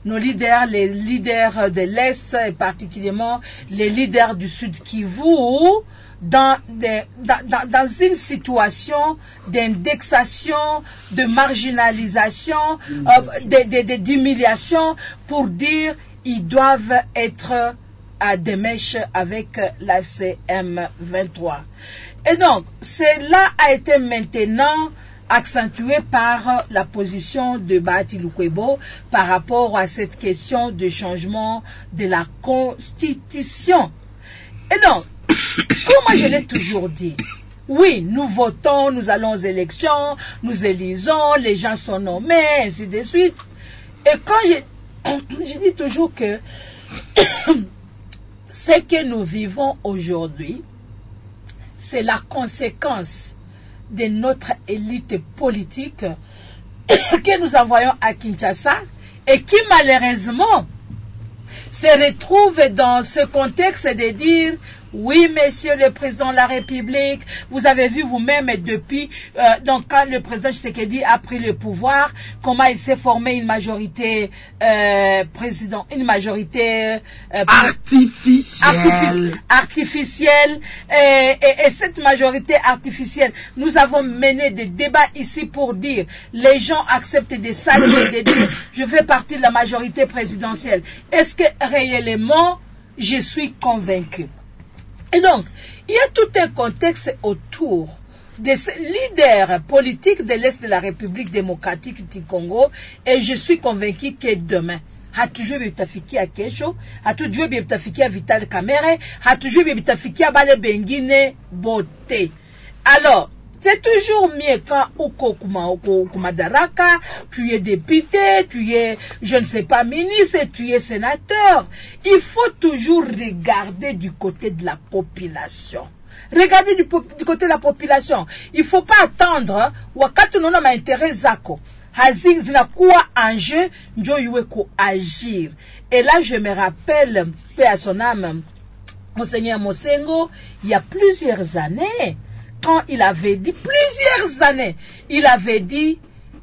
nos leaders, les leaders de l'Est, et particulièrement les leaders du Sud Kivu, dans, des, dans, dans, dans une situation d'indexation, de marginalisation, euh, de, de, de, d'humiliation, pour dire ils doivent être à des mèches avec l'A F C M vingt-trois. Et donc, cela a été maintenant accentué par la position de Bahati Lukwebo par rapport à cette question de changement de la Constitution. Et donc, comme moi je l'ai toujours dit, oui, nous votons, nous allons aux élections, nous élisons, les gens sont nommés, ainsi de suite. Et quand je, je dis toujours que ce que nous vivons aujourd'hui, c'est la conséquence de notre élite politique que nous envoyons à Kinshasa et qui malheureusement se retrouve dans ce contexte de dire oui, monsieur le président de la République, vous avez vu vous-même depuis, euh, donc quand le président Tshisekedi a pris le pouvoir, comment il s'est formé une majorité euh, président, une majorité euh, artificielle, artificielle, et, et, et cette majorité artificielle, nous avons mené des débats ici pour dire, les gens acceptent des saluer, de dire, je fais partie de la majorité présidentielle. Est-ce que réellement, je suis convaincu? Et donc, il y a tout un contexte autour de ces leaders politiques de l'Est de la République démocratique du Congo, et je suis convaincu que demain, hatujue bitafikia kesho, hatujue bitafikia Vital Kamerhe, hatujue bitafikia bale bengine bote. Alors, c'est toujours mieux quand uko kumadaraka, tu es député, tu es, je ne sais pas, ministre, tu es sénateur. Il faut toujours regarder du côté de la population. Regardez du, du côté de la population. Il ne faut pas attendre, wakati unaona maintérêt zako, hazi zinakuwa enjeu, njo yuwe ko agir. Et là, je me rappelle, paix à son âme, Monseigneur Mosengo, il y a plusieurs années, quand il avait dit, plusieurs années, il avait dit,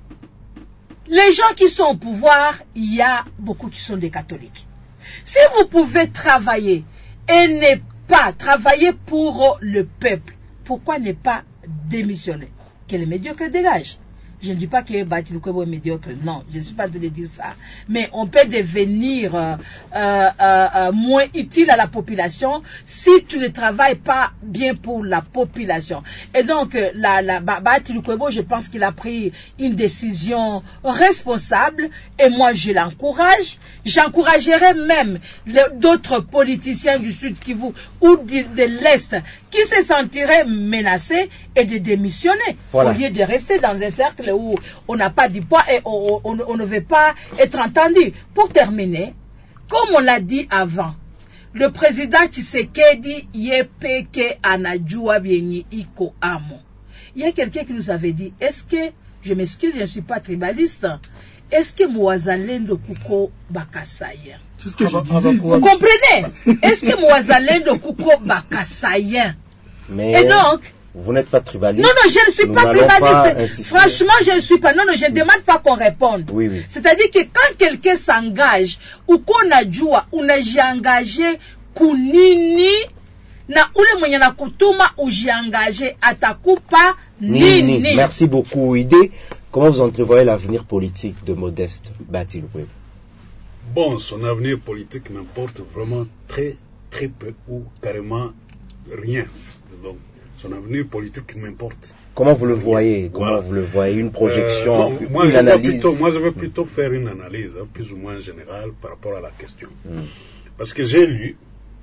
les gens qui sont au pouvoir, il y a beaucoup qui sont des catholiques. Si vous pouvez travailler et ne pas travailler pour le peuple, pourquoi ne pas démissionner? Que les médiocres dégagent. Je ne dis pas que Bahati Lukwebo est médiocre, non, je ne suis pas en train de dire ça. Mais on peut devenir euh, euh, euh, moins utile à la population si tu ne travailles pas bien pour la population. Et donc, la, la, Bahati Lukwebo, je pense qu'il a pris une décision responsable, et moi je l'encourage. J'encouragerais même d'autres politiciens du Sud Kivu ou de, de l'Est qui se sentiraient menacés et de démissionner, voilà, au lieu de rester dans un cercle où on n'a pas du poids et on, on, on ne veut pas être entendu. Pour terminer, comme on l'a dit avant, le président Tshisekedi yepeke anajua bienyi iko amo. Il y a quelqu'un qui nous avait dit, est-ce que, je m'excuse, je ne suis pas tribaliste, est-ce que Mwazalendo kuko bakasayen? C'est ce que je disais. Vous comprenez? Est-ce que Mwazalendo kuko bakasayen? Mais et donc, vous n'êtes pas tribaliste. Non, non, je ne suis Nous pas tribaliste. Pas Franchement, je ne suis pas. Non, non, je ne demande pas qu'on réponde. Oui, oui. C'est-à-dire que quand quelqu'un s'engage, ou qu'on a joua, ou n'a engagé kunini, na ule mwenye na kutuma ujiengagé atakupa nini. Nini. Merci beaucoup. Idée, comment vous entrevoyez l'avenir politique de Modeste Bahati Lukwebo? Bon, son avenir politique m'importe vraiment très, très peu ou carrément rien. Donc, son avenir politique m'importe. Comment vous le voyez? Comment voilà. vous le voyez? Une projection, euh, une moi, je analyse plutôt, Moi, je veux plutôt faire une analyse hein, plus ou moins générale par rapport à la question. Mm. Parce que j'ai lu,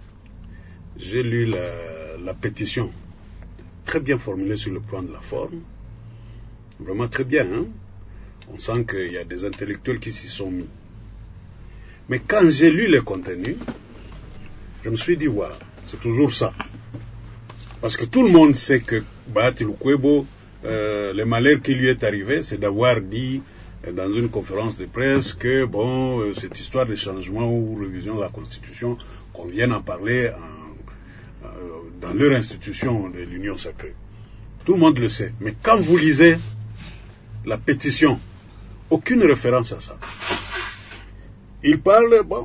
j'ai lu la, la pétition, très bien formulée sur le plan de la forme, vraiment très bien. Hein? On sent qu'il y a des intellectuels qui s'y sont mis. Mais quand j'ai lu le contenu, je me suis dit, voilà, c'est toujours ça. Parce que tout le monde sait que Bahati Lukwebo, euh, le malheur qui lui est arrivé, c'est d'avoir dit euh, dans une conférence de presse que bon, euh, cette histoire de changement ou révision de la Constitution, qu'on vienne en parler en, euh, dans leur institution de l'Union sacrée. Tout le monde le sait. Mais quand vous lisez la pétition, aucune référence à ça. il parle, bon,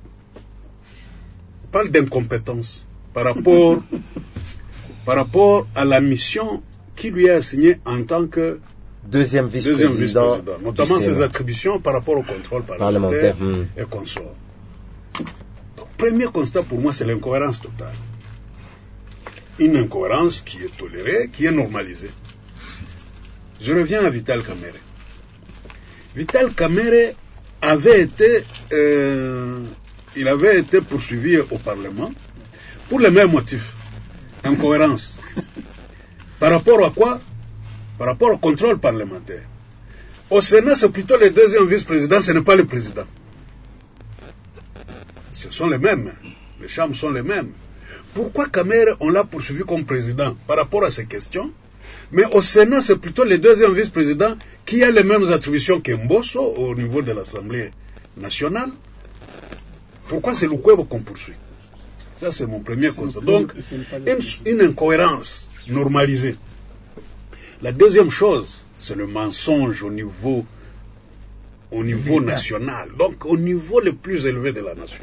il parle d'incompétence par rapport, par rapport à la mission qui lui est assignée en tant que deuxième vice-président, vice notamment ses attributions par rapport au contrôle parlementaire, parlementaire hmm. et consort. Donc, premier constat pour moi, c'est l'incohérence totale. Une incohérence qui est tolérée, qui est normalisée. Je reviens à Vital Kamerhe. Vital Kamerhe avait été, euh, il avait été poursuivi au Parlement pour les mêmes motifs. Incohérence. Par rapport à quoi? Par rapport au contrôle parlementaire. Au Sénat, c'est plutôt le deuxième vice-président, ce n'est pas le président. Ce sont les mêmes. Les chambres sont les mêmes. Pourquoi Kamerhe, on l'a poursuivi comme président par rapport à ces questions? Mais au Sénat, c'est plutôt le deuxième vice-président qui a les mêmes attributions qu'Mbosso au niveau de l'Assemblée nationale. Pourquoi c'est Lukwebo qu'on poursuit? Ça, c'est mon premier constat. Donc, une, une incohérence normalisée. La deuxième chose, c'est le mensonge au niveau, au niveau national, donc au niveau le plus élevé de la nation.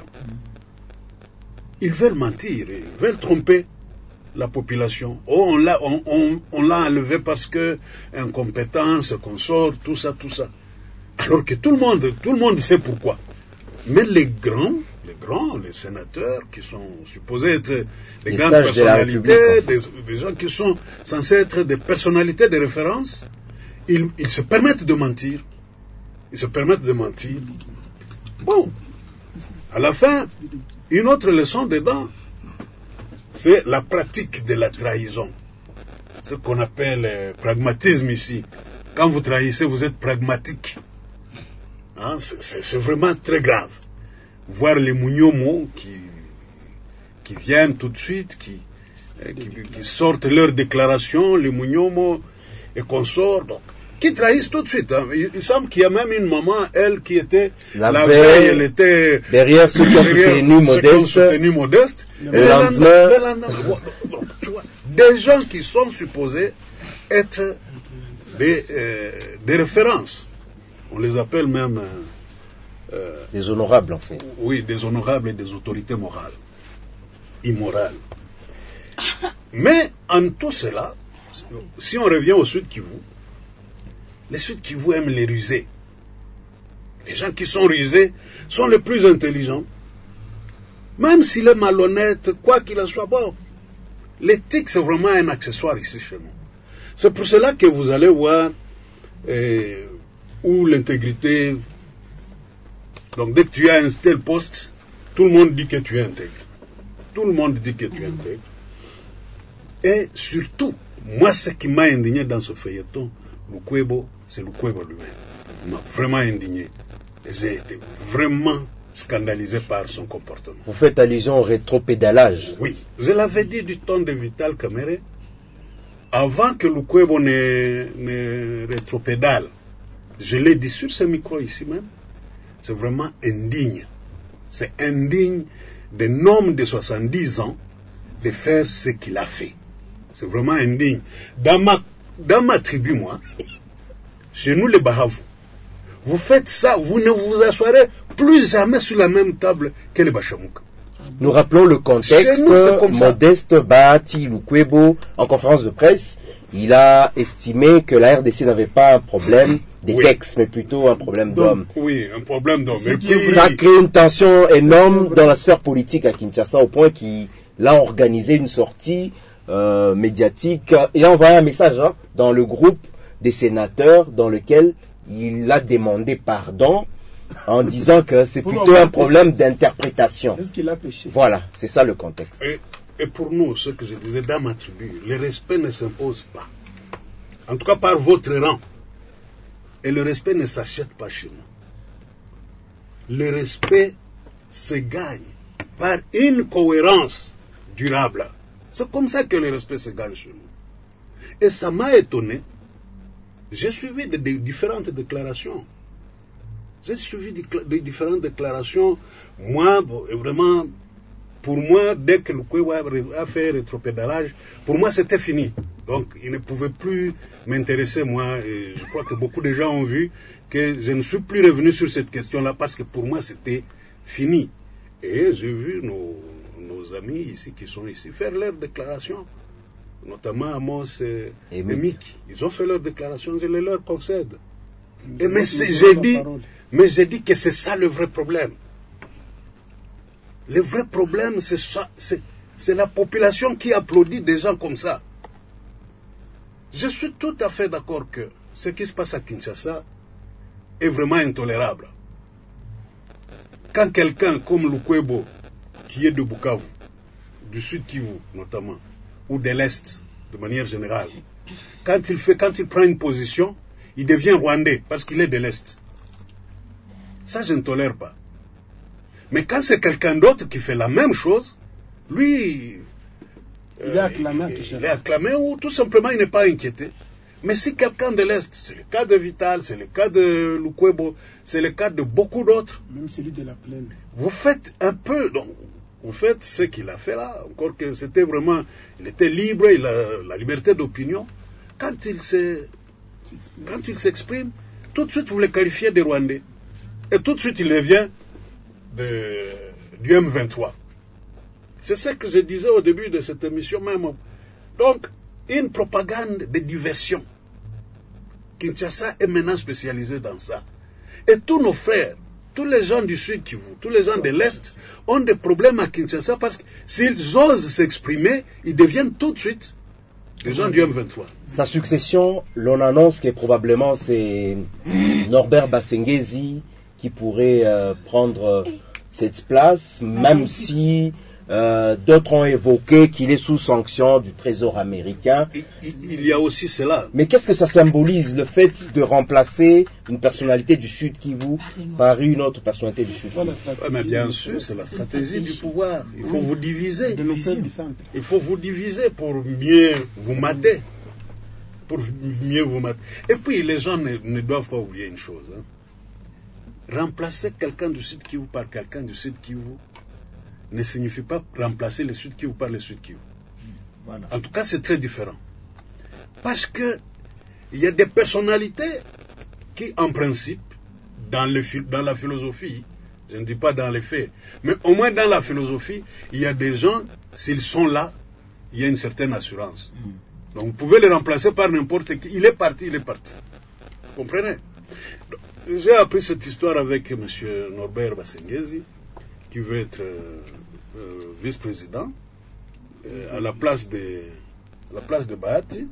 Ils veulent mentir, ils veulent tromper la population. Oh, on l'a on, on, on l'a enlevé parce que incompétence, consort, tout ça, tout ça. Alors que tout le monde, tout le monde sait pourquoi. Mais les grands, les grands, les sénateurs qui sont supposés être des les grandes personnalités, des, des gens qui sont censés être des personnalités de référence, ils, ils se permettent de mentir. Ils se permettent de mentir. Bon, à la fin, une autre leçon dedans, c'est la pratique de la trahison. Ce qu'on appelle le pragmatisme ici. Quand vous trahissez, vous êtes pragmatique. Hein, c'est vraiment très grave. Voir les mougnomos qui, qui viennent tout de suite, qui, qui, qui sortent leurs déclarations, les mougnomos et consorts, donc, qui trahissent tout de suite. Hein. Il, il semble qu'il y a même une maman, elle, qui était la, la veille, veille, elle était derrière ceux qui ont soutenu Modeste. soutenu Modeste. Le, le lendemain, le lendemain donc, tu vois, des gens qui sont supposés être des, euh, des références. On les appelle même... Euh, des honorables, en fait. Oui, des honorables et des autorités morales. Immorales. Mais, en tout cela, si on revient au Sud Kivu, les Sud Kivu aiment les rusés. Les gens qui sont rusés sont les plus intelligents. Même s'il est malhonnête, quoi qu'il en soit, bon, l'éthique, c'est vraiment un accessoire ici chez nous. C'est pour cela que vous allez voir... Euh, où l'intégrité, donc dès que tu as un tel poste, tout le monde dit que tu es intègre. Tout le monde dit que tu es intègre. Et surtout, moi ce qui m'a indigné dans ce feuilleton, Lukwebo, c'est Lukwebo lui-même. Il m'a vraiment indigné. Et j'ai été vraiment scandalisé par son comportement. Vous faites allusion au rétropédalage. Oui, je l'avais dit du temps de Vital Kamerhe, avant que Lukwebo ne, ne rétropédale. Je l'ai dit sur ce micro ici même, c'est vraiment indigne. C'est indigne d'un homme de soixante-dix ans de faire ce qu'il a fait. C'est vraiment indigne. Dans ma, dans ma tribu, moi, chez nous les Bahavou, vous faites ça, vous ne vous assoirez plus jamais sur la même table que les Bachamouka. Nous rappelons le contexte. Nous, Modeste Bahati Lukwebo, en conférence de presse, il a estimé que la R D C n'avait pas un problème des oui. textes, mais plutôt un problème d'hommes. Oui, un problème d'hommes. Ça a créé une tension énorme dans la sphère politique à Kinshasa, au point qu'il a organisé une sortie euh, médiatique. Il a envoyé un message hein, dans le groupe des sénateurs dans lequel il a demandé pardon en disant que c'est plutôt un problème d'interprétation. Est-ce qu'il a péché? Voilà, c'est ça le contexte. Et, et pour nous, ce que je disais dans ma tribu, le respect ne s'impose pas. En tout cas par votre rang. Et le respect ne s'achète pas chez nous. Le respect se gagne par une cohérence durable. C'est comme ça que le respect se gagne chez nous. Et ça m'a étonné. J'ai suivi de, de différentes déclarations. J'ai suivi de, de différentes déclarations. Moi, vraiment, pour moi, dès que le Lukwebo a fait rétropédalage, pour moi c'était fini. Donc, il ne pouvait plus m'intéresser, moi. Et je crois que beaucoup de gens ont vu que je ne suis plus revenu sur cette question-là parce que pour moi, c'était fini. Et j'ai vu nos, nos amis ici qui sont ici faire leurs déclarations, notamment Amos et, et Mick. Ils ont fait leurs déclarations, je les leur concède. Et mais j'ai dit, mais j'ai dit que c'est ça le vrai problème. Le vrai problème, c'est ça, c'est, c'est la population qui applaudit des gens comme ça. Je suis tout à fait d'accord que ce qui se passe à Kinshasa est vraiment intolérable. Quand quelqu'un comme Lukwebo, qui est de Bukavu, du Sud Kivu notamment, ou de l'Est, de manière générale, quand il fait, quand il prend une position, il devient rwandais parce qu'il est de l'Est. Ça, je ne tolère pas. Mais quand c'est quelqu'un d'autre qui fait la même chose, lui, il est acclamé, euh, il, il est acclamé ou tout simplement il n'est pas inquiété. Mais si quelqu'un de l'Est, c'est le cas de Vital, c'est le cas de Lukwebo, c'est le cas de beaucoup d'autres. Même celui de la plaine. Vous faites un peu, donc, vous faites ce qu'il a fait là, encore que c'était vraiment, il était libre, il a la liberté d'opinion. Quand il s'est, quand il s'exprime, tout de suite vous le qualifiez de Rwandais. Et tout de suite il devient de, du M vingt-trois. C'est ce que je disais au début de cette émission même. Donc, une propagande de diversion. Kinshasa est maintenant spécialisé dans ça. Et tous nos frères, tous les gens du Sud Kivu, tous les gens de l'Est ont des problèmes à Kinshasa parce que s'ils osent s'exprimer, ils deviennent tout de suite des gens du M vingt-trois. Sa succession, l'on annonce que probablement c'est Norbert Basengezi qui pourrait euh, prendre cette place, même si euh, d'autres ont évoqué qu'il est sous sanction du Trésor américain. Il, il, il y a aussi cela. Mais qu'est-ce que ça symbolise, le fait de remplacer une personnalité du Sud Kivu par une autre personnalité du Sud Kivu? Ouais, mais bien sûr, c'est la stratégie du pouvoir. Il faut vous diviser. Il faut vous diviser pour mieux vous mater. Pour mieux vous mater. Et puis, les gens ne, ne doivent pas oublier une chose. Hein. Remplacer quelqu'un du Sud Kivu par quelqu'un du Sud Kivu ne signifie pas remplacer le Sud Kivu par le Sud Kivu. Voilà. En tout cas, c'est très différent. Parce que il y a des personnalités qui, en principe, dans, le, dans la philosophie, je ne dis pas dans les faits, mais au moins dans la philosophie, il y a des gens, s'ils sont là, il y a une certaine assurance. Mm. Donc vous pouvez les remplacer par n'importe qui. Il est parti, il est parti. Vous comprenez? J'ai appris cette histoire avec M. Norbert Basengezi, qui veut être euh, euh, vice-président, euh, à la place de, à la place de Bahati.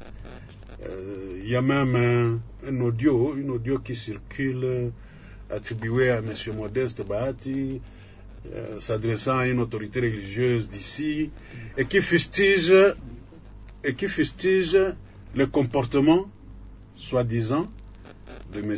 Euh, il y a même un, un audio, une audio qui circule, euh, attribuée à M. Modeste Bahati, euh, s'adressant à une autorité religieuse d'ici, et qui fustige, et qui fustige le comportement, soi-disant, de M.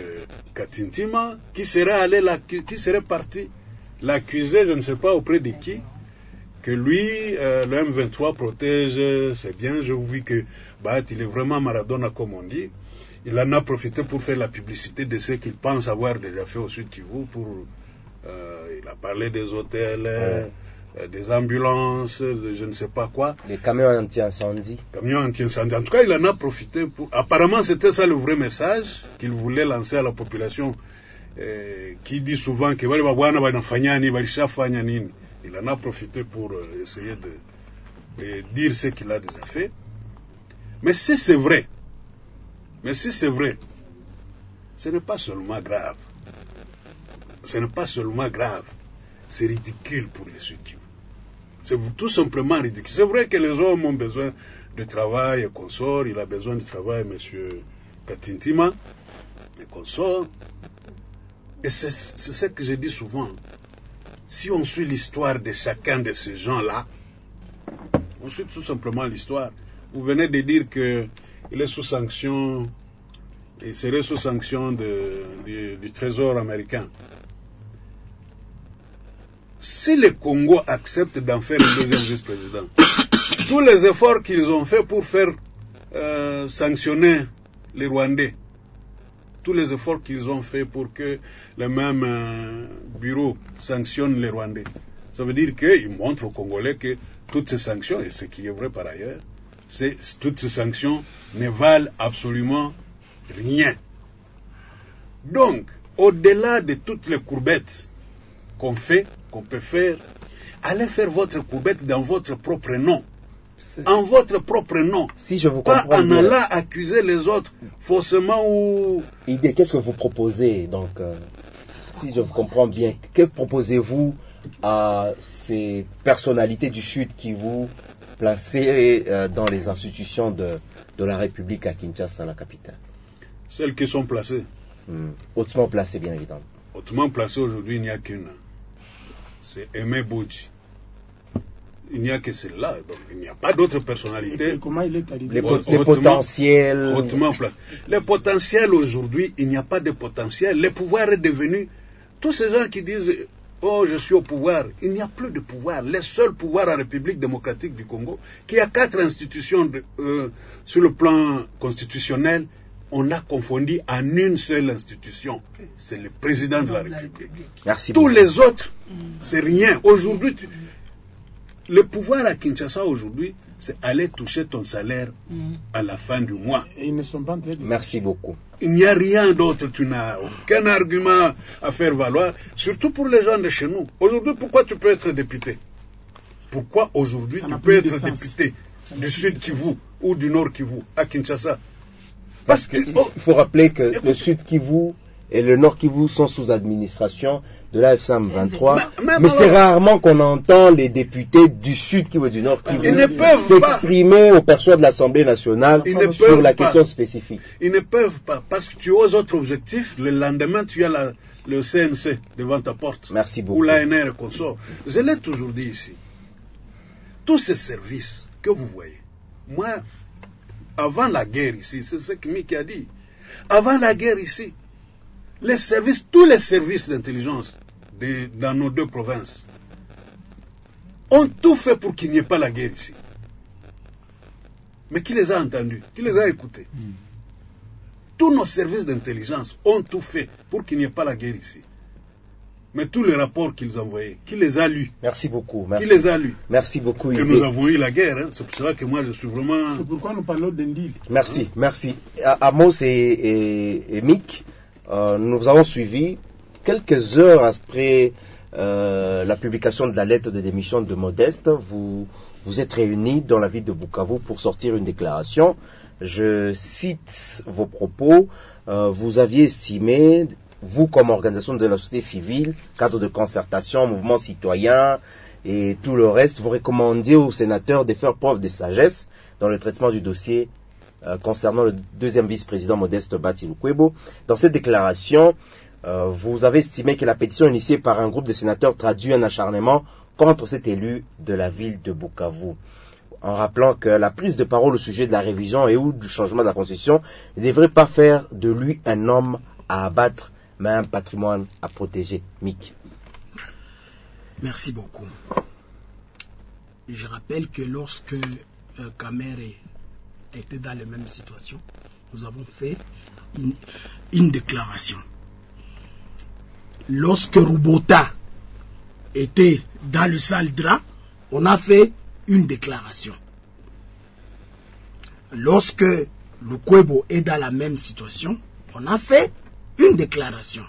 Katintima, qui serait allé la, qui serait parti l'accuser, je ne sais pas auprès de qui, que lui, euh, le M vingt-trois protège, c'est bien, je vous dis que bah, il est vraiment Maradona comme on dit. Il en a profité pour faire la publicité de ce qu'il pense avoir déjà fait au Sud Kivu. Pour, euh, il a parlé des hôtels, ouais. euh, des ambulances, de je ne sais pas quoi. Les camions anti-incendie. Camions anti-incendie. En tout cas, il en a profité pour... Apparemment, c'était ça le vrai message qu'il voulait lancer à la population. Eh, qui dit souvent que wale babwana banafanya nini balishafanya nini. Il en a profité pour euh, essayer de, de dire ce qu'il a déjà fait. Mais si c'est vrai, mais si c'est vrai, ce n'est pas seulement grave. Ce n'est pas seulement grave, c'est ridicule pour les Sud-Kivu. C'est tout simplement ridicule. C'est vrai que les hommes ont besoin de travail et consorts. Il a besoin de travail, M. Katintima, et consorts. Et c'est ce que je dis souvent. Si on suit l'histoire de chacun de ces gens-là, on suit tout simplement l'histoire. Vous venez de dire qu'il est sous sanction, il serait sous sanction de, du, du Trésor américain. Si le Congo accepte d'en faire un deuxième vice-président, tous les efforts qu'ils ont fait pour faire euh, sanctionner les Rwandais, tous les efforts qu'ils ont fait pour que le même euh, bureau sanctionne les Rwandais. Ça veut dire qu'ils montrent aux Congolais que toutes ces sanctions, et ce qui est vrai par ailleurs, ces, toutes ces sanctions ne valent absolument rien. Donc, au-delà de toutes les courbettes qu'on fait, qu'on peut faire, allez faire votre courbette dans votre propre nom. En votre propre nom. Si je vous pas comprends en bien. allant accuser les autres faussement ou... Idée, qu'est-ce que vous proposez donc euh, si je vous comprends bien, que proposez-vous à ces personnalités du Sud qui vous placez euh, dans les institutions de, de la République à Kinshasa, la capitale? Celles qui sont placées. Hmm. Hautement placées, bien évidemment. Hautement placées aujourd'hui, il n'y a qu'une. C'est Aimé Boudji. Il n'y a que celle-là, donc il n'y a pas d'autres personnalités. Et comment il est arrivé? Les, pot- les potentiels. Hautement placés. Les potentiels aujourd'hui, il n'y a pas de potentiel. Le pouvoir est devenu. Tous ces gens qui disent oh, je suis au pouvoir, il n'y a plus de pouvoir. Les seuls pouvoirs en République démocratique du Congo, qui a quatre institutions de, euh, sur le plan constitutionnel, on a confondu en une seule institution. C'est le président de la République. Merci Tous beaucoup. les autres, c'est rien. Aujourd'hui, tu... le pouvoir à Kinshasa aujourd'hui, c'est aller toucher ton salaire à la fin du mois. Et ils ne sont pas en train de... Merci beaucoup. Il n'y a rien d'autre, tu n'as aucun argument à faire valoir, surtout pour les gens de chez nous. Aujourd'hui, pourquoi tu peux être député? Pourquoi aujourd'hui Ça tu n'a peux plus de être sens. député Ça n'a du plus Sud de Kivu sens. ou du Nord Kivu à Kinshasa? Parce qu'il oh, faut rappeler que écoute, le Sud Kivu et le Nord Kivu sont sous administration de l'A F C M vingt-trois, Mais- mais mais c'est alors- rarement qu'on entend les députés du Sud Kivu et du Nord Kivu Ils ne peuvent pas. s'exprimer aux personnes de l'Assemblée nationale Ils ne sur peuvent la pas. question spécifique. Ils ne peuvent pas, parce que tu as aux autres objectifs, le lendemain tu as la- le C N C devant ta porte. Merci beaucoup. Ou l'A N R et consort. Je l'ai toujours dit ici. Tous ces services que vous voyez, moi, avant la guerre ici, c'est ce que Mickey a dit, avant la guerre ici, les services, tous les services d'intelligence de- dans nos deux provinces ont tout fait pour qu'il n'y ait pas la guerre ici. Mais qui les a entendus? Qui les a écoutés? Tous nos services d'intelligence ont tout fait pour qu'il n'y ait pas la guerre ici. Mais tous les rapports qu'ils envoyaient, qui les a lus? Merci beaucoup. Qui Merci, les a lus? merci beaucoup. Que Idé. nous avons eu la guerre, hein. C'est pour cela que moi je suis vraiment... C'est pourquoi nous parlons d'un deal. Merci, merci. À Amos et, et, et Mick, euh, nous avons suivi quelques heures après euh, la publication de la lettre de démission de Modeste. Vous vous êtes réunis dans la ville de Bukavu pour sortir une déclaration. Je cite vos propos. Euh, vous aviez estimé, vous comme organisation de la société civile, cadre de concertation, mouvement citoyen et tout le reste, vous recommandiez aux sénateurs de faire preuve de sagesse dans le traitement du dossier euh, concernant le deuxième vice-président Modeste Bati Lukwebo. Dans cette déclaration, euh, vous avez estimé que la pétition initiée par un groupe de sénateurs traduit un acharnement contre cet élu de la ville de Bukavu, en rappelant que la prise de parole au sujet de la révision et ou du changement de la Constitution ne devrait pas faire de lui un homme à abattre, mais un patrimoine à protéger. Mick. Merci beaucoup. Je rappelle que lorsque euh, Kamere était dans la même situation, nous avons fait une, une déclaration. Lorsque Rubota était dans le Saldra, on a fait une déclaration. Lorsque le Kwebo est dans la même situation, on a fait une déclaration.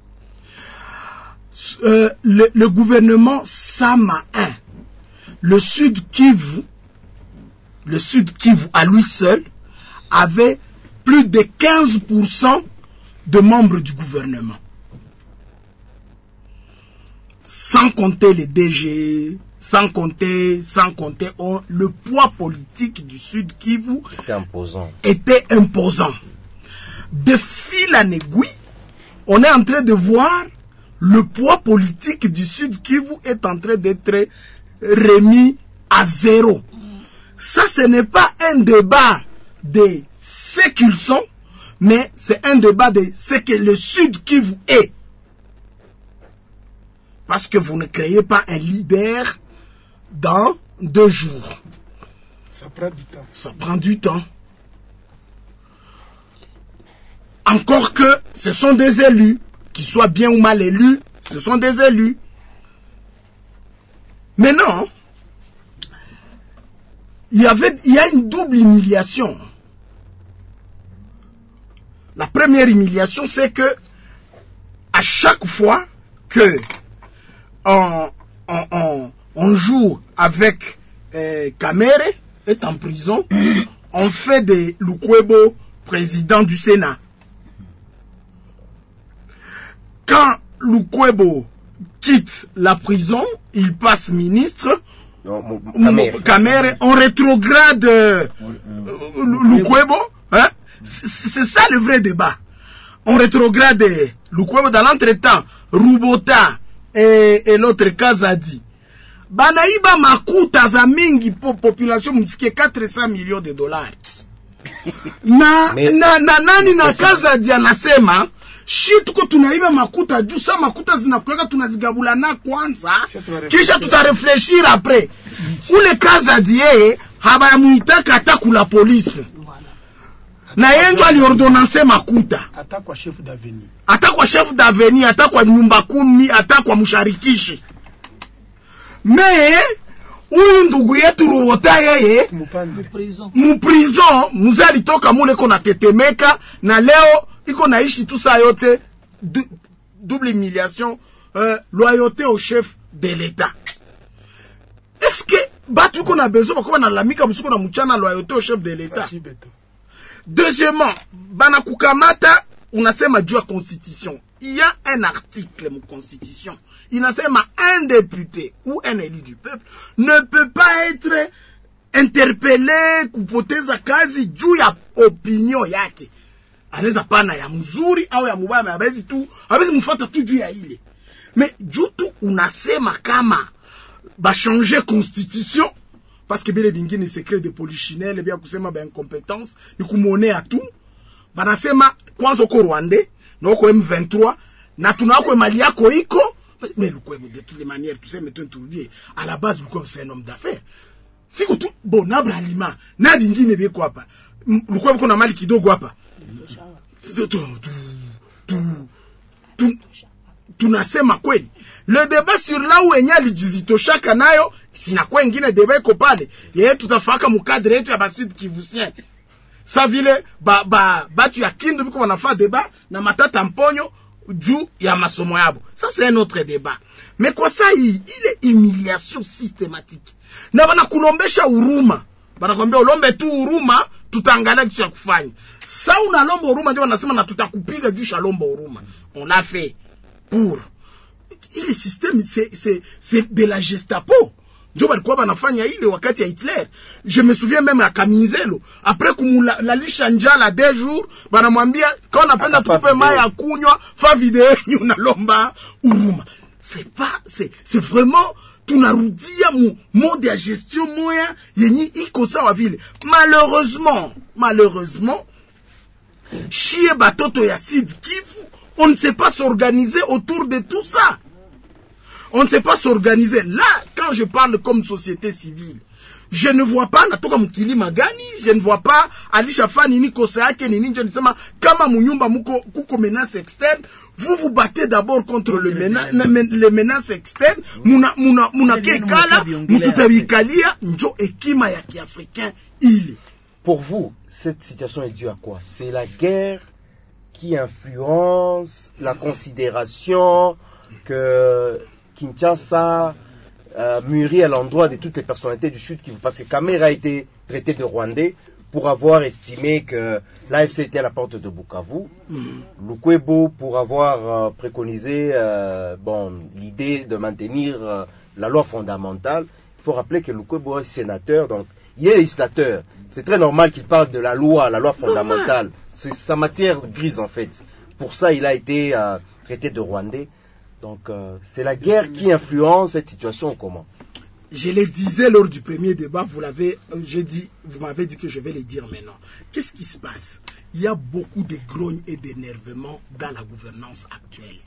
Euh, le, le gouvernement Sama un, le Sud Kivu, le Sud Kivu à lui seul, avait plus de quinze pour cent de membres du gouvernement. Sans compter les D G, sans compter, sans compter on, le poids politique du Sud Kivu C'était imposant. était imposant. De fil en aiguille, on est en train de voir le poids politique du Sud Kivu est en train d'être remis à zéro. Ça, ce n'est pas un débat de ce qu'ils sont, mais c'est un débat de ce que le Sud Kivu est. Parce que vous ne créez pas un leader dans deux jours. Ça prend du temps. Ça prend du temps. Encore que ce sont des élus, qu'ils soient bien ou mal élus, ce sont des élus. Mais non, il y avait, il y a une double humiliation. La première humiliation, c'est que à chaque fois que on, on, on, on joue avec euh, Kamere, est en prison, on fait de Lukwebo président du Sénat. Quand Lukwebo quitte la prison, il passe ministre. Non, Kamere. Kamere, on rétrograde euh, Lukwebo. Hein? C'est ça le vrai débat. On rétrograde Lukwebo. Dans l'entretemps, Rubota et, et l'autre Kazadi banaiba makuta za mingi po population msikie quatre cents millions de dollars. na, Mais, na, na nani na Kazadi anasema shi tuko tunaiba makuta juu sa makuta zinakuweka tunazigabulana kwanza kisha tutarefleshir apres. Ule Kazadi yeye habayamuitaka hata kula polisi na yenjo aliordonanse makuta hata kwa chef d'avenir, hata kwa chef d'avenir, hata kwa nyumba kumi, hata kwa msharikishi. Me huyu ndugu yetu Rubota yeye muprison mzee alitoka mule iko na tetemeka na leo iko naishi tu saa yote du, double humiliation, euh, loyauté au chef de l'État. Est-ce que batu iko na besoin bakoma na lamika msuko na mchana loyauté au chef de l'État? Deuxièmement, bana kukamata unasema juu ya constitution. Il y a un article de constitution. Il nasema un député ou un élu du peuple ne peut pas être interpellé kupoteza kazi juu ya opinion yake. Anaweza pana ya mzuri au ya mubaya, mais abezi tu, abezi mfuata tu juu ya ile. Mais juu tu unasema kama ba changer constitution parce que bile bingine secret de polichinelle bia kusema ba incompétence ni kumonea tu. Banasema kwanza uko Rwanda na uko M vingt-trois na tunako mali yako iko. Mais Lukwebo de toutes les manières tu sais mais tu dis à la base Lukwebo c'est un homme d'affaires. Siku tu bonable aliment na bingine biko hapa. Lukwebo kuna mali kidogo hapa. Tu tu tu tunasema kweli. Le débat sur là où enya lijizitoshaka nayo sina kwa ingine débat iko pale. Yeye tutafaka mukadre yetu ya Basud Kivusien. Sa vile ba ba batu ya Kindu biko wanafa débat na Matata Mponyo juu ya masomo yabo. Ça c'est un autre débat. Mais kwa ça il est humiliation systématique. Na bana kulombesha huruma. Bana kwambia ulombe tu huruma tutaangalia kitu ya kufanya. Sa unalomba huruma ndio wanasema na tutakupiga juu shalomba huruma. On l'a fait pour ile système c'est c'est c'est de la Gestapo. Ndio balikuwa banafanya ile wakati ya Hitler. Je me souviens même à Kaminzelo après kumulalisha njala deux jours banamwambia quand on apenda tupe mai ya kunywa fa video unalomba huruma. C'est pas c'est c'est vraiment tunarudia mu mode ya gestion moya yenye iko sawa vile. Malheureusement, malheureusement chie batoto ya Sud Kivu, on ne sait pas s'organiser autour de tout ça. On ne sait pas s'organiser. Là, quand je parle comme société civile, je ne vois pas natoka mkilima gani, je ne vois pas alisha fani ni kosa yake ni ninja nisema kama munyumba muko kuko menace externe, vous vous battez d'abord contre le mena, les menaces externes, muna muna muna kekala, mututabikalia njo ekima ya kiafricain ile. Pour vous, cette situation est due à quoi? C'est la guerre qui influence la considération que Kinshasa euh, mûrit à l'endroit de toutes les personnalités du Sud, parce que Kamere a été traité de Rwandais pour avoir estimé que l'A F C était à la porte de Bukavu, mm-hmm. Lukwebo pour avoir euh, préconisé euh, bon, l'idée de maintenir euh, la loi fondamentale. Il faut rappeler que Lukwebo est sénateur, donc il est législateur. C'est très normal qu'il parle de la loi, la loi fondamentale. C'est sa matière grise en fait. Pour ça, il a été euh, traité de Rwandais. Donc, euh, c'est la guerre qui influence cette situation ou comment? Je le disais lors du premier débat, vous l'avez, euh, j'ai dit, vous m'avez dit que je vais le dire maintenant. Qu'est-ce qui se passe? Il y a beaucoup de grogne et d'énervement dans la gouvernance actuelle.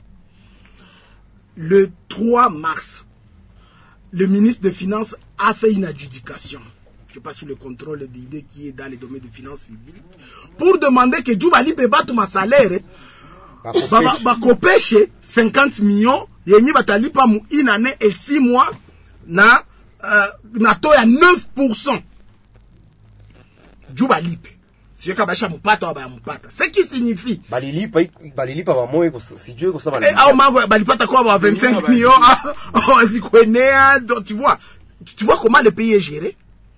Le trois mars, le ministre des Finances a fait une adjudication, je ne sais pas sous le contrôle d'idée qui est dans les domaines de finances publiques, pour demander que Djoubali Bebatou ma salaire, bakopeshe cinquante millions yenye batalipa mu une année et six mois na uh, na to ya neuf pour cent. juu balipe sio kama basha mpata au bayamupata, ce qui signifie balilipa balilipa ba moyo sijue kwa sababu eh, au mambo balipata kwa ba vingt-cinq millions azikuenea. Donc tu vois tu vois comment le pays est géré.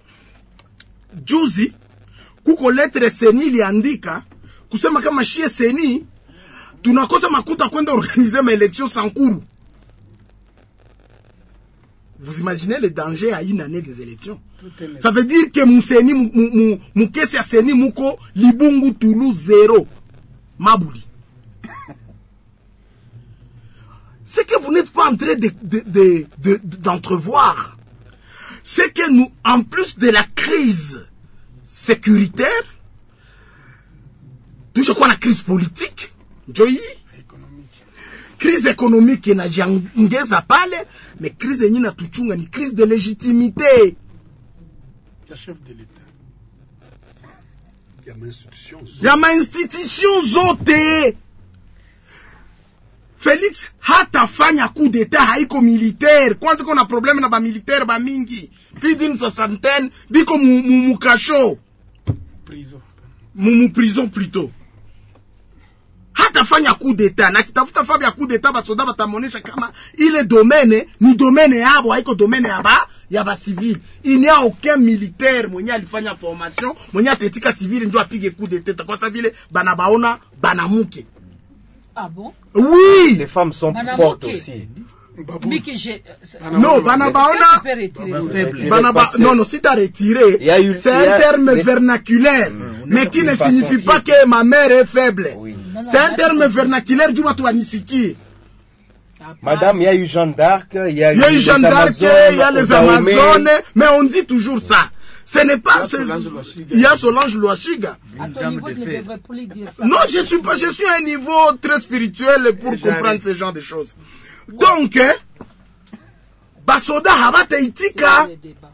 Juzi kuko lettre seni iliandika kusema kama shie seni tunakosa makuta kwenda organiser ma élection Sankuru. Vous imaginez le danger à une année des élections. Ça veut dire que Mousseni, Moukesi à Seni, Mouko, Libungu, Toulouse, zéro. Mabouli. C'est que vous n'êtes pas en train de, de, de, de, d'entrevoir. C'est que nous, en plus de la crise sécuritaire, toujours quoi la crise politique, Joyi, crise économique inajiongeza pale, mais crise yenyewe natuchunga ni crise de légitimité ya chef de l'État, ya ma-institution ya ma-institution zote. Felix hatafanya coup d'état haiko militaire. Kwanza kuna problème na ba militaire ba mingi, plus d'une soixantaine biko mu mu kasho prison mu mu prison plutôt. Hatafanya coup d'état na kitafuta fabi ya coup d'état, basoda batamonesha kama ile domaine ni domaine yabo haiko domaine yaba ya ba civil. Il n'y a aucun militaire mwenye alifanya formation mwenye atetika civil ndio apige coup d'état kwa sababu ile bana baona banamuke. Ah bon? Oui, les femmes sont fortes aussi. Miki, j'ai... Non, bana baona bana ba non non, si t'as retiré, c'est un terme vernaculaire, mais qui ne signifie pas que ma mère est faible. Oui. C'est un terme vernaculaire du watu wanisikie. Madame, il y a eu Jeanne d'Arc, il y a eu, il y a eu Jeanne d'Arc, il y a les Amazones, mais on dit toujours ça. Ce n'est pas... Il y a Solange Louachiga. À ton niveau, tu ne devrais plus dire ça. Non, je suis pas, je suis à un niveau très spirituel pour comprendre ce genre de choses. Donc, Basoda Havate Itika.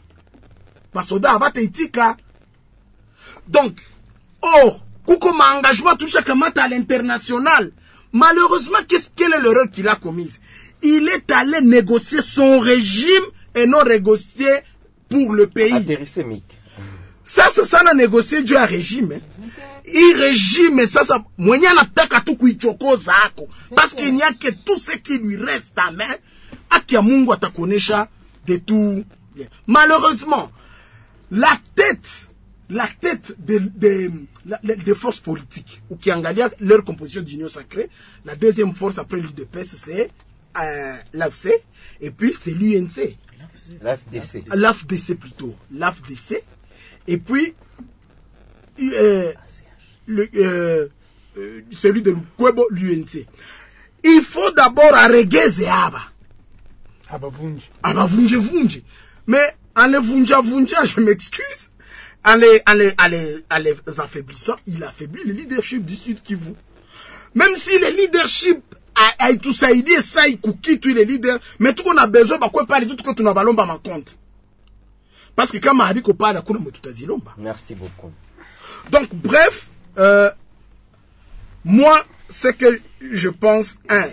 Basoda Havate Itika. Donc, oh, Kouko ma engagement touche à Kamata à l'international. Malheureusement, qu'est-ce quelle est l'erreur qu'il a commise? Il est allé négocier son régime et non négocier pour le pays. Intéressé, Mick. Ça, c'est ça, on a négocié du régime. Il régime, ça, ça, mwenye anataka tu kuichokoza ako. Parce qu'il n'y a que tout ce qui lui reste à main. Akia Mungu atakonesha de tout. Malheureusement, la tête, la tête des de, de, de forces politiques, ou qui engagent leur composition d'union sacrée, la deuxième force après l'U D P S, c'est euh, l'A F C, et puis c'est l'U N C. L'A F D C. L'A F D C plutôt. L'A F D C. Et puis, euh, le, euh, euh, celui de Lukwebo, l'U N C. Il faut d'abord arrêter Zéaba. Abavunji. Abavunji vunji. Mais en les vunja vunja, je m'excuse, en les, en, les, en, les, en les affaiblissant, il affaiblit le leadership du Sud Kivu. Même si le leadership a tout ça, il dit ça, il couki tous les leaders, mais tout qu'on a besoin, bah quoi parler, tout que tu n'as pas l'omba ma compte. Parce que quand Mahabi ko parle, qu'on a tout à zilomba. Merci beaucoup. Donc, bref, euh, moi, ce que je pense, un,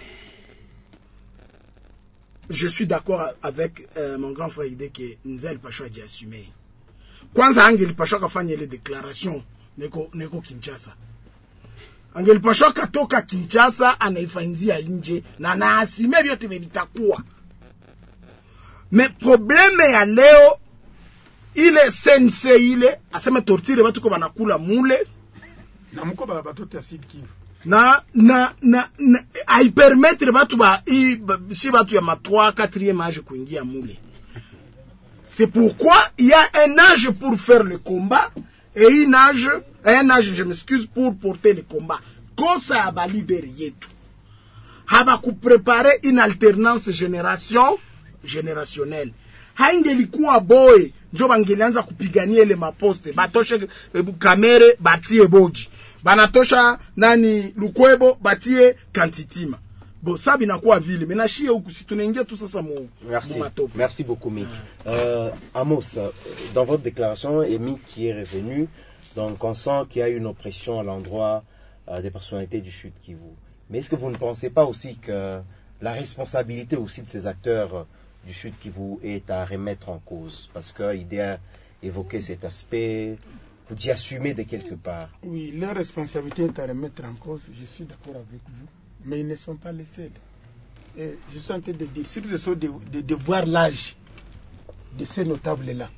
je suis d'accord avec euh, mon grand frère Ide que Nzel Pacho a dû assumer. Kwanza Angel Pacho a fait les déclarations, neko, neko Kinshasa. Angel Pacho katoka Kinshasa anaifanzia nje na naasime vyote vitakuwa. Mais problème ya leo ile sense ile asema tortire watu kwa banakula mule na mko ba batoto ya Sud Kivu. Na na na, na ai permettre watu ba i si watu ya ma trois quatrième âge kuingia mule. C'est pourquoi il y a un âge pour faire le combat et un âge, un âge, je m'excuse, pour porter le combat. Quand ça a bali derrière tout, haba ku préparer une alternance génération générationnelle. Haingelikuwa boy njo bangelianza kupigania ile maposte batoshe kamere batie boji banatosha nani Lukwebo batie Kantitima. Bon, ça binakuwa vile menashie huku si tunaingia tu sasa mu matope. Merci beaucoup Mick. Euh, Amos, dans votre déclaration, et Mick qui est revenu, donc on sent qu'il y a une oppression à l'endroit euh, des personnalités du Sud Kivu. Mais est-ce que vous ne pensez pas aussi que la responsabilité aussi de ces acteurs du Sud Kivu est à remettre en cause? Parce qu'il a évoqué cet aspect d'y assumer de quelque part. Oui, leur responsabilité est à remettre en cause, je suis d'accord avec vous, mais ils ne sont pas les seuls. Et je suis en train de dire, sur le de, de, de voir l'âge de ces notables-là,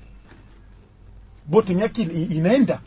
Botemia qui inaenda,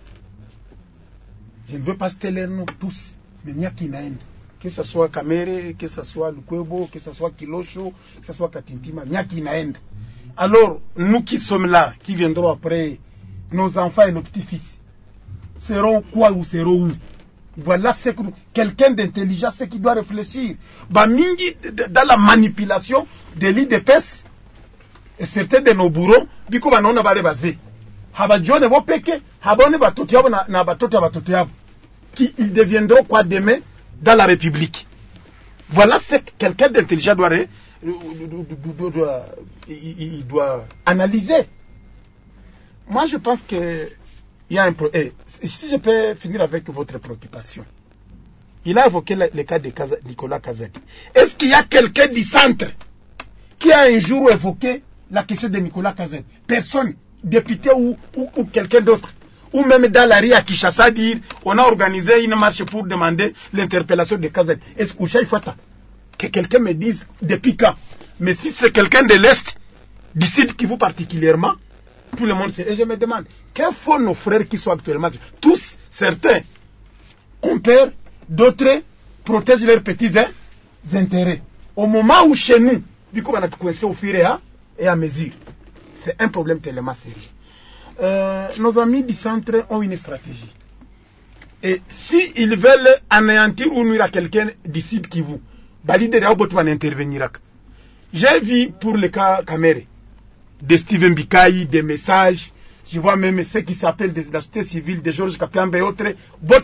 je ne veux pas citer leurs noms tous, mais il y a qui inaenda. Que ce soit Kamere, que ce soit Lukwebo, que ce soit Kilosho, que ce soit Katintima, il y a qui inaenda. Alors, nous qui sommes là, qui viendrons après, nos enfants et nos petits-fils, seront quoi ou seront où? Voilà ce que quelqu'un d'intelligent, ce qui doit réfléchir. Bamingi, dans la manipulation de l'I D P S, et certains de nos bourreaux, biko banona bare basé. Habajone bo peke, habone batoto yabo na batoto ya batoto yabo. Qui ils deviendront quoi demain dans la République? Voilà ce que quelqu'un d'intelligent doit, doit, doit, il doit analyser. Moi, je pense que il y a un problème. Si je peux finir avec votre préoccupation, il a évoqué le, le cas de Kaza, Nicolas Kazadi. Est-ce qu'il y a quelqu'un du centre qui a un jour évoqué la question de Nicolas Kazadi? Personne, député ou, ou, ou quelqu'un d'autre. Ou même dans la rue à Kinshasa dire on a organisé une marche pour demander l'interpellation de Kazadi. Est-ce qu'il faut que quelqu'un me dise depuis quand? Mais si c'est quelqu'un de l'Est, du Sud Kivu particulièrement, tout le monde sait. Et je me demande, que font nos frères qui sont actuellement? Tous, certains, ont peur, d'autres protègent leurs petits hein, intérêts. Au moment où chez nous, du coup, on a coincé au fur et à, et à mesure. C'est un problème tellement sérieux. Euh, nos amis du centre ont une stratégie. Et s'ils veulent anéantir ou nuire à quelqu'un d'ici qui vous, intervenir. J'ai vu pour le cas Kamere, de Steven Bikaï, des messages, je vois même ceux qui s'appellent de la société civile, de Georges Kapiambe et autres,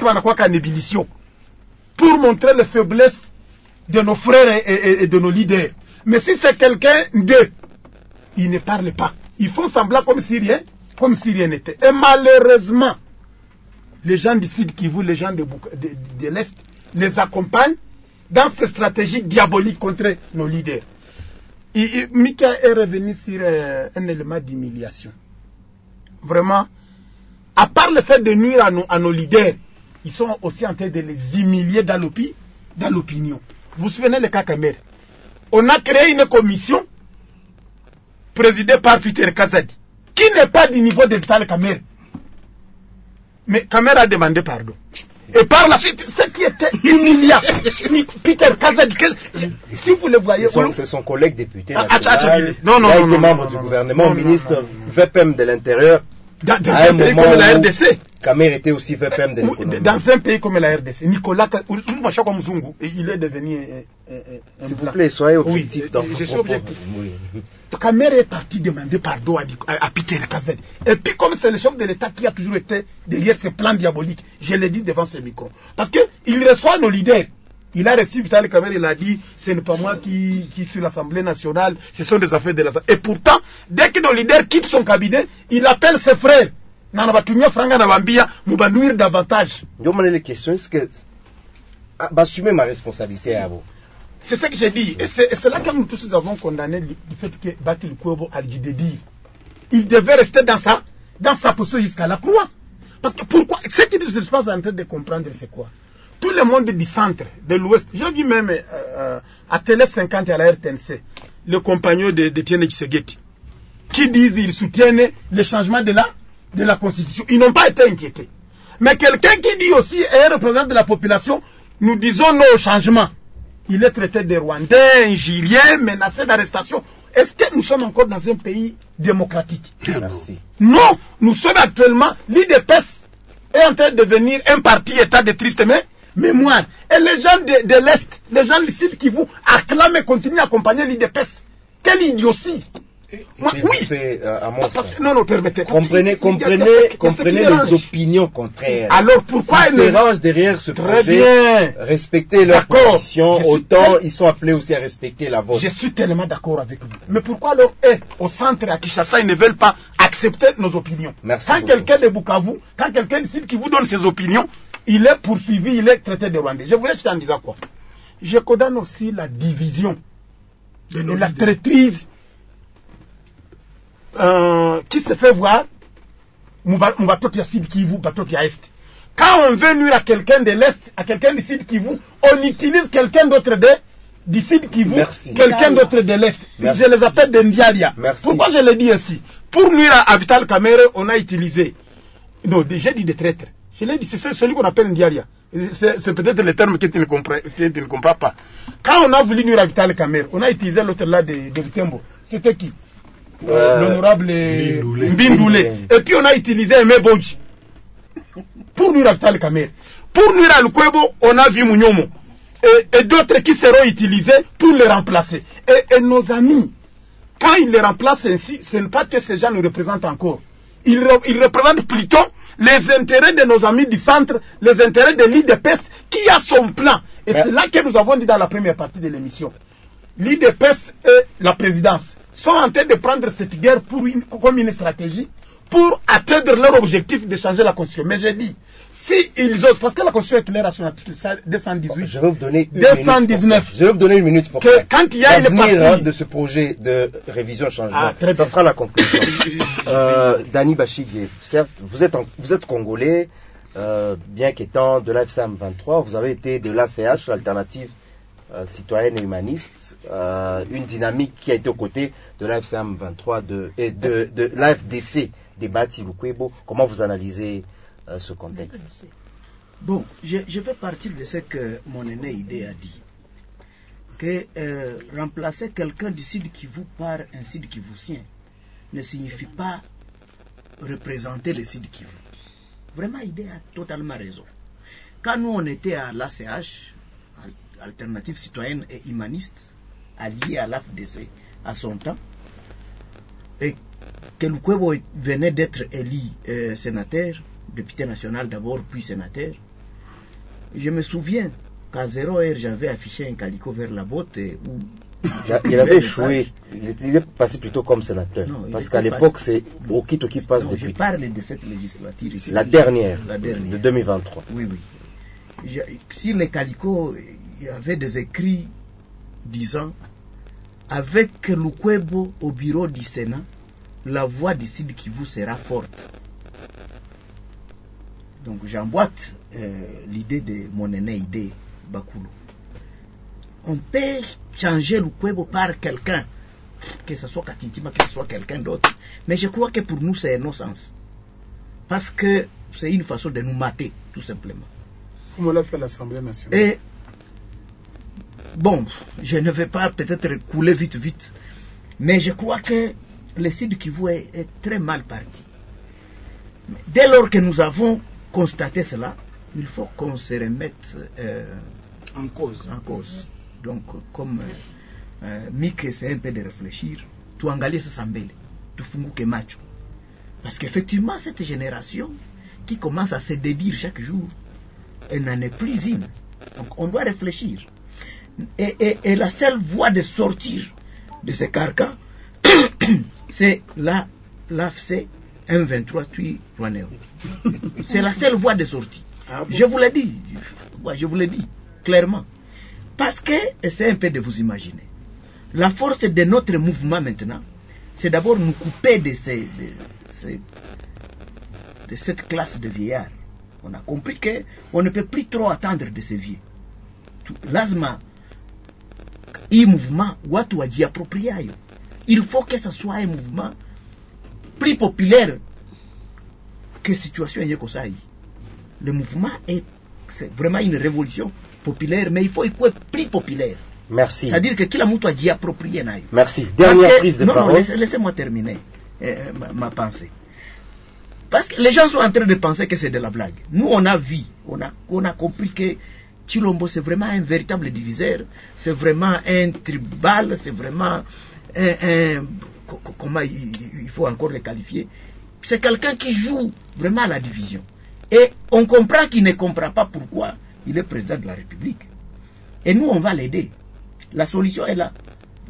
pour montrer les faiblesses de nos frères et, et, et de nos leaders. Mais si c'est quelqu'un d'eux, ils ne parlent pas. Ils font semblant comme si rien, comme si rien n'était. Et malheureusement, les gens du Sud Kivu, les gens de, de, de l'Est, les accompagnent dans ces stratégies diaboliques contre nos leaders. Et Mika est revenu sur euh, un élément d'humiliation. Vraiment, à part le fait de nuire à nos, à nos leaders, ils sont aussi en train de les humilier dans l'opinion. Vous vous souvenez le cas Kamere? On a créé une commission présidée par Peter Kazadi, qui n'est pas du niveau de Vital Kamere. Mais Kamere a demandé pardon. Et par la suite, ce qui était humiliant, Peter Kazadi, si vous le voyez... C'est son collègue député ah, national, non, non, non, non, membre non, du non, gouvernement, non, ministre non, non, non. V P M de l'Intérieur, dans, dans à un, un pays comme la R D C. Kamere était aussi V P M de l'économie. Dans un pays comme la R D C, Nicolas Muzungu, il est devenu un, un, un S'il vous plaît, soyez objectif oui, dans je votre suis objectif. Oui. Kamere est parti demander pardon à, à, à Peter Kazadi. Et puis comme c'est le chef de l'État qui a toujours été derrière ce plan diabolique, je l'ai dit devant ce micro. Parce qu'il reçoit nos leaders. Il a reçu Vital Kamere, il a dit, ce n'est pas moi qui, qui suis l'Assemblée nationale, ce sont des affaires de l'Assemblée. Et pourtant, dès que nos leaders quittent son cabinet, il appelle ses frères. Nanabatumia Franga Nabambia, Moubanouir davantage. Donc, la question, est-ce que. Assumer ma responsabilité à vous. C'est ce que j'ai dit. Et c'est là que nous tous avons condamné le fait que Batil Kwebo a dit de dire. Il devait rester dans sa, dans sa position jusqu'à la croix. Parce que pourquoi? Ce qui se passe en train de comprendre, c'est quoi? Tout le monde du centre, de l'ouest, j'ai vu même euh, à Télé cinquante à la R T N C, le compagnon de, de Tiene Tshisekedi, qui disent qu'ils soutiennent le changement de la, de la constitution. Ils n'ont pas été inquiétés. Mais quelqu'un qui dit aussi, est un représentant de la population, nous disons non au changement. Il est traité de Rwandais, Nigérien, menacé d'arrestation. Est-ce que nous sommes encore dans un pays démocratique? Merci. Non, nous sommes actuellement, l'I D P S est en train de devenir un parti état de triste mémoire. Et les gens de, de l'Est, les gens du Sud qui vous acclament et continuent à accompagner l'I D P S. Quelle idiotie! Moi, oui. Fait, euh, à mon Parce, non, non, permettez. Comprenez, comprenez, comprenez les opinions contraires. Alors pourquoi ils se rangent derrière ce Très projet, bien. respecter leur position, autant tel... ils sont appelés aussi à respecter la vôtre. Je suis tellement d'accord avec vous. Mais pourquoi alors, eh, au centre à Kinshasa, ils ne veulent pas accepter nos opinions? Merci quand quelqu'un de Bukavu, quand quelqu'un ici qui vous donne ses opinions, il est poursuivi, il est traité de Rwandais. Je voulais juste en dire quoi? Je condamne aussi la division de et la traîtrise Euh, qui se fait voir Moubatoti à Sud Kivu, Batoti à Est. Quand on veut nuire à quelqu'un de l'Est, à quelqu'un du Sud Kivu, on utilise quelqu'un d'autre de, du Sud Kivu, quelqu'un d'autre de l'Est. Je les appelle des Ndialia. Pourquoi je le dis ainsi? Pour nuire à, à Vital Kamerhe, on a utilisé, non, j'ai dit des traîtres. Je l'ai dit, c'est celui qu'on appelle Ndialia. C'est peut-être le terme que tu ne comprends, que tu ne comprends pas. Quand on a voulu nuire à Vital Kamerhe, on a utilisé l'autre là de, de Vitembo. C'était qui? Euh, L'honorable Mbindoulé. Et puis on a utilisé Aimé Bodji pour nuire à Vital Kamerhe. Pour nuire à Lukwebo, on a vu Mounyomo. Et, et d'autres qui seront utilisés pour les remplacer. Et, et nos amis, quand ils les remplacent ainsi, ce n'est pas que ces gens nous représentent encore. Ils, re, ils représentent plutôt les intérêts de nos amis du centre, les intérêts de l'I D P S qui a son plan. Et c'est là que nous avons dit dans la première partie de l'émission. L'I D P S et la présidence sont en train de prendre cette guerre pour une, comme une stratégie pour atteindre leur objectif de changer la Constitution. Mais j'ai dit, si ils osent, parce que la Constitution est claire à son article deux cent dix-huit, je vais vous donner une deux cent dix-neuf, je vais vous donner une minute pour que ça. Quand il y a une partie de ce projet de révision changement, ah, très ça bien. sera la conclusion. euh, Dani Bachigé, certes, vous êtes, en, vous êtes congolais, euh, bien qu'étant de l'A F C M vingt-trois, vous avez été de l'A C H, l'alternative euh, citoyenne et humaniste, euh, une dynamique qui a été aux côtés de l'A F C M vingt-trois de, et de, de l'A F D C des Bati Lukwebo. Comment vous analysez euh, ce contexte? Bon, je, je vais partir de ce que mon aîné Idé a dit. Que euh, remplacer quelqu'un du Sud Kivu par un Sud Kivusien ne signifie pas représenter le Sud Kivu. Vraiment, Idé a totalement raison. Quand nous on était à l'A C H, Alternative Citoyenne et Humaniste, allié à l'A F D C à son temps, et que Lukwebo venait d'être élu euh, sénateur, député national d'abord, puis sénateur. Je me souviens qu'à zéro heure, j'avais affiché un calico vers la botte où il avait échoué. Il est passé plutôt comme sénateur. Non, parce qu'à l'époque, c'est Okito qui passe non, depuis. Je parle de cette législature ici. La dernière, la dernière, de deux mille vingt-trois. Oui, oui. Je, sur les calicots, il y avait des écrits disant avec Lukwebo au bureau du Sénat, la voix du Sud Kivu sera forte. Donc j'emboîte euh, l'idée de mon aîné Idé Bakulu. On peut changer Lukwebo par quelqu'un, que ce soit Katintima, que ce soit quelqu'un d'autre, mais je crois que pour nous c'est un non-sens. Parce que c'est une façon de nous mater, tout simplement. Comme on l'a fait à l'Assemblée nationale. Et bon, je ne vais pas peut-être couler vite vite, mais je crois que le Sud Kivu est, est très mal parti. Dès lors que nous avons constaté cela, il faut qu'on se remette euh, en cause. En cause. Donc, comme euh, euh, Mick essaie un peu de réfléchir, tu angalie ce sambele, tu funguke macho. Parce qu'effectivement, cette génération qui commence à se dédire chaque jour, elle n'en est plus une. Donc, on doit réfléchir. Et, et, et la seule voie de sortir de ce carcan, c'est la l'A F C M vingt-trois Tui Rwaneo. C'est la seule voie de sortie. Ah bon? Je vous l'ai dit, je vous l'ai dit clairement. Parce que, essayez un peu de vous imaginer, la force de notre mouvement maintenant, c'est d'abord nous couper de, ces, de, ces, de cette classe de vieillards. On a compris qu'on ne peut plus trop attendre de ces vieux. L'asma, un mouvement, watu wajiappropriayo. Il faut que ce soit un mouvement plus populaire que la situation est comme ça. Le mouvement est c'est vraiment une révolution populaire, mais il faut être plus populaire. Merci. C'est-à-dire que qui la mouton a dit approprié. Merci. Dernière que, prise de non, parole. Non, laissez, laissez-moi terminer euh, ma, ma pensée. Parce que les gens sont en train de penser que c'est de la blague. Nous, on a vu, on a, on a compris que Chilombo, c'est vraiment un véritable diviseur, c'est vraiment un tribal, c'est vraiment un, un comment il, il faut encore le qualifier. C'est quelqu'un qui joue vraiment à la division. Et on comprend qu'il ne comprend pas pourquoi il est président de la République. Et nous, on va l'aider. La solution est là.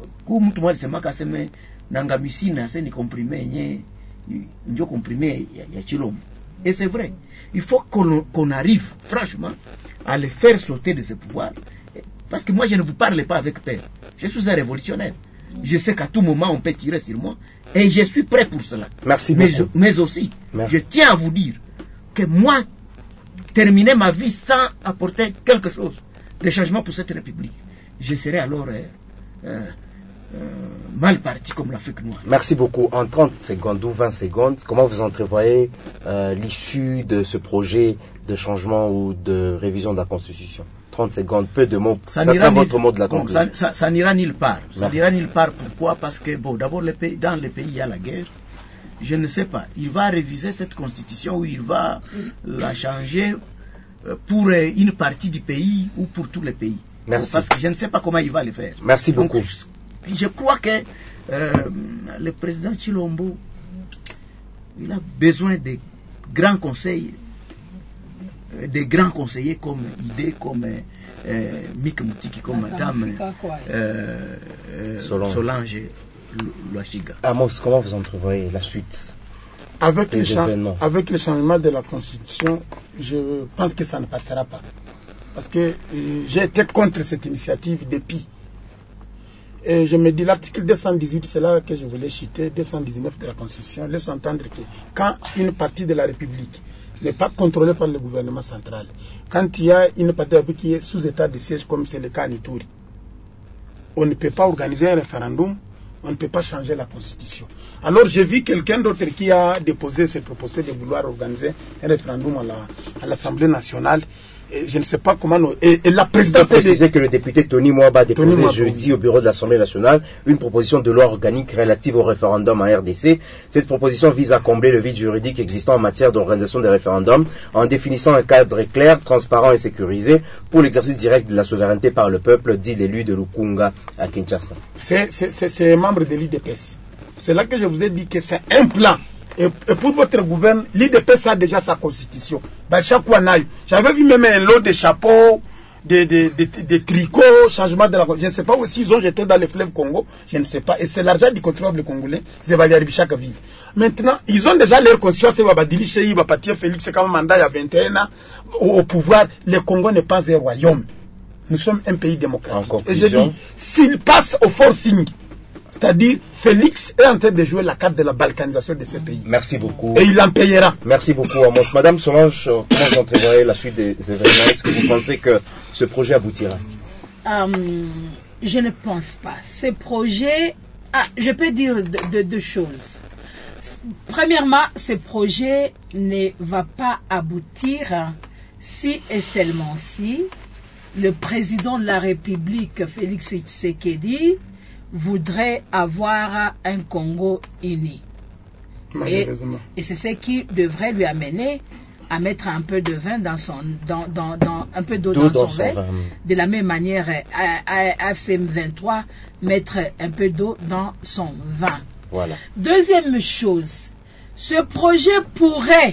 Et c'est vrai. Il faut qu'on qu'on arrive, franchement, à le faire sauter de ce pouvoir. Parce que moi, je ne vous parle pas avec peur. Je suis un révolutionnaire. je sais qu'à tout moment on peut tirer sur moi. Et je suis prêt pour cela. Merci mais, beaucoup. Je, mais aussi, Merci. je tiens à vous dire que moi, terminer ma vie sans apporter quelque chose de changement pour cette République, je serai alors euh, euh, euh, mal parti comme l'Afrique noire. Merci beaucoup. En trente secondes ou vingt secondes, comment vous entrevoyez euh, l'issue de ce projet de changement ou de révision de la Constitution? trente secondes, peu de mots. Ça, ça sera votre mot de la bon, conclusion. ça, ça, ça n'ira nulle part. Ça Merci. n'ira nulle part. Pourquoi? Parce que, bon, d'abord, les pays, dans les pays, il y a la guerre. Je ne sais pas. Il va réviser cette constitution ou il va la changer pour une partie du pays ou pour tous les pays. Merci. Parce que je ne sais pas comment il va le faire. Merci Donc, beaucoup. je crois que euh, le président Chilombo, il a besoin de grands conseils, des grands conseillers comme Idé, comme euh, Mik Moutiki, comme Madame euh, euh, Solange, Solange Louachiga. Amos, comment vous entrevoyez la suite avec des le, cha- événements? avec le changement de la Constitution, je pense que ça ne passera pas. Parce que euh, j'ai été contre cette initiative depuis. Et je me dis, l'article deux cent dix-huit, c'est là que je voulais citer, deux cent dix-neuf de la Constitution, laisse entendre que quand une partie de la République n'est pas contrôlée par le gouvernement central, quand il y a une partie de la République qui est sous état de siège, comme c'est le cas à Ituri, on ne peut pas organiser un référendum, on ne peut pas changer la Constitution. Alors j'ai vu quelqu'un d'autre qui a déposé cette proposition de vouloir organiser un référendum à, la, à l'Assemblée nationale. Et je ne sais pas comment... Nous, et, et la présidence... Je préciser que le député Tony Mwaba a déposé Mwaba, jeudi oui. au bureau de l'Assemblée nationale une proposition de loi organique relative au référendum en R D C. Cette proposition vise à combler le vide juridique existant en matière d'organisation des référendums en définissant un cadre clair, transparent et sécurisé pour l'exercice direct de la souveraineté par le peuple, dit l'élu de Lukunga à Kinshasa. C'est, c'est, c'est, c'est un membre de l'I D P S. C'est là que je vous ai dit que c'est un plan. Et, et pour votre gouvernement, l'I D P S a déjà sa constitution. Ben, chaque fois, j'avais vu même un lot de chapeaux, de, de, de, de tricots, changement de la constitution. Je ne sais pas où ils ont jeté dans le fleuve Congo. Je ne sais pas. Et c'est l'argent du contribuable congolais. C'est Valérie chaque ville. Maintenant, ils ont déjà leur constitution. C'est Babadili Cheyi, Bapatia Félix, c'est comme mandat il y a vingt et un ans au, au pouvoir. Le Congo n'est pas un royaume. Nous sommes un pays démocratique. Et je dis, s'il passe au forcing, c'est-à-dire, Félix est en train de jouer la carte de la balkanisation de ce pays. Merci beaucoup. Et il en payera. Merci beaucoup, Amos. Madame Solange, comment vous entrevoyez la suite des événements? Est-ce que vous pensez que ce projet aboutira? euh, Je ne pense pas. Ce projet, ah, je peux dire deux de, de choses. Premièrement, ce projet ne va pas aboutir si et seulement si le président de la République, Félix Tshisekedi, voudrait avoir un Congo uni. Et, et c'est ce qui devrait lui amener à mettre un peu de vin dans son, dans, dans, dans un peu d'eau dans, dans son verre. De la même manière, à F C M vingt-trois mettre un peu d'eau dans son vin. Voilà. Deuxième chose, ce projet pourrait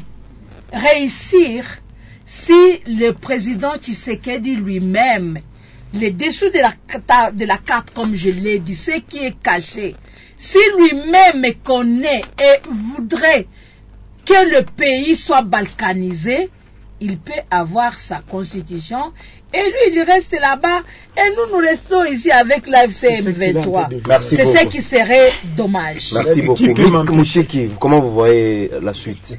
réussir si le président Tshisekedi lui-même, les dessous de la, de la carte, comme je l'ai dit, ce qui est caché, si lui-même connaît et voudrait que le pays soit balkanisé, il peut avoir sa constitution et lui il reste là-bas et nous nous restons ici avec l'A F C M vingt-trois. C'est beaucoup. Ce qui serait dommage. Merci beaucoup. Mik Moutiki, comment vous voyez la suite?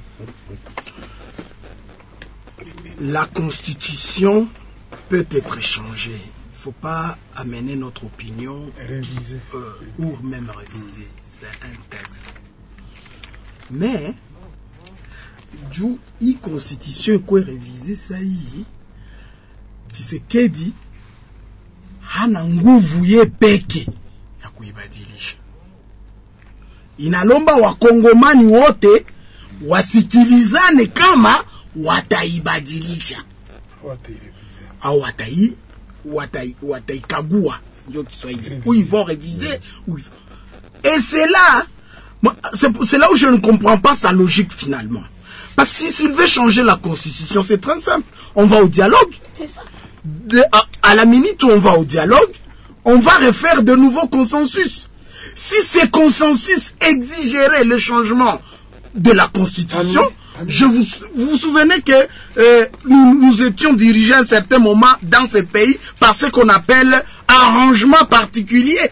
La constitution peut être changée. Il ne faut pas amener notre opinion réviser euh, ou même réviser. C'est un texte. Mais, du i constitution quoi réviser ça y Tshisekedi hana nguvu ye peke ya kuibadilisha. Inalomba wakongomani wote wasikilizane kama wataibadilisha au watai watai wataikagua, ndio Kiswahili, où ils vont réviser, où ils... et c'est là c'est, c'est là où je ne comprends pas sa logique finalement, parce que s'il veut changer la constitution, c'est très simple, on va au dialogue. C'est ça. De, à, à la minute où on va au dialogue, on va refaire de nouveaux consensus. Si ces consensus exigerait le changement de la constitution, je vous, vous vous souvenez que euh, nous, nous étions dirigés à un certain moment dans ce pays par ce qu'on appelle arrangement particulier.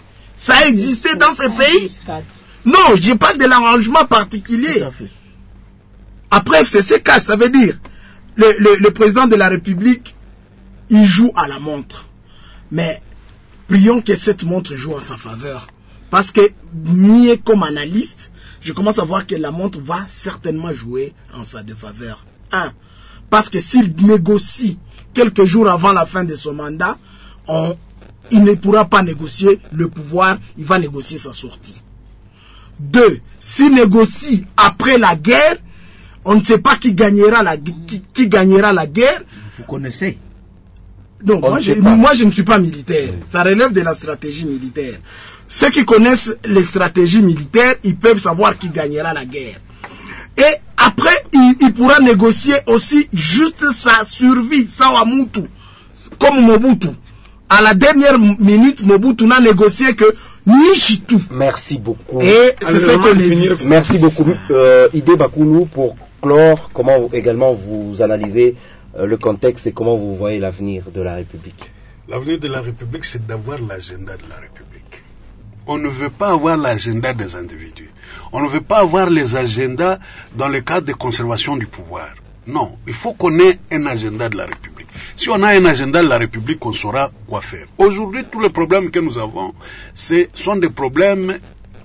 Ça a existé dans ces un pays. plus quatre. Non, je parle de l'arrangement particulier. Tout à fait. Après F C C cash, ça veut dire le, le, le président de la République, il joue à la montre. Mais prions que cette montre joue en sa faveur. Parce que, ni comme analyste, je commence à voir que la montre va certainement jouer en sa défaveur. Un, parce que s'il négocie quelques jours avant la fin de son mandat, on, il ne pourra pas négocier le pouvoir, il va négocier sa sortie. Deux, s'il négocie après la guerre, on ne sait pas qui gagnera la, qui, qui gagnera la guerre. Vous connaissez. Non, moi je, moi je ne suis pas militaire. Ça relève de la stratégie militaire. Ceux qui connaissent les stratégies militaires, ils peuvent savoir qui gagnera la guerre. Et après, il, il pourra négocier aussi juste sa survie, Sawamutu, comme Mobutu. À la dernière minute, Mobutu n'a négocié que Nishitu. Merci beaucoup. Et c'est ce qu'on évite. Merci beaucoup. Euh, Idé Bakoulou, pour clore, comment vous, également vous analysez euh, le contexte et comment vous voyez l'avenir de la République? L'avenir de la République, c'est d'avoir l'agenda de la République. On ne veut pas avoir l'agenda des individus. On ne veut pas avoir les agendas dans le cadre de conservation du pouvoir. Non, il faut qu'on ait un agenda de la République. Si on a un agenda de la République, on saura quoi faire. Aujourd'hui, tous les problèmes que nous avons, ce sont des problèmes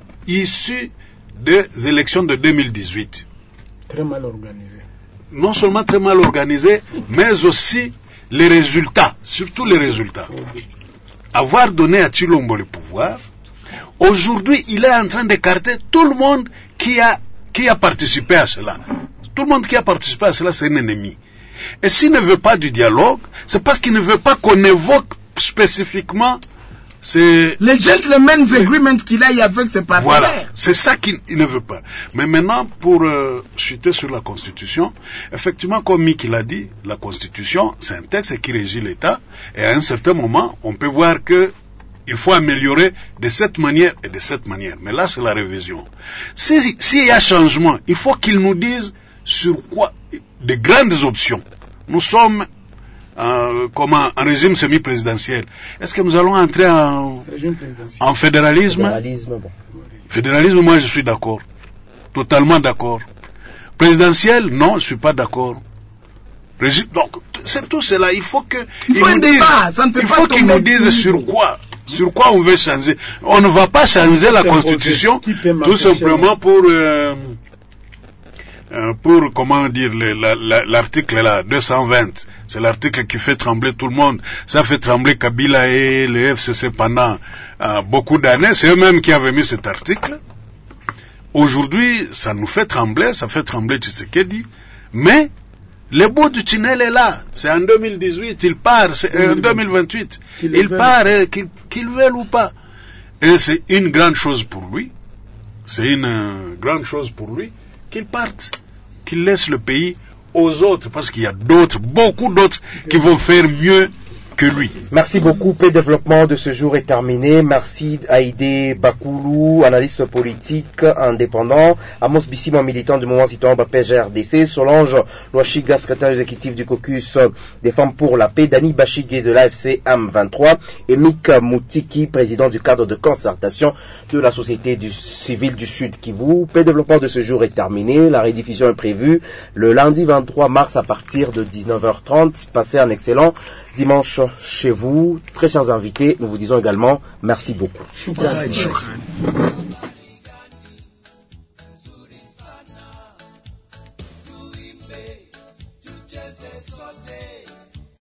issus des élections de deux mille dix-huit. Très mal organisé. Non seulement très mal organisé, mais aussi les résultats, surtout les résultats. Avoir donné à Tshilombo le pouvoir, aujourd'hui, il est en train d'écarter tout le monde qui a, qui a participé à cela. Tout le monde qui a participé à cela, c'est un ennemi. Et s'il ne veut pas du dialogue, c'est parce qu'il ne veut pas qu'on évoque spécifiquement ces... les gentlemen's agreement qu'il a eu avec ses partenaires. Voilà, c'est ça qu'il ne veut pas. Mais maintenant, pour euh, chuter sur la Constitution, effectivement, comme Mick l'a dit, la Constitution, c'est un texte qui régit l'État, et à un certain moment, on peut voir que il faut améliorer de cette manière et de cette manière. Mais là, c'est la révision. S'il si, si y a changement, il faut qu'ils nous disent sur quoi, de grandes options. Nous sommes euh, comme un, un régime semi-présidentiel. Est-ce que nous allons entrer en, en fédéralisme Fédéralisme, bon. Fédéralisme, moi je suis d'accord. Totalement d'accord. Présidentiel, non, je ne suis pas d'accord. Régime, donc, c'est tout cela. Il faut que il faut, nous disent, il faut qu'ils nous disent sur quoi. Sur quoi on veut changer. On ne va pas changer la Constitution tout simplement pour... Euh, Euh, pour, comment dire, le, la, la, l'article là, deux cent vingt, c'est l'article qui fait trembler tout le monde. Ça fait trembler Kabila et le F C C pendant euh, beaucoup d'années. C'est eux-mêmes qui avaient mis cet article. Aujourd'hui, ça nous fait trembler, ça fait trembler Tshisekedi. Mais, le bout du tunnel est là. C'est en deux mille dix-huit, il part, c'est en euh, deux mille vingt-huit. Il part, euh, qu'il, qu'il veuille ou pas. Et c'est une grande chose pour lui. C'est une euh, grande chose pour lui. Qu'il parte, qu'il laisse le pays aux autres, parce qu'il y a d'autres, beaucoup d'autres, qui vont faire mieux que lui. Merci beaucoup. P développement de ce jour est terminé. Merci à Idé Bakoulou, analyste politique indépendant, Amos Bissima, militant du mouvement citoyen P G R D C, Solange Louachiga, secrétaire exécutif du caucus des femmes pour la paix, Dani Bachigé de l'A F C M vingt-trois et Mick Moutiki, président du cadre de concertation de la société du civile du Sud Kivu. P développement de ce jour est terminé. La rediffusion est prévue le lundi vingt-trois mars à partir de dix-neuf heures trente. Passez un excellent dimanche chez vous. Très chers invités, nous vous disons également merci beaucoup. Merci. Tuimbe, tucheze sote.